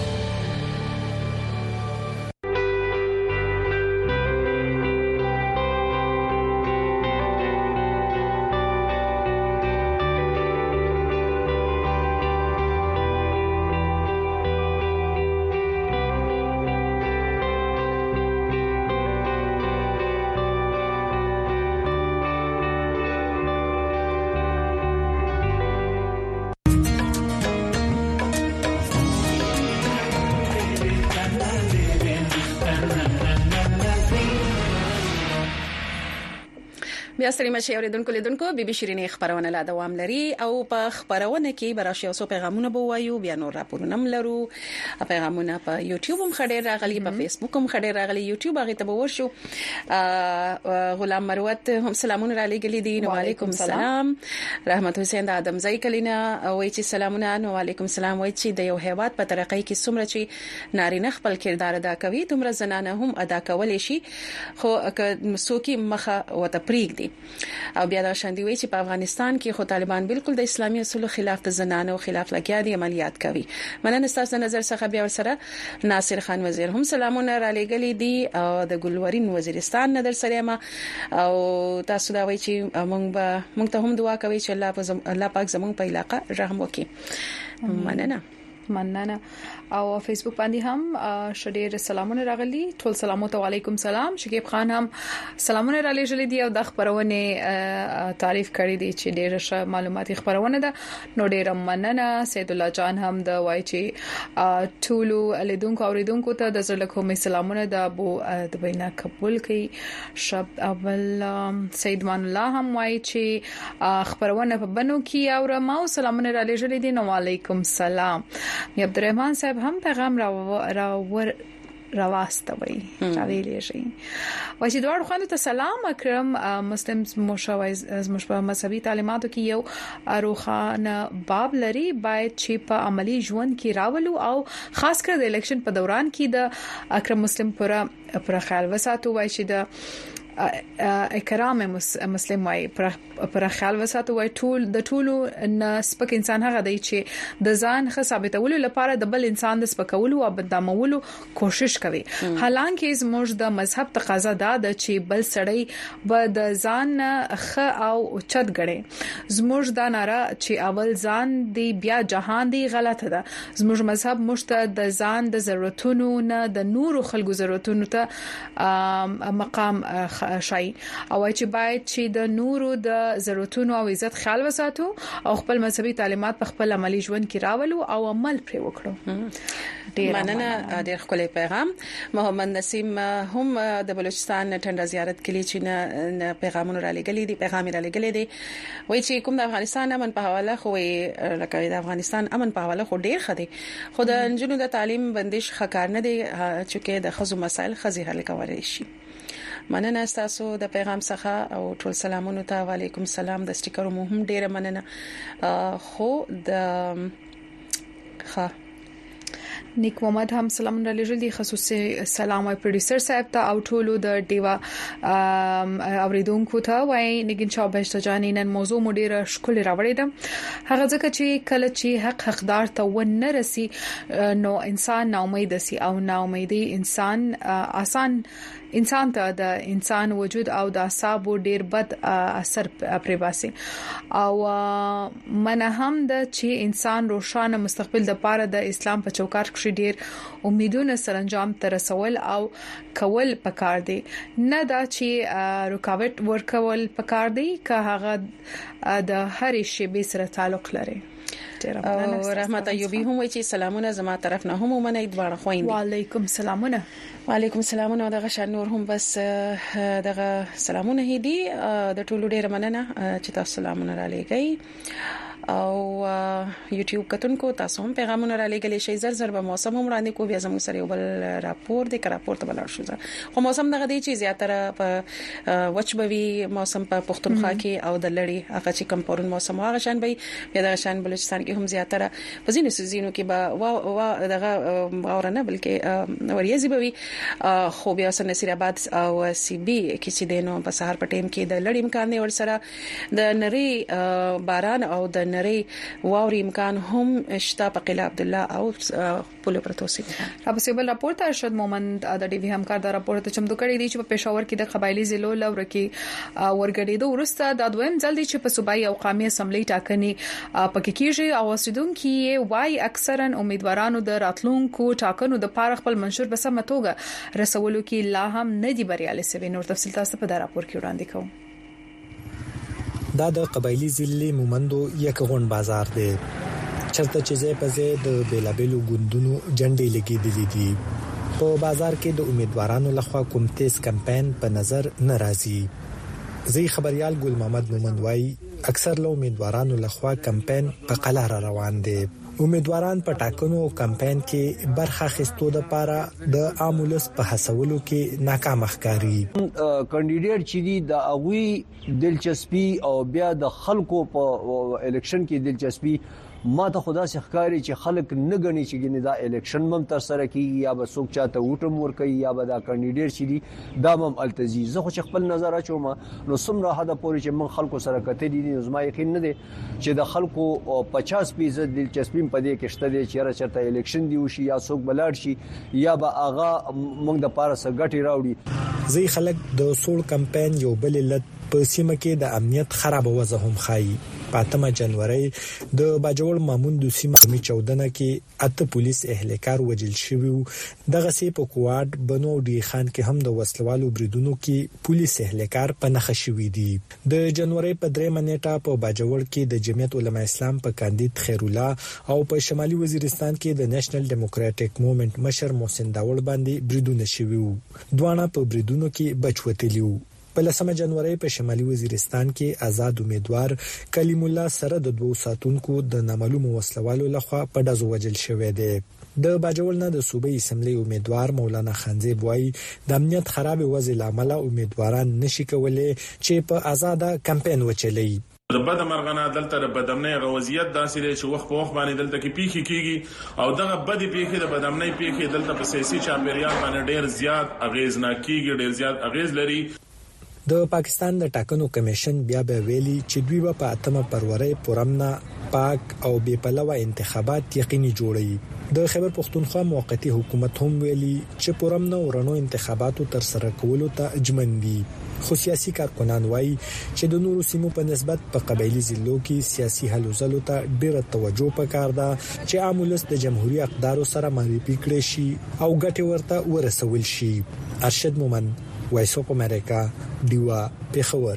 Speaker 2: بیا ستړي مشه اوریدونکو لیدونکو بي بي شيرينې خبرونه لا دوام لري او په خبرونه کې براشي اوسو پیغامونه بو وایو بیا نور راپورونه ملرو. پیغامونه په یوټیوب هم خډیر راغلي، په فیسبوک هم خډیر راغلي. یوټیوب هغه ته ورشو. غلام مروت هم سلامونه را لګلې دي. نو علیکم السلام. رحمت حسین د ادم زئی کلینا وایي چې سلامونه. نو علیکم السلام. وایي چې د یو هیواد په ترقۍ کې څومره چې نارینه خپل کردار ادا کوي دومره زنانه هم ادا کولای شي، خو که مسوکی مخه وته پریږدي. او بیا دا شاندي وی چې په افغانستان کې خو طالبان بالکل د اسلامي اصولو خلاف د زنانو خلاف لګیا دي، عملیات کوي. مننه تاسو نظر څخه بیا ورسره ناصر خان وزیر هم سلامونه را لګلې دي او د ګلورین وزیرستان نظر سره ما او تاسو دا وی چې موږ به موږ ته هم دعا کوي چې الله په الله پاک زموږ په علاقې رحم وکړي. مننه
Speaker 3: مننه. او فیسبوک باندې هم شډیر سلامونه راغلي. ټول سلامات او علیکم سلام. شکیب خان هم سلامونه را لېږلي دي او د خبرونه تعریف کړی دي چې ډېر ښه معلوماتي خبرونه ده. نو ډېر مننه. سید الله جان هم د وای چې ټول لیدونکو اوریدونکو ته د زړه کومې سلامونه د ابو د وینا قبول کړي. شب اول سید مان الله هم وای چې خبرونه په بنو کې او رماو سلامونه را لېږلي دي. نو علیکم سلام. عبدالرحمن صاحب هم پیغام را را ور راواستوي راویلې شي. وایي دوړ خوانو ته سلام اکرم. مسلم مشاویز از مشابه مذهبي تعلیماتو کې یو اروخانه باب لري باید چې په عملی ژوند کې راولو او خاص کر د الیکشن په دوران کې د اکرم مسلم پر پر خیال وساتو. وایي چې د اکرام مسلم وای پر خیال وساتو. وای ټول د ټولو نسبک انسان هغه دی چې د ځان ښه ثابتولو لپاره د بل انسان د سپکولو او بدنامولو کوشش کوي. حالانکه زموږ د مذهب تقاضا ده چې بل سړی به د ځان ښه او اوچت غړي. زموږ دا ناره چې اول ځان دی بیا جهان دی غلطه ده. زموږ مذهب مشته د ځان د ضرورتونو نه د نورو خلکو ضرورتونو ته مقام شای او چې باید چې د نورو د ضرورتونو او عزت خیال وساتو او خپل مذهبي تعلیمات په خپل عملی ژوند کې راولو او عمل پرې وکړو. ډیر مننه. ډیر خپل پیغام. محمد نسیم هم د بلوچستان ټنډه زیارت کلی چې نه پیغامونه را لګلې دي پیغام را لګلې دي. وایي چې کوم د افغانستان امن په حواله خو لکه د افغانستان امن په حواله خو ډیر خدي خو د انجونو د تعلیم بندش خکار نه دي چې د خزو مسایل خزي حل کولای شي. مننه تاسو د پیغام څخه او ټول سلامونه ته وعلیکم السلام. د سټیکر مو هم ډیره مننه. خو د ښه نیک محمد هم سلام علیکم دي خصوصي سلام او پروډوسر صاحب ته او ټولو د ډیوا اوریدونکو ته وای نګین چا بهشت جانې نن موضوع مډیره شکل راوړې ده هغه ځکه چې کله چې حق حقدار ته ونه رسی نو انسان نا امید سي او نا امیدي انسان آسان انسان ته د انسان وجود او د اعصاب ډیر بد اثر پرې باسي او منه هم د چې انسان روښانه مستقبل د پاره د اسلام په چوکاټ کې ډیر امیدونه سرانجام تر رسول او کول پکار دي نه دا چې رکاوټ ورکول پکار دي که هغه د هر شی به سره تعلق لري
Speaker 2: او رحمت ایوبی هم وی چې سلامونه زما طرف نه هم ومنئ دواړه خويندې
Speaker 3: وعلیکم سلامونه
Speaker 2: وعلیکم سلامونه دغه شان نور هم بس دغه سلامونه هدي د ټولو ډیر مننه چې تاسو سلامونه را لګی او یوټیوب کتونکو تاسو هم پیغامونه را لګلې شي زر زر به موسم هم وړاندې کو بیا زموږ سره یو بل راپور د راپور ته بلار شو خو موسم دغه دی چې زیاتره په وچبوي موسم په پښتونخوا کې او د لړۍ هغه چې کم پورن موسم هغه شان به بیا د شان بلوچستان کې هم زیاتره په ځینو سيزونو کې به وا دغه اورنه بلکې وریځي بوي خو بیا سن نصیر آباد او سی بي کې چې دینو په سهار په ټیم کې د لړۍ امکان دی ور سره د نری باران او د نری واوري امکان هم شتا په قلعه عبد الله او پولو پروتوسی
Speaker 3: را په سیبل راپورټ ارشد مومند د ډي وی همکار د راپورټ ته چمتو کړی دی چې په پېښور کې د قبایلی ضلعو لور کې ورګړېدو ورسته د دویم ځل دی چې په صوبایي او قومي اسمبلی ټاکنې پکې کیږي او اوسیدونکو وای اکثرا امیدوارانو د راتلونکو ټاکنو د پاره خپل منشور په سمه توګه رسولو کې لا هم نه دی بریالي سوي نور تفصیل تاسو په دا راپور کې وړاندې کوم
Speaker 12: دا د قبایلی ضلع مومندو یک غون بازار دی چرته چې زه په زه د بیلابلو ګوندونو جنډې لګېدلې دي په بازار کې د امیدوارانو لخوا کوم تیز کمپاین په نظر ناراضي زی خبريال ګل محمد مومند وای اکثر له امیدوارانو لخوا کمپاین په قلاره روان دي امیدواران په ټاکنو او کمپاین کې برخه اخیستو د پاره د عامولس په حسولو کې ناکام ښکاری
Speaker 22: کاندیدټ چې دی د اغوی دلچسپي او بیا د خلکو په الیکشن کې دلچسپي ما ته خدا سي ښکاری چې خلک نه غني چې ګنې دا الیکشن مم تر سره کیږي یا به څوک چاته ووټم ورکوي یا به دا کاندیدټ چې دی دا مم التزي زه خو خپل نظر اچوم نو سمره حدا پورې چې من خلکو سره کته دي زما یقین نه دي چې د خلکو پچاس فیصد دلچسپي په دې کې شته دي چې چرته الیکشن دی وشي یا څوک بلاړ شي یا به اغا موږ د پاره سګټي راوړي
Speaker 12: زی خلک د سول کمپاین یو بل لټ په سیمه کې د امنیت خراب وضع هم خایي پاتمه جنوري د باجوړ مامون د سیمه می چودنه کې اته پولیس اهلکار وجل شوی دغه سی په کواد بنو ډی خان کې هم د وسلوالو بریدونو کې پولیس اهلکار په نخښ شوی دي د جنوري په درې منېټه په باجوړ کې د جمعیت علما اسلام په کاندید خیر الله او په شمالي وزیرستان کې د نېشنل ډیموکراټک موومېنټ مشر محسن داوړ باندې بریدونه شوی دوانه په بریدونو کې بچوتلیو په لسمه جنوري په شمالي وزیرستان کې آزاد امیدوار کلیم الله سره د دوه ساتونکو د نامعلومو وسلوالو لخوا په دزو وجل شوې ده د باجوړ نه د صوبې اسمبلی امیدوار مولانا خانزیب وای د امنیت خراب وضع لامل امیدواران نشي کولای چې په آزاده کمپاین وچلي
Speaker 13: د بد مرغنا دلته د بدامنۍ غوزیت داسې دی چې وخت په وخت باندې دلته کې پیخي کیږي او دغه بد پیخي د بدامنۍ پیخي دلته په سیاسي چاپیریال باندې ډیر زیات اغیزناک کیږي ډیر زیات اغیز لري
Speaker 12: د پاکستان د ټاکنو کمیشن بیا به ویلي چې دوی په اتمه فروری پرمنه پاک او بې پلوه انتخابات یقیني جوړي د خیبر پختونخوا موقتی حکومت هم ویلي چې پرمنه ورانو انتخاباتو تر سره کولو ته اجمن دي خو سیاسي کارکنان وایي چې د نورو سیمو په نسبت په قبایلی ضلعو کې سیاسي حل وزلو ته ډیره توجه پکار ده چې عامولس د جمهوریت اقدارو سره معرفي کړي شي او ګټه ورته ورسول شي ارشد مومند وایس اف امریکا دیوا پیښور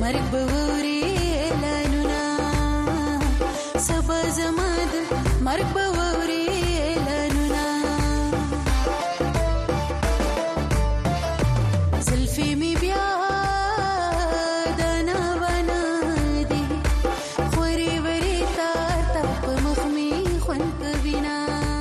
Speaker 18: مرګ بوري اعلانونه سبا زماد مرګ بوري اعلانونه زلفي می بیا دنا بنا دي خوري وري تا تپ مخمي خون کبینا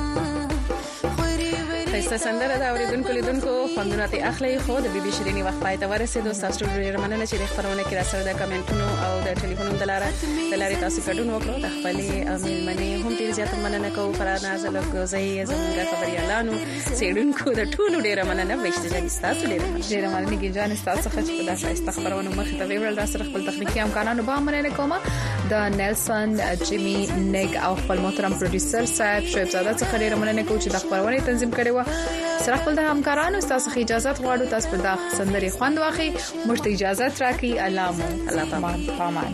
Speaker 2: خسته سندره دا اوریدونکو لیدونکو خوندونه ته اخلي خو د بي بي شيريني وخت پای ته ورسېدو تاسو ډېر مننه چې د خبرونه کې راسره د کمنټونو او د ټلیفونونو د لارې د لارې تاسو کډون وکړو د خپلې میلمنې هم ډېر زیات مننه کوم فرانه زلک زئی زموږ خبريالانو سیډونکو د ټولو ډېر مننه وشته چې تاسو ډېر
Speaker 3: ډېر مننه کې جان تاسو څخه چې په داسې استخبارونو مخ ته ویل راسره خپل تخنیکی امکاناتو به مننه کوم د نیلسن جیمی نګ او خپل محترم پروډوسر صاحب شعیب زاده څخه ډېر مننه کوم چې د خبرونه تنظیم کړي و سره خپل د همکارانو تاسو خې اجازه غواړو تاسو په دغه سندري خوند واخی مرته اجازه راکړي الله مو الله پامان پامان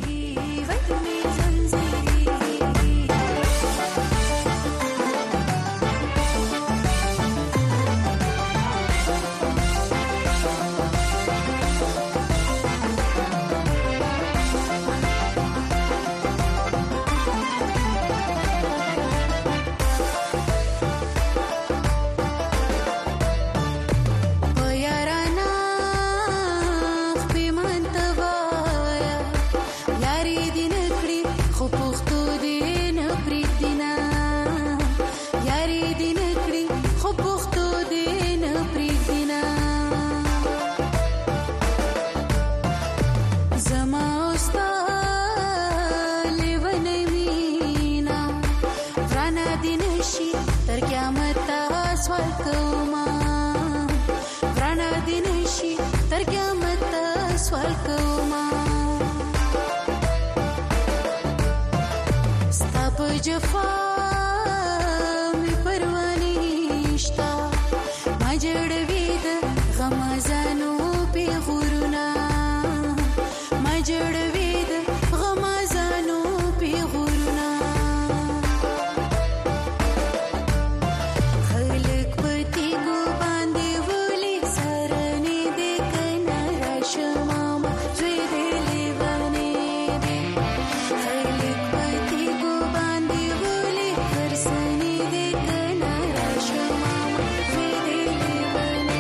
Speaker 18: जफा मी परवानी इश्ता मजडवीद गमजानो पे गुरुना मजडवीद गमजानो पे गुरुना खलक पति को बांधे बोली सरने दे कना रशमा जुदे लेवने दे खलक पति को सरसनी दे कना रशमा जुदे लेवने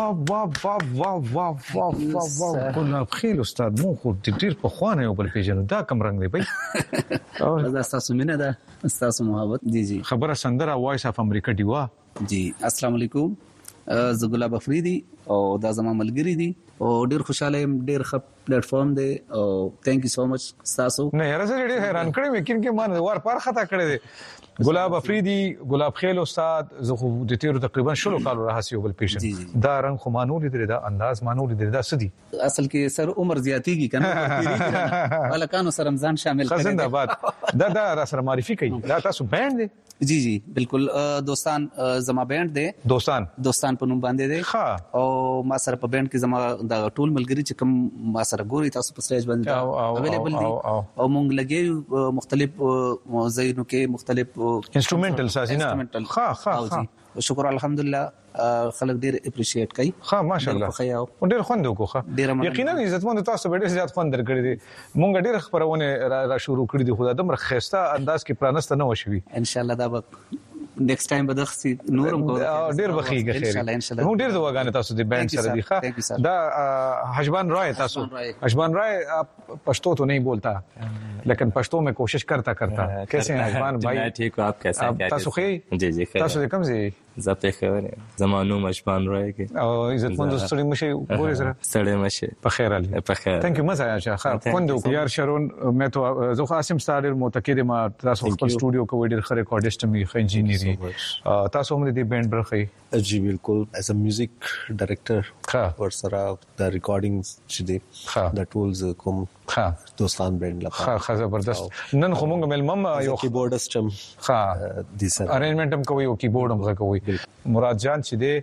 Speaker 19: واه واه واه واه واه واه واه ګلاب خیل استاد مو خو ډیر په خوانه یو بل پیژنو دا کم رنگ دی بای
Speaker 20: دا تاسو مینه ده تاسو محبت دي جی
Speaker 19: خبره سندره وایس اف امریکا دیوا
Speaker 20: جی السلام علیکم زه ګلاب افریدي او دا زما ملګری دي او ډیر خوشاله يم ډیر ښه پلیټ فارم دی او ثانک یو سو مچ تاسو
Speaker 19: نه یاره زه ډیر حیران کړم یقین کې مان ور پر خطا کړی دی ګلاب افریدي ګلاب خیل استاد زه خو د تیرو تقریبا شلو کالو راهسي یو بل پیشن دا رنگ خو مانو لیدل دا انداز مانو لیدل دا سدي
Speaker 20: اصل کې سر عمر زیاتیږي کنه ولکانو سره رمضان شامل
Speaker 19: کړي خزنده آباد دا دا را سره معرفي کوي دا تاسو بینډ دی
Speaker 20: جی جی بالکل دوستان زما بینډ دی
Speaker 19: دوستان
Speaker 20: دوستان په نوم باندې دی او ما سره په بینډ کې زما د ټول ملګری چې کوم ما سره ګوري تاسو په سټیج باندې اویلیبل دي او مونږ لګي مختلف زینو کې مختلف
Speaker 19: انسټرومنټل سازینا ها ها
Speaker 20: شکر الحمدلله خلک ډیر اپریشیټ کوي
Speaker 19: ها ماشاءالله ډیر خوند وکړه یقینا عزتمن تاسو ډیر زیات خوند درکړي دي مونږ ډیر خبرونه را شروع کړې دي خدای دمر خسته انداز کې پرانسته نه وشوي
Speaker 20: ان شاء الله دا به نیکسټ ټایم به دخسي نورم کو
Speaker 19: ډیر بخیږي خیر نو ډیر دواګانې تاسو د بینډ سره دی ښه دا حجبان رائے تاسو حجبان رائے پشتو تو نہیں بولتا لیکن پشتو میں کوشش کرتا کرتا کیسے ہیں حجبان بھائی
Speaker 21: میں ٹھیک ہوں آپ کیسے ہیں
Speaker 19: تاسو خیر
Speaker 21: جی جی خیر
Speaker 19: تاسو کوم زی
Speaker 21: زپه خبر زمانو مشبان رائے کې
Speaker 19: او عزت مند سړی مشه ګوري سره
Speaker 21: سړی مشه
Speaker 19: په خیر علي
Speaker 21: په خیر
Speaker 19: ثانک یو مزه یا خیر خوند یار شرون مې تو زه قاسم ستاره متکید ما تاسو خپل سټوډیو کو ډیر خره ریکارډیسټ می خو انجینری تاسو هم د بینډ برخه
Speaker 24: جی بالکل ایز ا میوزیک ډایریکټر ور سره د ریکارډینګز چې دی د ټولز کوم
Speaker 19: ها
Speaker 24: دوستان بینډ لپاره
Speaker 19: ها زبردست نن خو مونږ ملمم یو
Speaker 24: کیبورډست هم
Speaker 19: ها
Speaker 24: دي سره
Speaker 19: ارینجمنت هم کوي او کیبورډ هم کوي مراد جان چې دی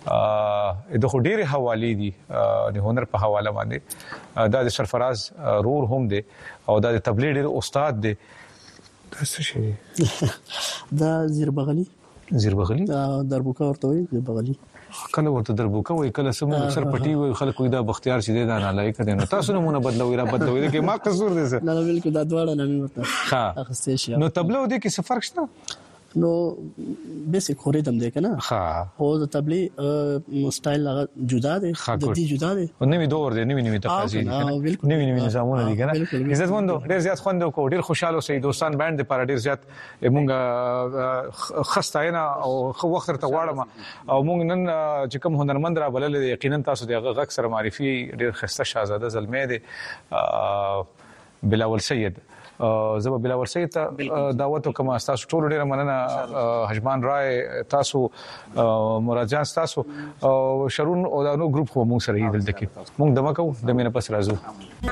Speaker 19: ا د خډيري حواله دي د هنر په حواله باندې دا د سرفراز رور هم دی او دا د تبلیغ ډیر استاد دی تاسو شي
Speaker 25: دا زیر بغلی
Speaker 19: زیر بغلی
Speaker 25: دا دربوکا ورته وي زیر بغلی
Speaker 19: کله ورته دربوکا وای کله سم سر پټي وای خلکو دا بختیار شیدې دا نه لایق دي نو تاسو نمونه بدلوي را بدلوي کې ما قصور دي
Speaker 25: نه نه بالکل دا دواړه نه ورته
Speaker 19: ها
Speaker 25: اخستې شي
Speaker 19: نو تبلو دي کې څه فرق شته
Speaker 25: نو بیسیک خوریدم دی کنه
Speaker 19: ها
Speaker 25: او د تبلیغ سټایل هغه جدا دی د دې جدا دی
Speaker 19: او نوې دور دی نوې نوې تقاضې دي کنه نوې نوې نظامونه دي کنه عزت مند ډیر زیات خوند کو ډیر خوشاله سي دوستان بانډ پر ډیر زیات مونږه خستاینا او خو وخت ته واړم او مونږ نن چې کوم هنرمند را بلل یقینا تاسو دغه غک سره معرفي ډیر خسته شاهزاده زلمه دي بلاول سید زه به بلاول سید دعوت کوم تاسو ټول ډیر مننه حجبان رائے تاسو مراد جان تاسو شرون او دا نو ګروپ خو مونږ سره یې دلته کې مونږ دمه کوو د مینه پس راځو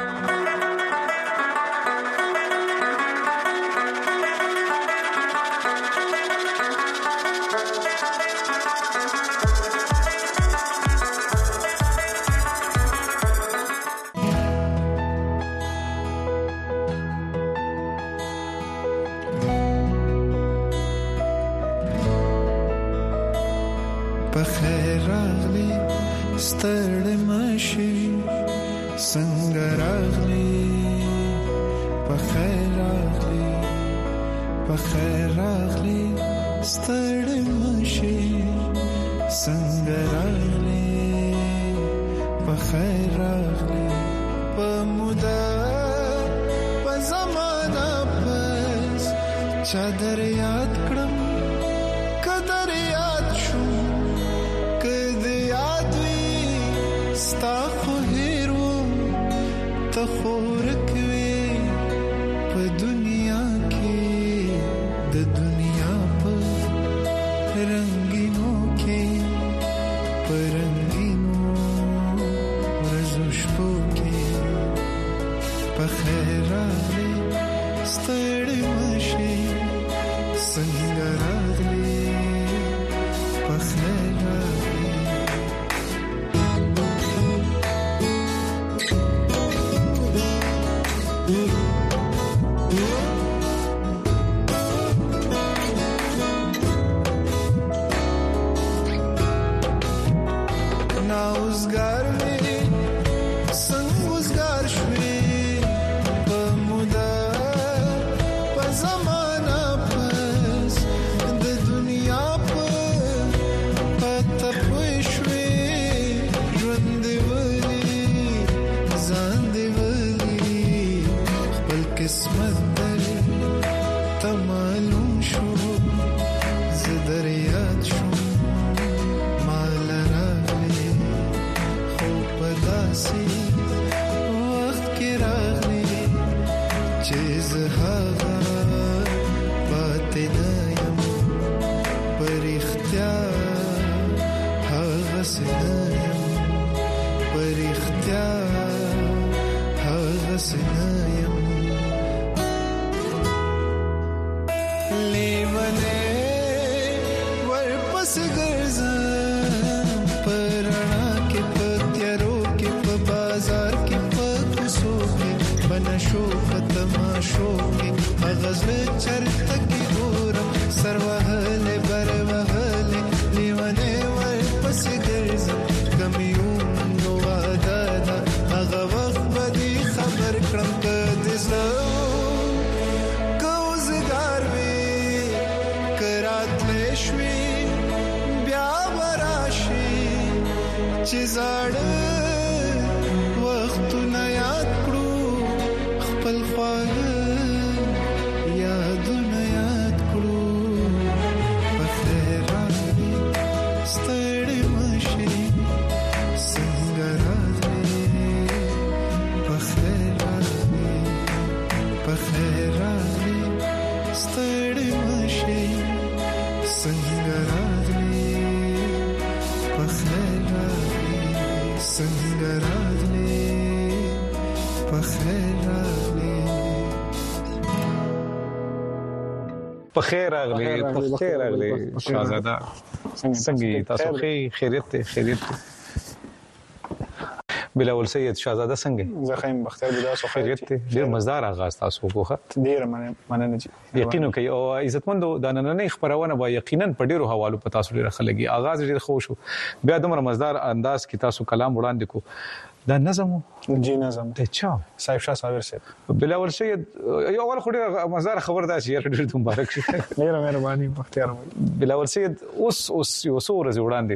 Speaker 26: چادر یاد کړم قدر یاد شو کده یاد وی ستا خو هیرو ته خورک وی په دنیا کې د دنیا په رنگینو کې په رنگینو ورځو شپو کې په خیر راغلی ستړی مشي څنګه راغلی په خیر راغلی نا اوسګار مې څنګه اوسګار شوې په مودا غزل چرته کې ګورم سر وهلې بر وهلې لیوانې ور پسې ګرځم کمیون نو واده ده هغه وخت به دې خبر کړم که دې زړه کوزګار وي که راتلې شوې بیا به راشي چې زاړه وختونه یاد کړو خپل خواږه یادونه یاد کړو په خیر راغلې ستړې مشې څنګه راغلې په خیر راغلې په خیر راغلې ستړې مشې څنګه راغلې په خیر راغلې څنګه راغلې په خیر راغلې
Speaker 19: په خیر راغلې په خیر راغلې شاهزاده څنګه تاسو خیریت ته خیریت بلاول سید شاهزاده څنګه
Speaker 1: زه خیم بختیار بلا سو
Speaker 19: خیریت ته ډیر مزدار آغاز تاسو وکړه
Speaker 1: ډیر مننه
Speaker 19: یقینا کوي او عزتمند د نننې خبرونه با یقینا په ډیرو حوالو په تاسو ډیر خلګي آغاز ډیر خوش بیا دومره مزدار انداز کې تاسو کلام وړاندې کو دا نظم
Speaker 1: جی نظم
Speaker 19: ته چا
Speaker 1: صاحب شاه صابر سید
Speaker 19: بلاول سید یو اول خو ډیر مزدار خبر دا چې ډیر مبارک شه
Speaker 1: ډیر مهرباني بختیار
Speaker 19: بلاول سید اوس اوس یو څو ورځې وړاندې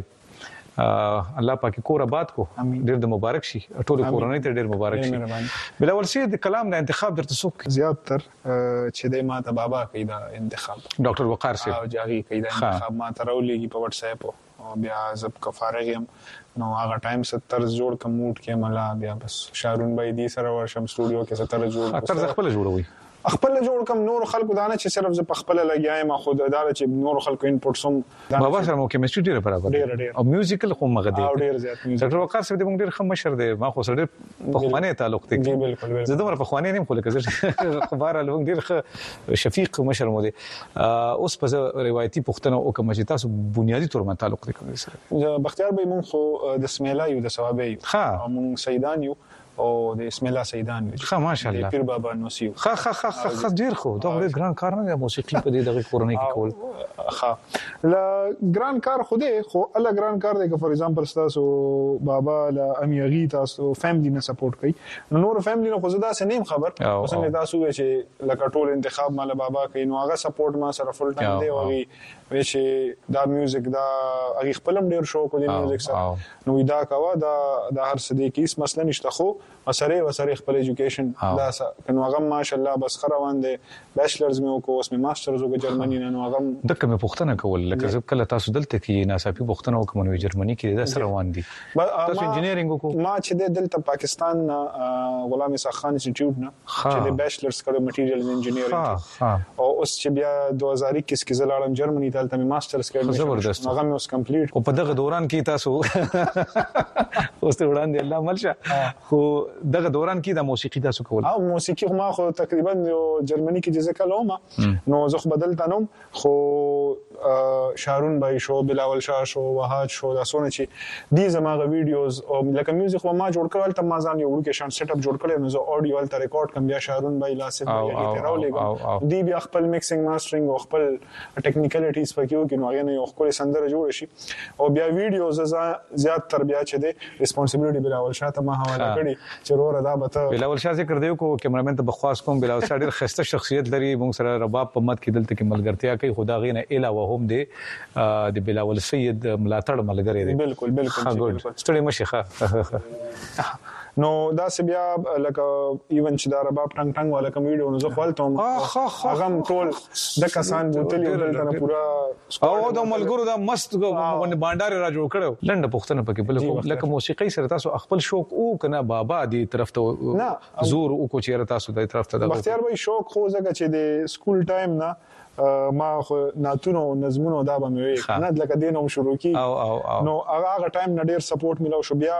Speaker 19: الله پاک کور آباد کو ډیر د مبارک شي ټول کورنۍ ته ډیر مبارک شي بلاول سید د کلام د انتخاب درته څوک
Speaker 1: زیات تر چې د ماته بابا کیدا انتخاب
Speaker 19: ډاکټر وقار سید
Speaker 1: او جاغي کیدا انتخاب ما ترولېږي په واتس اپ او بیا زب کا فارغ يم نو هغه ټایم ستر جوړ کوم موډ کې ملا بیا بس شارون بای دي سره ورشم سټوډیو کې ستر جوړ
Speaker 19: اکثر خپل جوړوي
Speaker 1: خپل جوړ کوم نور خلکو دانه چې صرف ز خپل لګیایم خو دا چې نور خلکو انپوټ سم
Speaker 19: بابا سره مو کیمستري ډیره برابر او میوزیکل خو مغدي
Speaker 1: او ډیر زیات
Speaker 19: ډاکټر وقار صاحب د موږ ډیر خم مشر دی ما خو سره په خوانه تعلق دی
Speaker 1: جی بالکل
Speaker 19: زه دومره په خوانه نیم خو لکه خبر له موږ ډیر شفیق مشر مو دی اوس په روایتي پښتنه او کوم چې تاسو بنیادی تور من تعلق دی کوم سره
Speaker 1: بختیار به مونږ خو د سمیلا یو د ثوابي
Speaker 19: ها
Speaker 1: مونږ سیدان یو او د اسم الله سیدان وي
Speaker 19: ښه ماشاءالله
Speaker 1: پیر بابا نوسیو
Speaker 19: ښه ښه ښه ډیر خو دا ډیر ګران کار نه دی موسیقي په دې دغه کورنۍ کې کول
Speaker 1: ښه لا ګران کار خو دی خو الله ګران کار دی که فور ایگزامپل تاسو بابا لا امیغي تاسو فیملی نه سپورټ کوي نور فیملی نه خو زدا سنیم خبر اوسنه تاسو چې لکه ټول انتخاب مال بابا کوي نو هغه سپورټ ما سره فل ټایم دی او چې دا میوزیک دا هغه خپلم ډیر شوق دی میوزیک سره نو دا کاوه دا د هر څه دی کیس مسله نشته خو وسره وسره خپل ایجوکیشن دا کنو هغه ماشاءالله بس خروان دي بیچلرز مې وکړو اوس مې ماسترز وکړ جرمني نه نو هغه
Speaker 19: دغه مې پوښتنه کول لکه زه کله تاسو دلته کې ناصافي پوښتنه وکم نو جرمني کې دا سره روان دي تاسو انجینیرینګ وکړو
Speaker 1: ما چې دلته پاکستان غلام اسحاق خان انسټیټیوټ نه چې د بیچلرز کړو مټیریل انجینیرینګ او اوس چې بیا دوه هزار اکیس کې زلاړم جرمني ته تل مې ماسترز کړو
Speaker 19: زبردست
Speaker 1: هغه مې اوس کمپلیټ
Speaker 19: او په دغه دوران کې تاسو اوس ته وړاندې الله ملشه خو دغه دوران کې د موسیقي تاسو کول
Speaker 1: او موسیقي خو ما خو تقریبا جرمني کې جزه کلوم نو زه خو بدلته نوم خو شارون بای شو بلاول شاه شو وحاد شو دا سونه چې دي زماغه ویډیوز او لکه میوزیک خو ما جوړ کړل ته ما ځان یو لوکیشن سیټ اپ جوړ کړل نو زه اډیو ول ته ریکارډ کوم بیا شارون بای لاسه بیا ته راولېګم دی بیا خپل میکسینګ ماسترینګ او خپل ټیکنیکلیټیز پکې وکړو نو هغه نه یو خپل سندره جوړ شي او بیا ویډیوز زیات تر بیا چې دی ریسپانسیبিলিټي بلاول شاه ته ما حواله کړی چې ورور دا به
Speaker 19: بلاول شاه ذکر دیو کو کیمرامین ته بخواس کوم بلاول شاه ډیر خسته شخصیت لري موږ سره رباب په مت کې دلته کې ملګرتیا کوي خدا غینه علاوه هم دی د بلاول سید ملاتړ ملګری دی
Speaker 1: بالکل بالکل
Speaker 19: ستړي مشيخه
Speaker 1: نو دا سی بیا لکه ایون چې دا رباب ټنګ ټنګ والا کوم ویډیو نو زه خپلتم هغه ټول د کسان بوتل یو دلته پورا
Speaker 19: او د ملګرو دا مست باندې باندار را جوړ کړو لنډه پښتنه پکې بل لکه موسیقي سره تاسو خپل شوق او کنه بابا دی طرف ته زور او کو چیرې تاسو د طرف ته
Speaker 1: بختیار وای شوق خو زګه چې د سکول ټایم نه ما خو ناتونو نظمونو دا به مې نه لکه دینوم شروع کی نو هغه ټایم نه ډیر سپورټ ملو شو بیا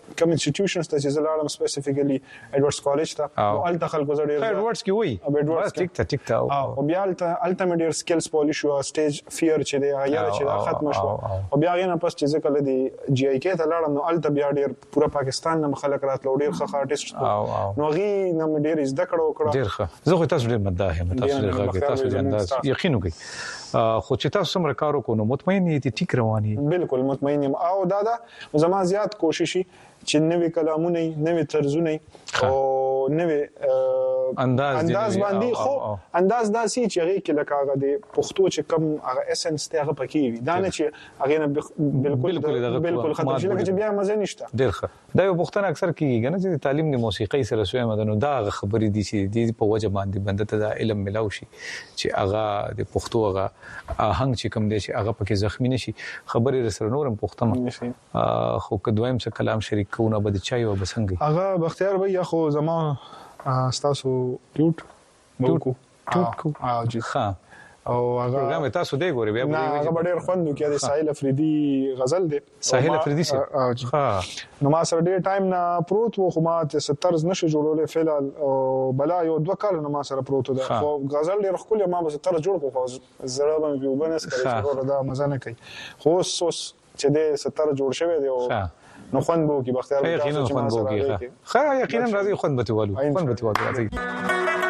Speaker 1: کوم انسټیټیوشنز ته چې زلاړم سپیسیفیکلی ایډورډز کالج ته او الته خلکو زړه ډیر
Speaker 19: ایډورډز کې وای بس ټیک ته ټیک ته
Speaker 1: او بیا الته الټیمیټ ډیر سکلز پالیش او سټیج فیر چې دی هغه چې دا ختم شو او بیا غینه پس چې کله دی جی آی کې ته لاړم نو الته بیا ډیر پورا پاکستان نه خلک راتلو ډیر ښه آرټیست نو غي نو ډیر زده کړو کړو
Speaker 19: ډیر ښه زه خو تاسو ډیر مداح یم تاسو ډیر تاسو انداز یقین وکړئ خو چې تاسو سم کارو کو نو مطمئن یې ټیک رواني
Speaker 1: بالکل مطمئن یم او دا دا زما زیات کوشش چې نوې کلامونه نوې طرزونه او نوې
Speaker 19: انداز
Speaker 1: انداز باندې خو انداز داسي چې هغه کې لکه هغه د پښتو چې کم هغه اسنس ته هغه پکې وي دا نه چې هغه نه بالکل بالکل ختم شي لکه چې بیا مزه نشته
Speaker 19: ډیر ښه دا یو پښتنه اکثر کیږي نه چې تعلیم د موسیقي سره سوی مدنو دا خبرې دي چې د په وجه باندې بنده ته دا علم ملاو شي چې هغه د پښتو هغه آهنګ چې کم دي چې هغه پکې زخمی نشي خبرې سره نورم پښتمه خو کدویم څه کلام شریک کوونه بد چای او بسنګي
Speaker 1: هغه بختیار بھائی خو زما تاسو ټوټ
Speaker 19: ټوټ ټوټ کو
Speaker 1: اه جی
Speaker 19: ها
Speaker 1: او هغه
Speaker 19: پروګرام تاسو دی ګوري بیا
Speaker 1: به هغه ډېر خوند کې د ساحل افریدي غزل دی
Speaker 19: ساحل افریدي سي
Speaker 1: ها نو ما سره ډېر ټایم نه پروت و خو ما ته ستر نشو جوړولې فعل او بلا یو دوه کال نو ما سره پروت ده خو غزل ډېر خپل ما به ستر جوړ کو زړه باندې وبنس کړی چې دا مزه نه کوي خو اوس چې د ستر جوړ شوی دی او نو خوند بو کې بختیار
Speaker 19: یقینا خوند بو کې ښه یقینا راځي خوند به تیوالو خوند به تیوالو راځي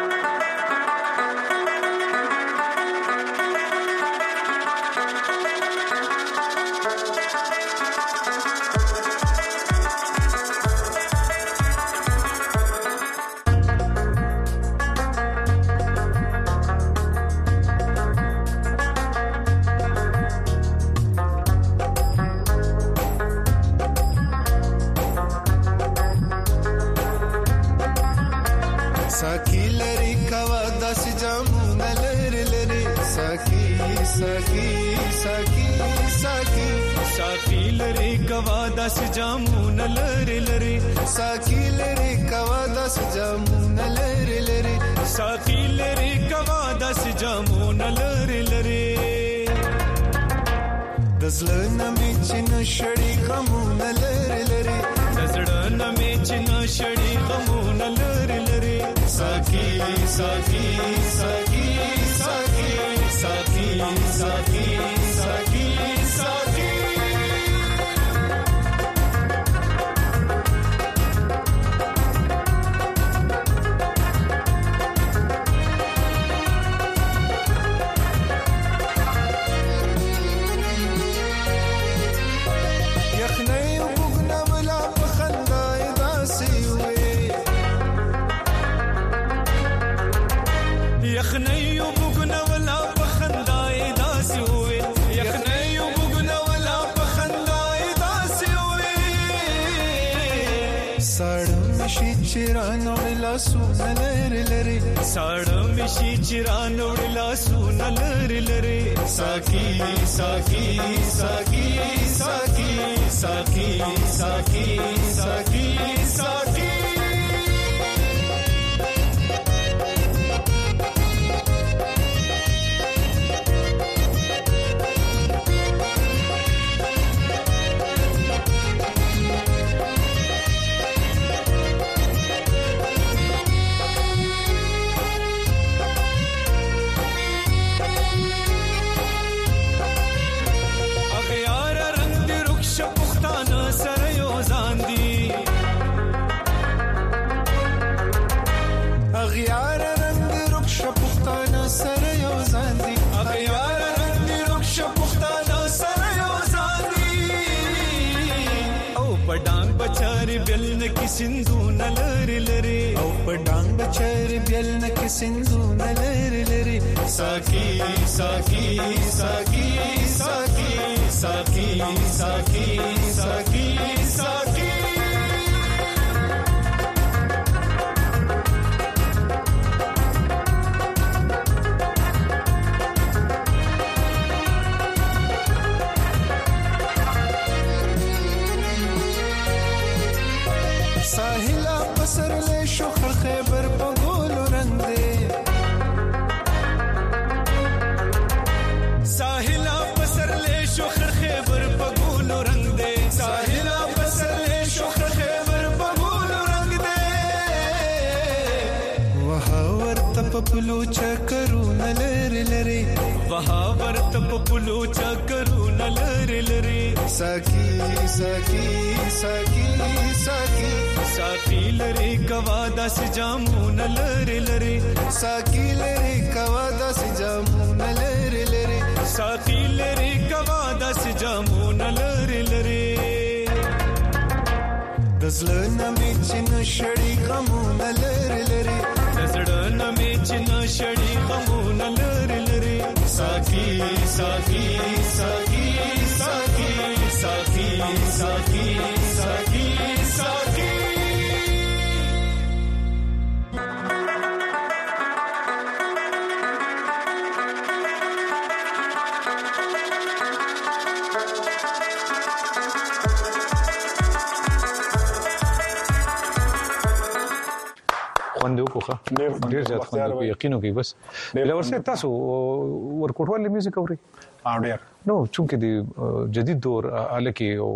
Speaker 26: دزړه مې چې نشړې غمونه لری لری دزړه مې چې نشړې غمونه لری لری ساقي ساقي ساقي ساقي ساقي ساقي ساقي ساقي چیرانو لاسو نلری لری ساړه مشي چیرانو لاسو نلری لری ساقي ساقي ساقي ساقي ساقي ساقي ساقي ساقي کی سندو نلری لری او پډانګ بچر بیل نک سندو نلری لری ساقي ساقي ساقي ساقي ساقي ساقي ساقي ساقي ساحل پسر له شخر خیبر په ګولو رنگ دی ساحل پسر له شخر خیبر په ګولو رنگ دی ساحل پسر له پپلو چکرو نلر لری
Speaker 4: وها ورته پپلو چکرو نلر لری
Speaker 26: ساکی ساکی ساکی ساکی
Speaker 4: ساکی لری کوا داس جامو نلر لری
Speaker 26: ساکی لری کوا داس جامو نلر لری
Speaker 4: ساکی لری کوا داس جامو نلر لری
Speaker 26: دزلنا میچن شړی غمو نلر لری
Speaker 4: دزړنا میچن شړی غمو نلر لری
Speaker 26: ساکی ساکی ساکی ساکی ساکی ساکی ساکی ساکی
Speaker 19: خوندو کوخه ډیر زیات خوندو یقینو کې بس بل ورسره تاسو ورکوټوال میوزیک اوري
Speaker 1: اوري
Speaker 19: نو چونکه د جدید دور الکه او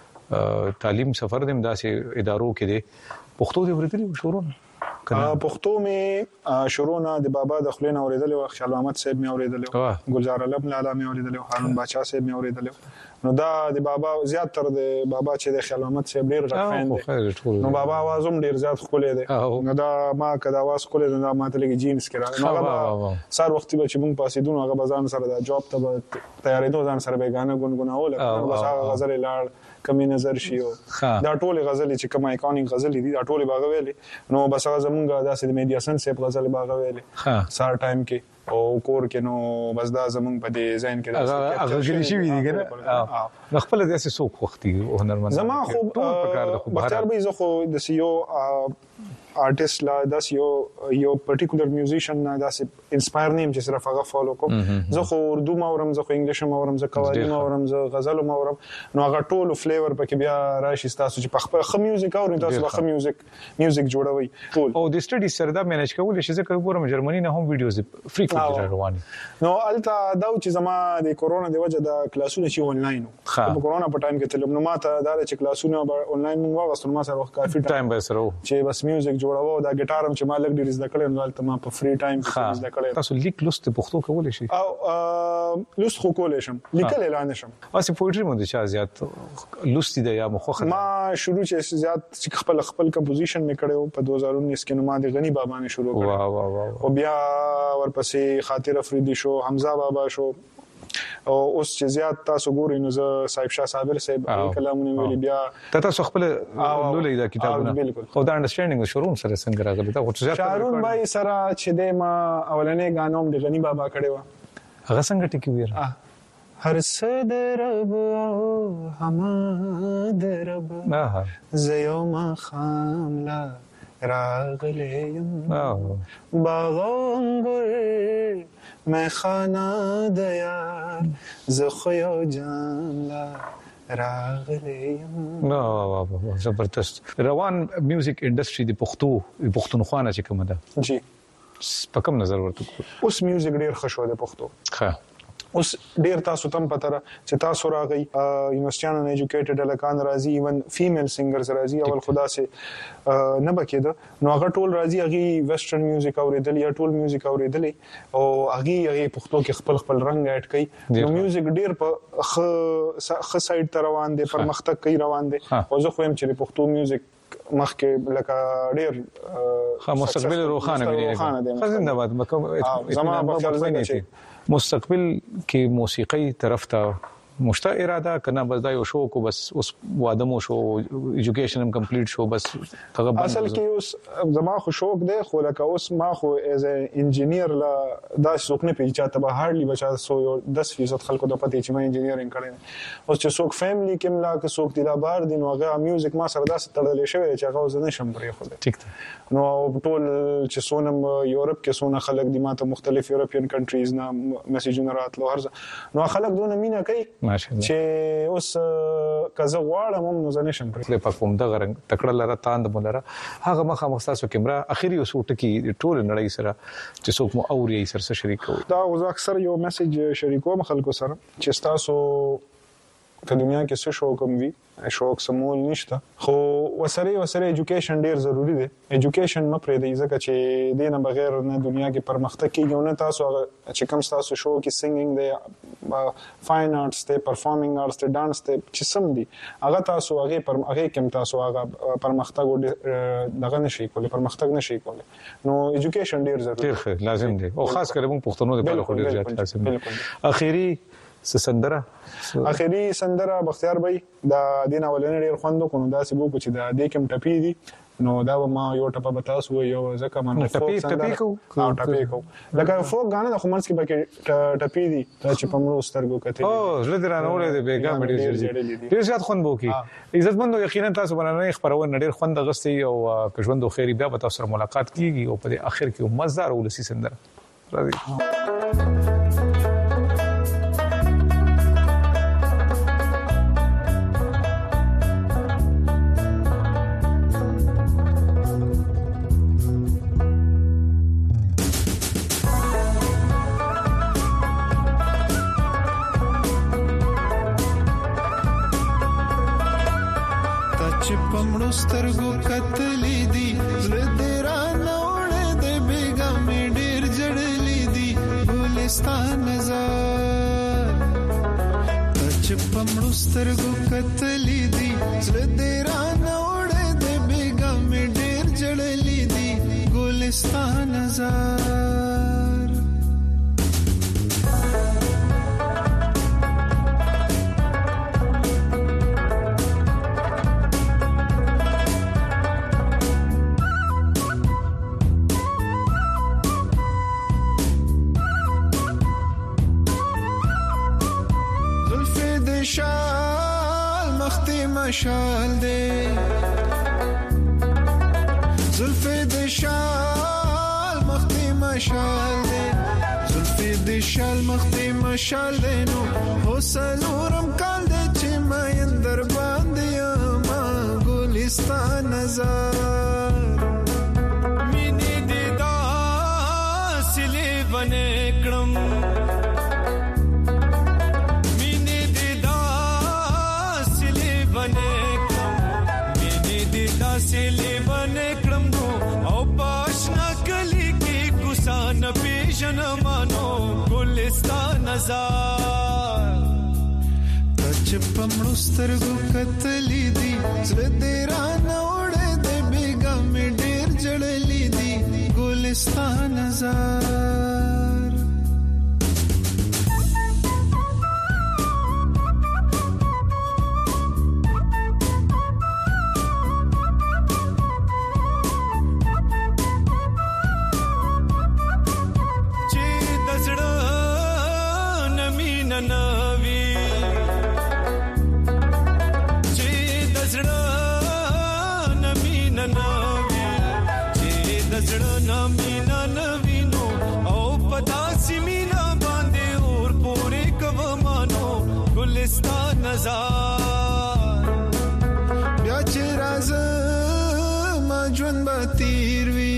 Speaker 19: تعلیم سفر دم داسې ادارو کې دي پښتو دی ورته شروع
Speaker 1: پښتو می شروع نه د بابا د خلینو اوریدل او خیال محمد صاحب می اوریدل ګلزار علم لاله می اوریدل هارون بچا صاحب می اوریدل نو دا د بابا زیات تر د بابا چې د خیال محمد صاحب ډیر غفین دي نو بابا आवाज هم ډیر زیات خولې دي نو دا ما کدا आवाज خولې دا ماته لګي جینز کړه نو هغه سار وخت به چې مونږ پاسې دون هغه بزان سره دا جاب ته تیارې دوه ځان سره به غانه ګونګوناول نو بس هغه غزل لاړ کمی نظر شي دا ټول غزل چې کومه ایکونیک غزل دي دا ټول باغ ویلي نو بس هغه زمونږ داسې د میډیا سن سیب غزل باغ ویلي سار ټایم کې او کور کې نو بس دا زمونږ په دې ځین کې
Speaker 19: هغه غلي شي وی دي کنه خپل داسې سوق وختي هنرمند
Speaker 1: زما خو بختیار به زه خو د سیو آرټیست لا داس یو یو پرټیکولر میوزیشن نه داس انسپایر نیم چې صرف هغه فالو کوم زه خو اردو ماورم زه خو انګلیش ماورم زه قوالی ماورم زه غزل ماورم نو هغه ټول فلیور پکې بیا راشي تاسو چې په خپل خ میوزیک اورئ تاسو خ میوزیک میوزیک جوړوي ټول
Speaker 19: او د سټډي سره دا مینج کول شي ځکه ګورم جرمني نه هم ویډیوز فریکوینټلی روان
Speaker 1: نو الته دا چې زما د کورونا د وجه د کلاسونه چې آنلاین په کورونا په ټایم کې تلم نو ماته دا چې کلاسونه آنلاین مو واغستل ما سره وخت کافي
Speaker 19: ټایم به سره
Speaker 1: چې بس میوزیک جوړاوه دا ګټارم چې ما لګ ډیر زده کړم نو الته ما په فری ټایم کې زده کړم
Speaker 19: تاسو لیک لوست پښتو کولای شئ
Speaker 1: او لوست خو کولای شم لیکل اعلان شم
Speaker 19: واسه پوئټری مونږ چې زیات لوست دی یا مخه
Speaker 1: ما شروع چې زیات خپل خپل کمپوزیشن مې کړو په دوه هزار انیس کې نو ما د غنی بابا نه شروع کړو
Speaker 19: واه واه واه
Speaker 1: او بیا ورپسې خاطر افریدي شو حمزه بابا شو او اوس چې زیات تاسو ګورئ نو زه صاحب شاه صابر صاحب کلامونه ویلي بیا
Speaker 19: تاسو خپل لولې دا کتابونه او دا انډرستانډینګ شروع سره څنګه راغلی دا خو زیات
Speaker 1: شارون بای سره چې د ما اولنې غانوم د غنی بابا کړي و
Speaker 19: هغه څنګه ټکی ویر
Speaker 1: هر څه درب او هم درب زيو ما خاملا راغلیم باغنګر مخانا د یار زخیو جاملا راغلیم
Speaker 19: نو زبردست روان میوزیک انډستری د پښتو پښتونخوا نه چې کوم ده
Speaker 1: جی
Speaker 19: په کوم نظر ورته
Speaker 1: اوس میوزیک ډیر ښه شو د پښتو
Speaker 19: ښه
Speaker 1: اوس ډیر تاسو تم پته را چې تاسو راغی یونیورسيټانو نه ایجوکیټډ الکان راځي ایون فیمیل سنگرز راځي اول خدا سي نه بکیده نو هغه ټول راځي هغه ویسټرن میوزیک اوریدل یا ټول میوزیک اوریدل او هغه هغه پښتو کې خپل خپل رنگ اډ کوي نو میوزیک ډیر په خ خ سایډ ته روان دي پرمختګ کوي روان دي او زه خو هم چې پښتو میوزیک مخکې لکه ډیر
Speaker 19: مستقبل روخانه وي خزنده باد مکه
Speaker 1: زما په خیال چې
Speaker 19: مستقبل کې موسیقي طرف ته مشته اراده کنه بس دا یو شو کو بس اوس واده مو شو ایجوکیشن هم کمپلیټ شو بس
Speaker 1: هغه اصل کې اوس زما خو شوق دی خو لکه اوس ما خو ایز ا انجینیر لا دا څوک نه پیچا ته به هارلی بچا سو دس فیصد خلکو د پته چې ما انجینیرینګ کړی اوس چې څوک فیملی کې ملا که څوک دی بار دین هغه میوزیک ما سره داسې تړلې شوی چې هغه زه نشم پرې خو
Speaker 19: ټیک
Speaker 1: نو ټول چې سونم یورپ کې سونه خلک دي ماته مختلف یورپین کنټریز نه میسیجونه راتلو هرڅه نو خلک دونه مینا کوي چې اوس کزه غواړم نو زه نشم
Speaker 19: پرې په کوم دغه رنګ تکړه لره تاند مولره هغه مخه مختصو کیمرا اخیری اوس ټکی ټول نړۍ سره چې څوک مو اوري سره شریک کوي
Speaker 1: دا اوس اکثر یو میسج شریکوم خلکو سره چې تاسو په دنیا کې څه شو کوم وی شوق سمول نشته خو وسره وسره ایجوکیشن ډیر ضروری دی ایجوکیشن مپرې دی ځکه چې دینه بغیر نه دنیا کې پرمختګ کیږي نه تاسو چې کوم تاسو شو کې سنگینګ دی فاین آرټس ته پرفارمینګ آرټس ته ډانس ته چې سم دی هغه تاسو هغه پر هغه کوم تاسو هغه پرمختګ دغه نشي کولای پرمختګ نشي کولای نو ایجوکیشن ډیر ضروری دی
Speaker 19: لازم دی او خاص کر موږ پښتنو لپاره ډیر زیات لازم دی اخیری سندره
Speaker 1: اخیری سندره بختیار بھائی دا دین اولنې ډیر خوندو کو نو دا سی بو کو چې دا د کوم ټپی دي نو دا ما یو ټپه بتاسو یو ځکه ما
Speaker 19: ټپی ټپی کو
Speaker 1: او ټپی کو لکه فوک غانه د خمرس کې پکې ټپی دي چې په مړو سترګو کته
Speaker 19: او زړه درانه وړي د بیګا مډي ډیر زیات خوند بو کی عزت مند یقینا تاسو باندې خبرونه ډیر خوند غستي او کژوندو خیری بیا به تاسو سره ملاقات کیږي او په اخر کې مزدار ولسی سندره راځي
Speaker 26: سترګو کتلې دي زړه نوړې د بیګا مې ډېر جړلې دي ګلستان نظر چې پمړو سترګو کتلې دي زړه نوړې د بیګا مې ډېر جړلې دي ګلستان نظر مشال دے زلفے دے شال مختی مشال دے زلفے دے شال مختی مشال دے نو ہو سلورم کال دے چھ میں اندر باندیا ما گلستان نظر مینی دے دا سلے بنے کرم سلی بنے کرم دو او پاشنا کلی کی کسان پیشن مانو گلستان نظار تچ پمڑو سترگو کتلی دی زردیران اوڑے دے بیگا میں ڈیر جڑلی دی گلستان نظار بیا چې راز ما ژوند به تیر وي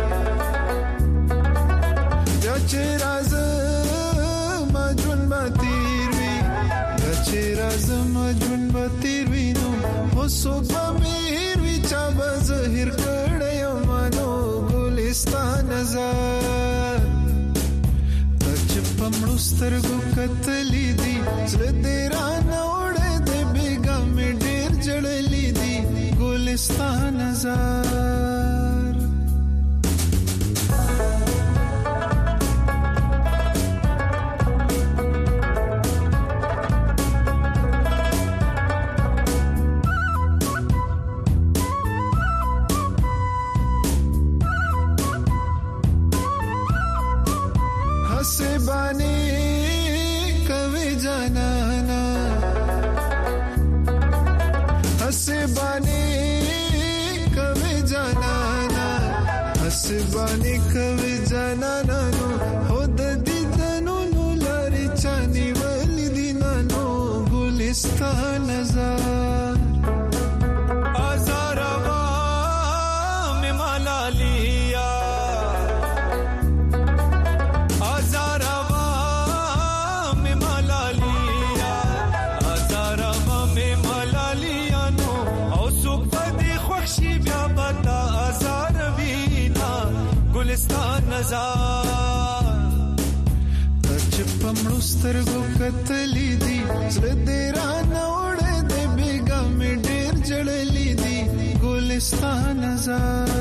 Speaker 26: بیا چې راز ما ژوند به تیر وي بیا چې راز ما ژوند به تیر وي نو اوسو به مې وي چا به زهر کړی مانو ګلستان نظر چې پمړو سترګو کتلې دي زړه دې رانه گلستان نظر हंसबानी कवि जनाना हंसबानी हसबानी कवि जनाना नो होद दीदनो नो लारी चानी वाली दीनानो गुलिस्तान नज़र आज़ारवा में माला लिया आज़ारवा में माला लिया आज़ारवा में माला लिया نظر تچ پمړو سترګو کتلې دي زړه دې را نوړې دې بیګا مې ډېر جړلې دي ګلستان نظر